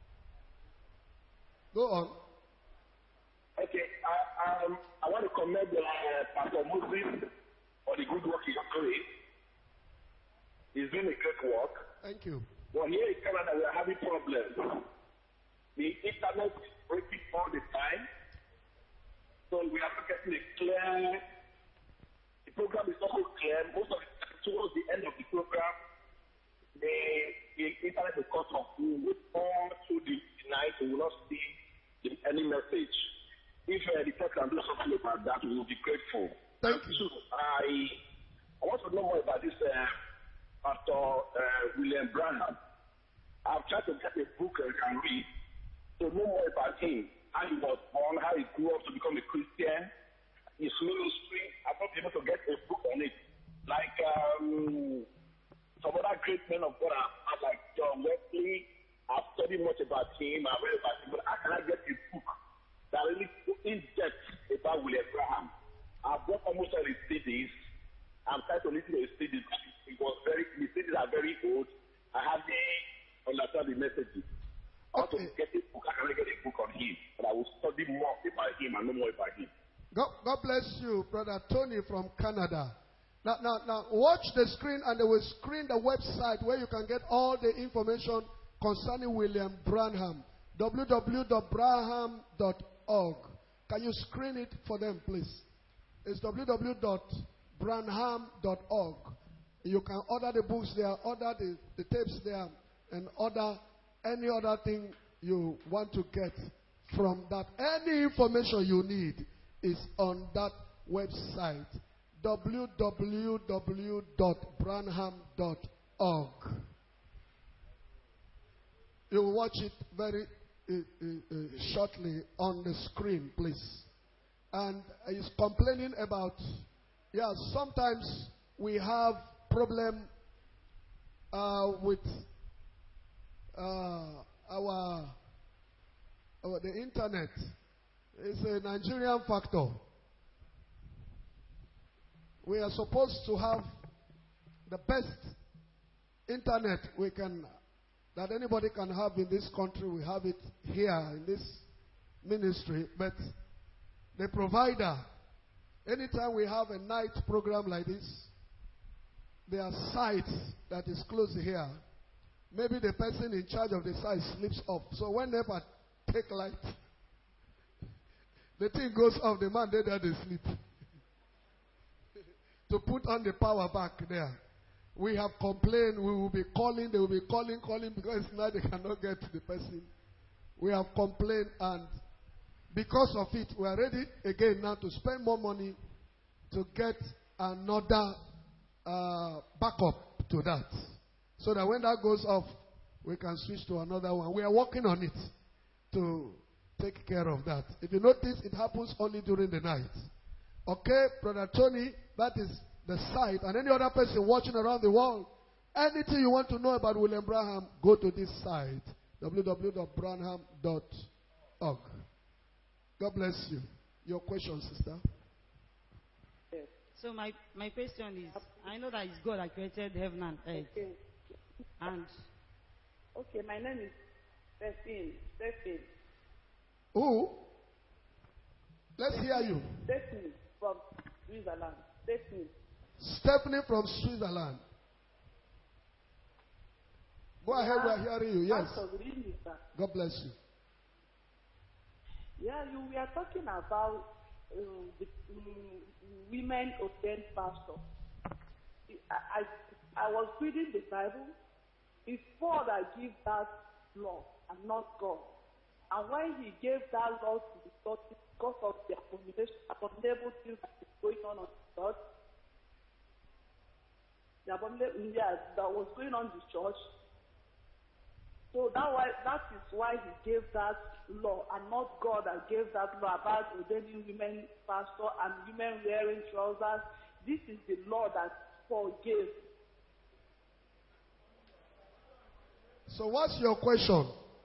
Go on. Okay, I um I want to commend uh, Pastor Moses for the good work he's doing. He's doing a great work. Thank you. But here in Canada, we are having problems. The internet is breaking all the time. So we are not getting a clear. The program is not so clear. Most of the time, towards the end of the program, the, the internet is cut off. We wait all through the night. We will not see the, any message. If uh, the church can do something about that, we will be grateful. Thank you. Two, I, I want to know more about this. Uh, Pastor uh, William Branham. I've tried to get a book I can read to know more about him, how he was born, how he grew up to become a Christian, his ministry. I've not been able to get a book on it. Like um, some other great men of God, I've, like John Wesley. I've studied much about him, I've read about him, but how can I get a book that really in depth about William Branham? I've bought almost all his C Ds. I'm trying to listen to his C Ds. It was very, the C Ds are very old. I hardly understand the messages. Also, Okay. get a book. I can get a book on him, but I will study more about him and know more about him. God, God bless you, Brother Tony from Canada. Now, now, now, watch the screen, and they will screen the website where you can get all the information concerning William Branham. w w w dot branham dot org. Can you screen it for them, please? It's w w w dot branham dot org. You can order the books there, order the, the tapes there, and order any other thing you want to get from that. Any information you need is on that website, w w w dot branham dot org. You will watch it very uh, uh, uh, shortly on the screen, please. And he's complaining about, yeah, sometimes we have problem uh, with uh, our, our the internet. It's a Nigerian factor. We are supposed to have the best internet we can that anybody can have in this country. We have it here in this ministry, but the provider, anytime we have a night program like this, there are sites that is close here. Maybe the person in charge of the site sleeps off. So whenever take light, the thing goes off, the man there that they sleep. To put on the power back there. We have complained, we will be calling, they will be calling, calling, because now they cannot get to the person. We have complained, and because of it, we are ready again now to spend more money to get another uh, backup to that. So that when that goes off, we can switch to another one. We are working on it to take care of that. If you notice, it happens only during the night. Okay, Brother Tony, that is the site, and any other person watching around the world, anything you want to know about William Branham, go to this site, w w w dot branham dot org. God bless you. Your question, sister? So my, my question is, I know that it's God that created heaven and earth. Okay. And Okay, my name is Stephanie. Stephanie. Who? Let's hear you. Stephanie from Switzerland. Stephanie. Stephanie from Switzerland. Go ahead, we are hearing you. Yes. Pastor, good evening, sir. God bless you. Yeah, you we are talking about um, the um, women ordained pastor. I, I I was reading the Bible. It's Paul that gives that law and not God. And when he gave that law to the church because of the abomination, abominable things that is going on in the church, the abominable yeah, that was going on in the church. So that why that is why he gave that law, and not God that gave that law about ordaining women pastor and women wearing trousers. This is the law that Paul gave. So what's your question?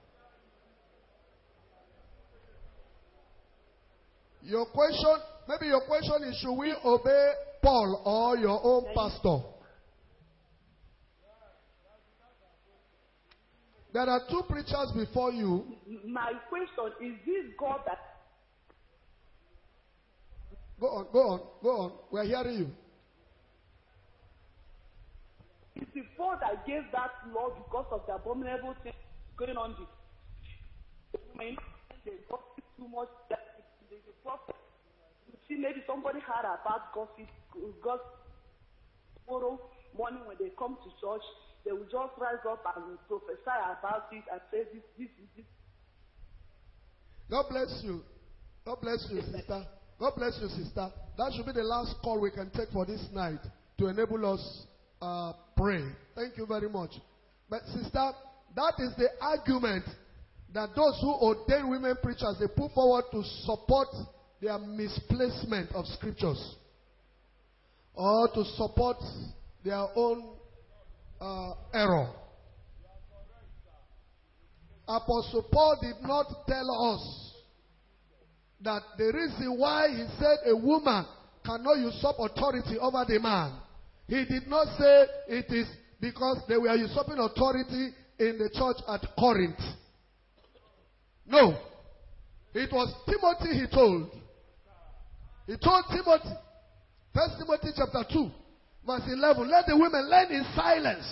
Your question, maybe your question is, should we obey Paul or your own pastor? There are two preachers before you. My question is, this God that... Go on, go on, go on. We're hearing you. It's the Paul that gave that law because of the abominable things going on. The women, they gossip too much. The, the, the prophet, you see, maybe somebody heard about gossip, gossip. Tomorrow morning when they come to church, they will just rise up and prophesy about it and say this, this, this. God bless you. God bless you, sister. God bless you, sister. That should be the last call we can take for this night to enable us uh, pray. Thank you very much. But sister, that is the argument that those who ordain women preachers, they put forward to support their misplacement of scriptures or to support their own uh, error. Apostle Paul did not tell us that the reason why he said a woman cannot usurp authority over the man, he did not say it is because they were usurping authority in the church at Corinth. No. It was Timothy he told. He told Timothy, First Timothy chapter two, verse eleven, let the women learn in silence.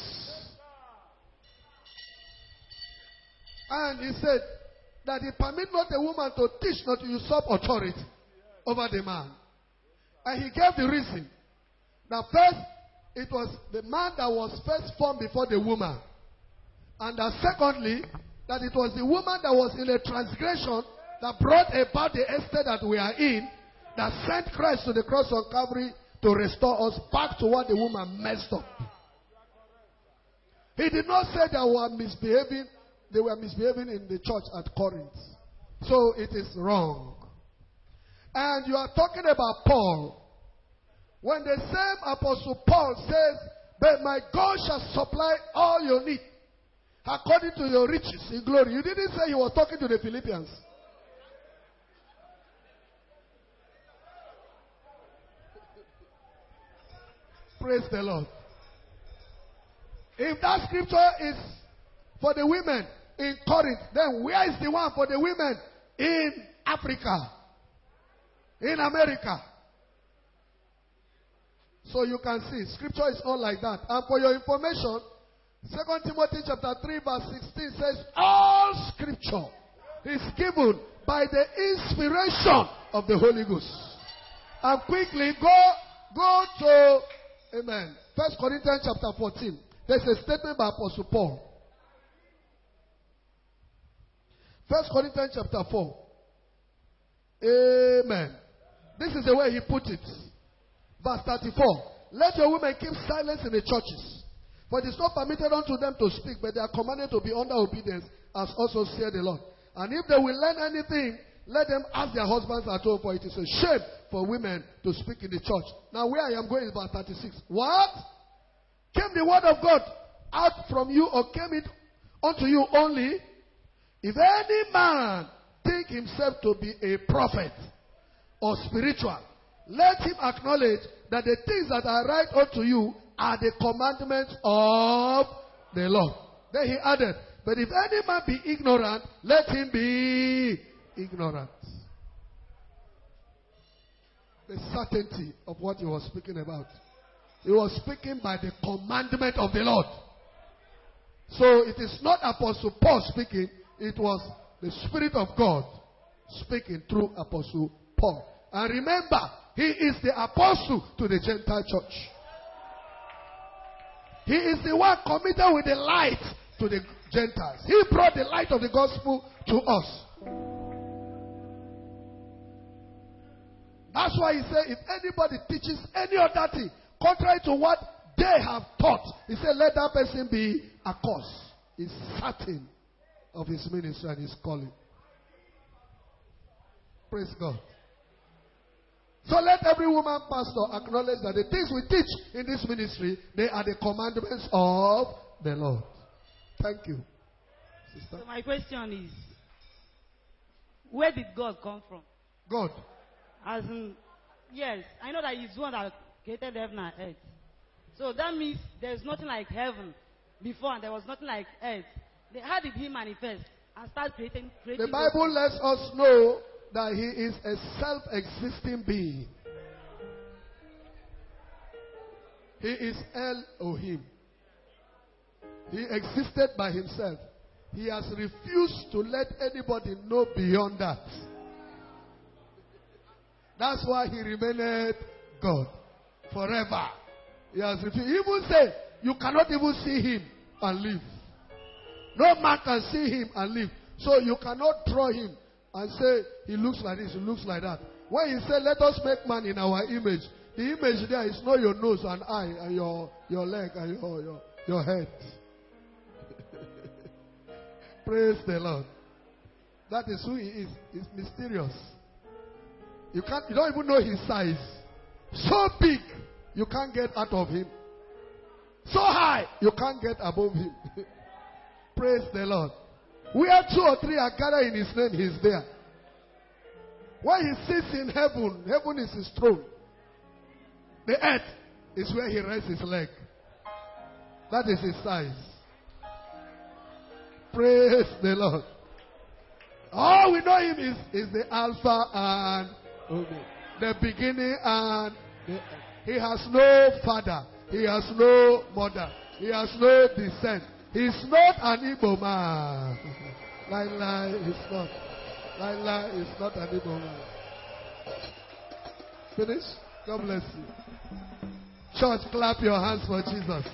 And he said that he permit not a woman to teach, not to usurp authority over the man. And he gave the reason. That first, it was the man that was first formed before the woman. And that secondly, that it was the woman that was in a transgression that brought about the estate that we are in, that sent Christ to the cross on Calvary to restore us back to what the woman messed up. He did not say they were misbehaving, they were misbehaving in the church at Corinth. So it is wrong. And you are talking about Paul. When the same Apostle Paul says, but my God shall supply all your need according to your riches in glory. You didn't say he was talking to the Philippians. Praise the Lord. If that scripture is for the women in Corinth, then where is the one for the women in Africa, in America? So you can see, scripture is not like that. And for your information, Second Timothy chapter three verse sixteen says, all scripture is given by the inspiration of the Holy Ghost. And quickly go, go to, amen, First Corinthians chapter fourteen. There's a statement by Apostle Paul. First Corinthians chapter four. Amen. This is the way he put it. Verse thirty-four. Let your women keep silence in the churches. For it is not permitted unto them to speak, but they are commanded to be under obedience, as also said the Lord. And if they will learn anything, let them ask their husbands at home, for it is a shame for women to speak in the church. Now, where I am going is about thirty-six. What? Came the word of God out from you, or came it unto you only? If any man think himself to be a prophet or spiritual, let him acknowledge that the things that I write unto you are the commandments of the Lord. Then he added, but if any man be ignorant, let him be ignorant. The certainty of what he was speaking about. He was speaking by the commandment of the Lord. So it is not Apostle Paul speaking, it was the Spirit of God speaking through Apostle Paul. And remember, he is the apostle to the Gentile church. He is the one committed with the light to the Gentiles. He brought the light of the gospel to us. That's why he said, if anybody teaches any other thing contrary to what they have taught, he said, let that person be accursed. He's certain of his ministry and his calling. Praise God. So let every woman pastor acknowledge that the things we teach in this ministry, they are the commandments of the Lord. Thank you. Sister? So my question is, where did God come from? God. As in, yes, I know that He's one that created heaven and earth. So that means there's nothing like heaven before, and there was nothing like earth. Then how did He manifest and start creating? creating The Bible lets us know that He is a self-existing being. He is Elohim. He existed by Himself. He has refused to let anybody know beyond that. That's why He remained God forever. He has refused. He even said, you cannot even see Him and live. No man can see Him and live. So you cannot draw Him and say, he looks like this, he looks like that. When he said, let us make man in our image, the image there is not your nose and eye and your, your leg and your, your, your head. Praise the Lord. That is who He is. He's mysterious. You can't, you don't even know His size. So big, you can't get out of Him. So high, you can't get above Him. Praise the Lord. Where two or three are gathered in His name, He's there. When He sits in heaven, heaven is His throne. The earth is where He rests His leg. That is His size. Praise the Lord. All we know Him is, is the Alpha and Omega. The beginning and the end. He has no father. He has no mother. He has no descent. He's not an Igbo man. Lie, lie, it's not. Lie, lie, it's not an Igbo man. Finish? God bless you. Church, clap your hands for Jesus.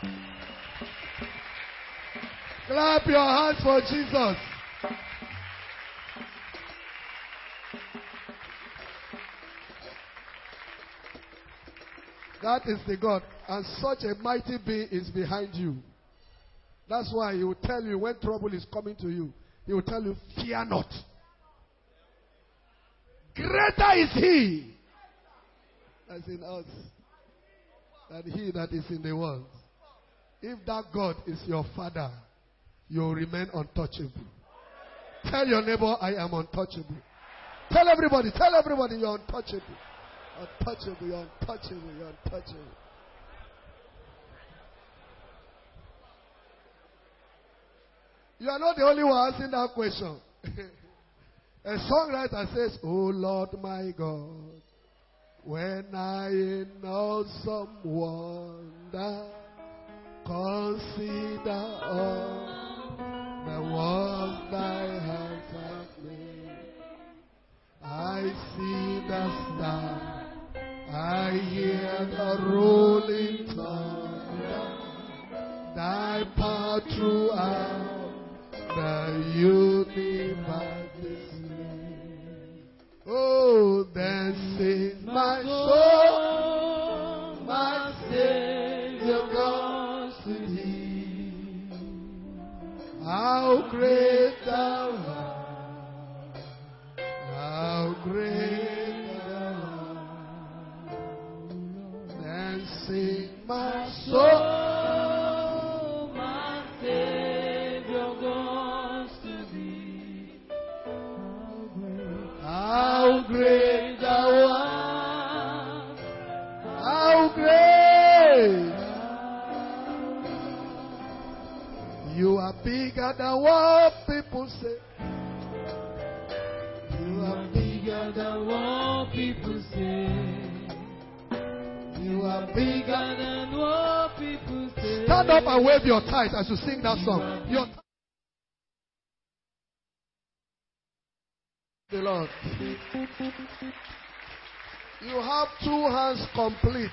Clap your hands for Jesus. That is the God. And such a mighty being is behind you. That's why He will tell you when trouble is coming to you. He will tell you, fear not. Greater is He that's in us than he that is in the world. If that God is your Father, you will remain untouchable. Tell your neighbor, I am untouchable. Tell everybody, tell everybody you're untouchable. Untouchable, you're untouchable, you're untouchable. You are not the only one asking that question. A songwriter says, oh Lord my God, when I in awesome wonder consider all the works thy hands have made, I see the star, I hear the rolling thunder, thy power throughout the universe display. Oh, then sings my soul, my Savior God to thee. How great thou art, bigger than what people say. You are bigger than what people say. You are bigger than what people say. Stand up and wave your tithe as you sing that song. Your the Lord. You have two hands complete.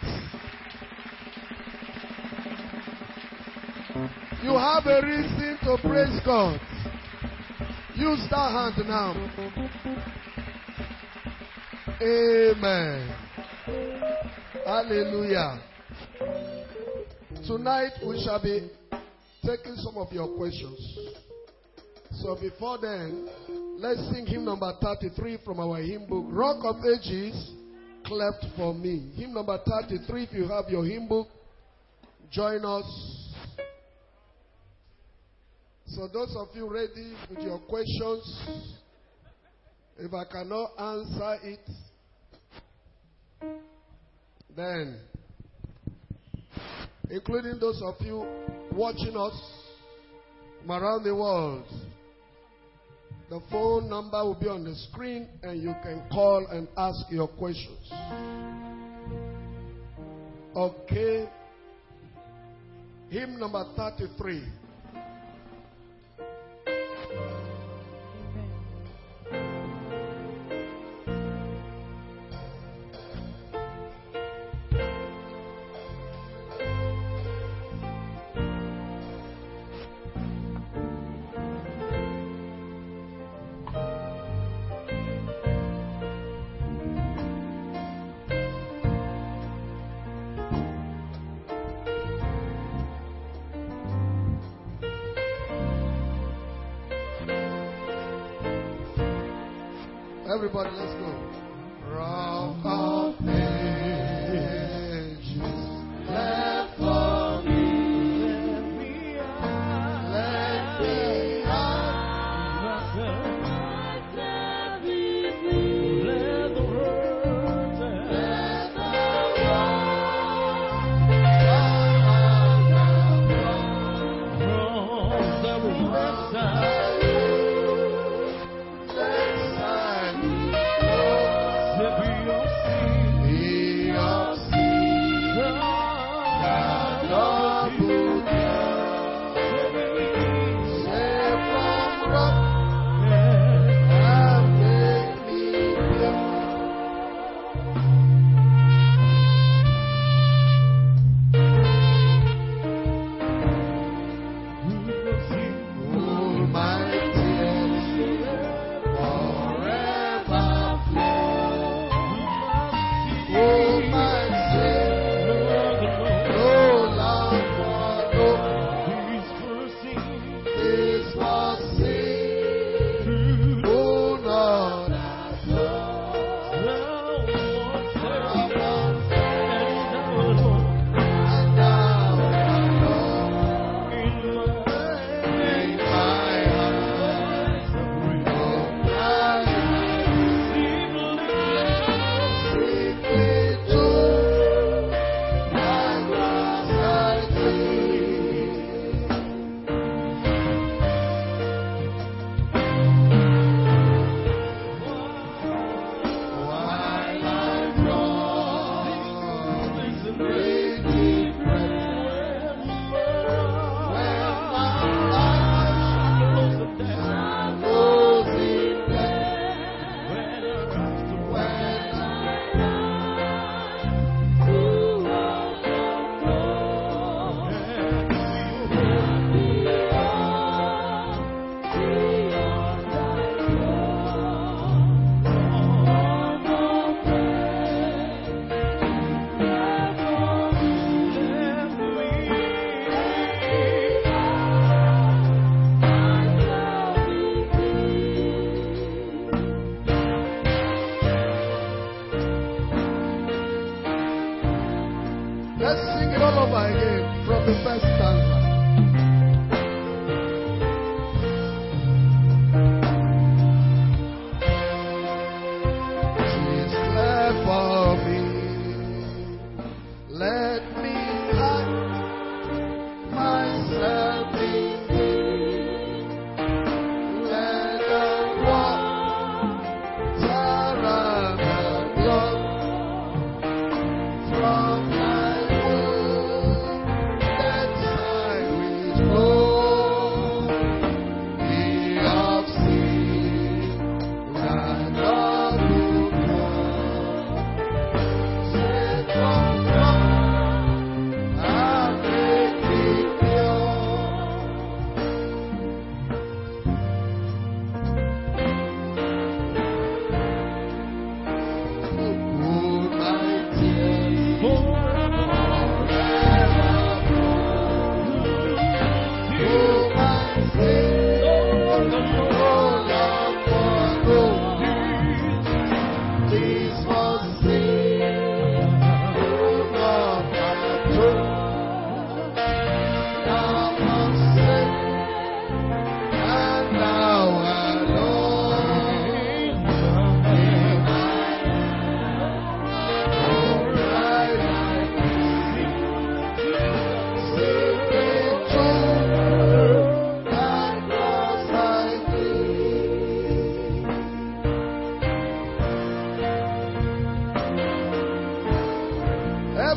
You have a reason to praise God. Use that hand now. Amen. Hallelujah. Tonight we shall be taking some of your questions. So before then, let's sing hymn number thirty-three from our hymn book, Rock of Ages, Cleft for Me. Hymn number thirty-three, if you have your hymn book, join us. So those of you ready with your questions, if I cannot answer it, then, including those of you watching us from around the world, the phone number will be on the screen and you can call and ask your questions. Okay. Hymn number thirty-three. Everybody, let's go. Rock of Ages, left for me. Let me out. Let me out. Myself be free. Let the world tell. Let the world tell. From the west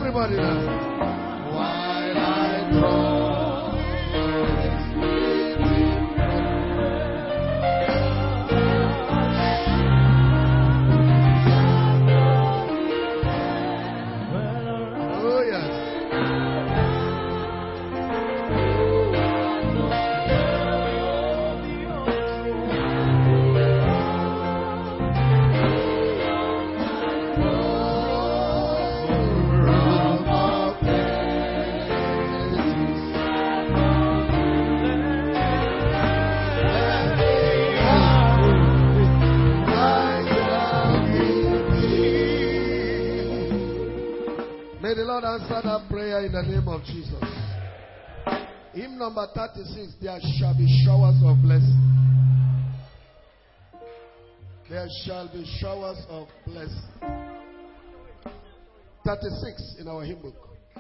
Everybody now. While I draw this living breath. Oh, yes. May the Lord answer that prayer in the name of Jesus. Hymn number thirty-six, there shall be showers of blessing. There shall be showers of blessing. thirty-six in our hymn book.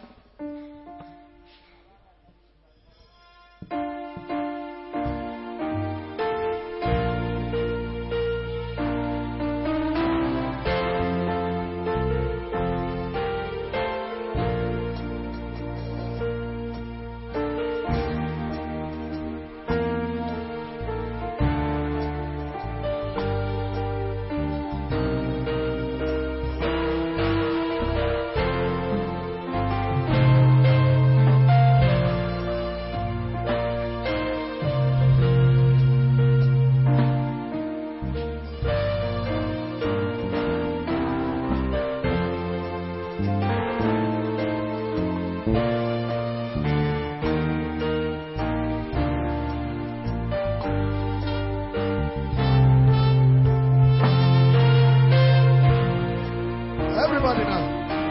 Everybody now.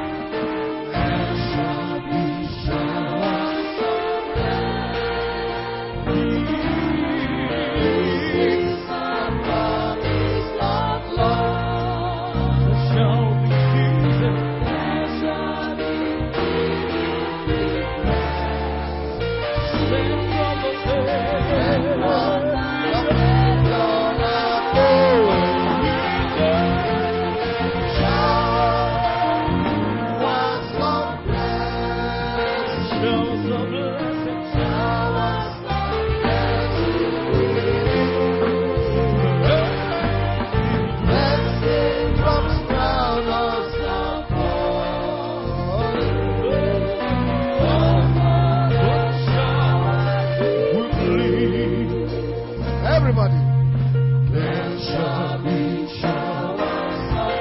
Everybody. There shall be showers of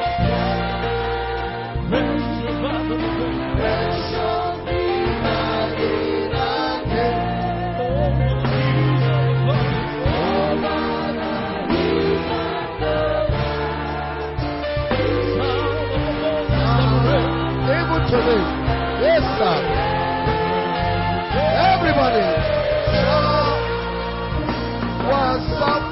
blessing. There shall be light again. Over the hills of the land. Able to live. Yes, sir. Everybody. Was some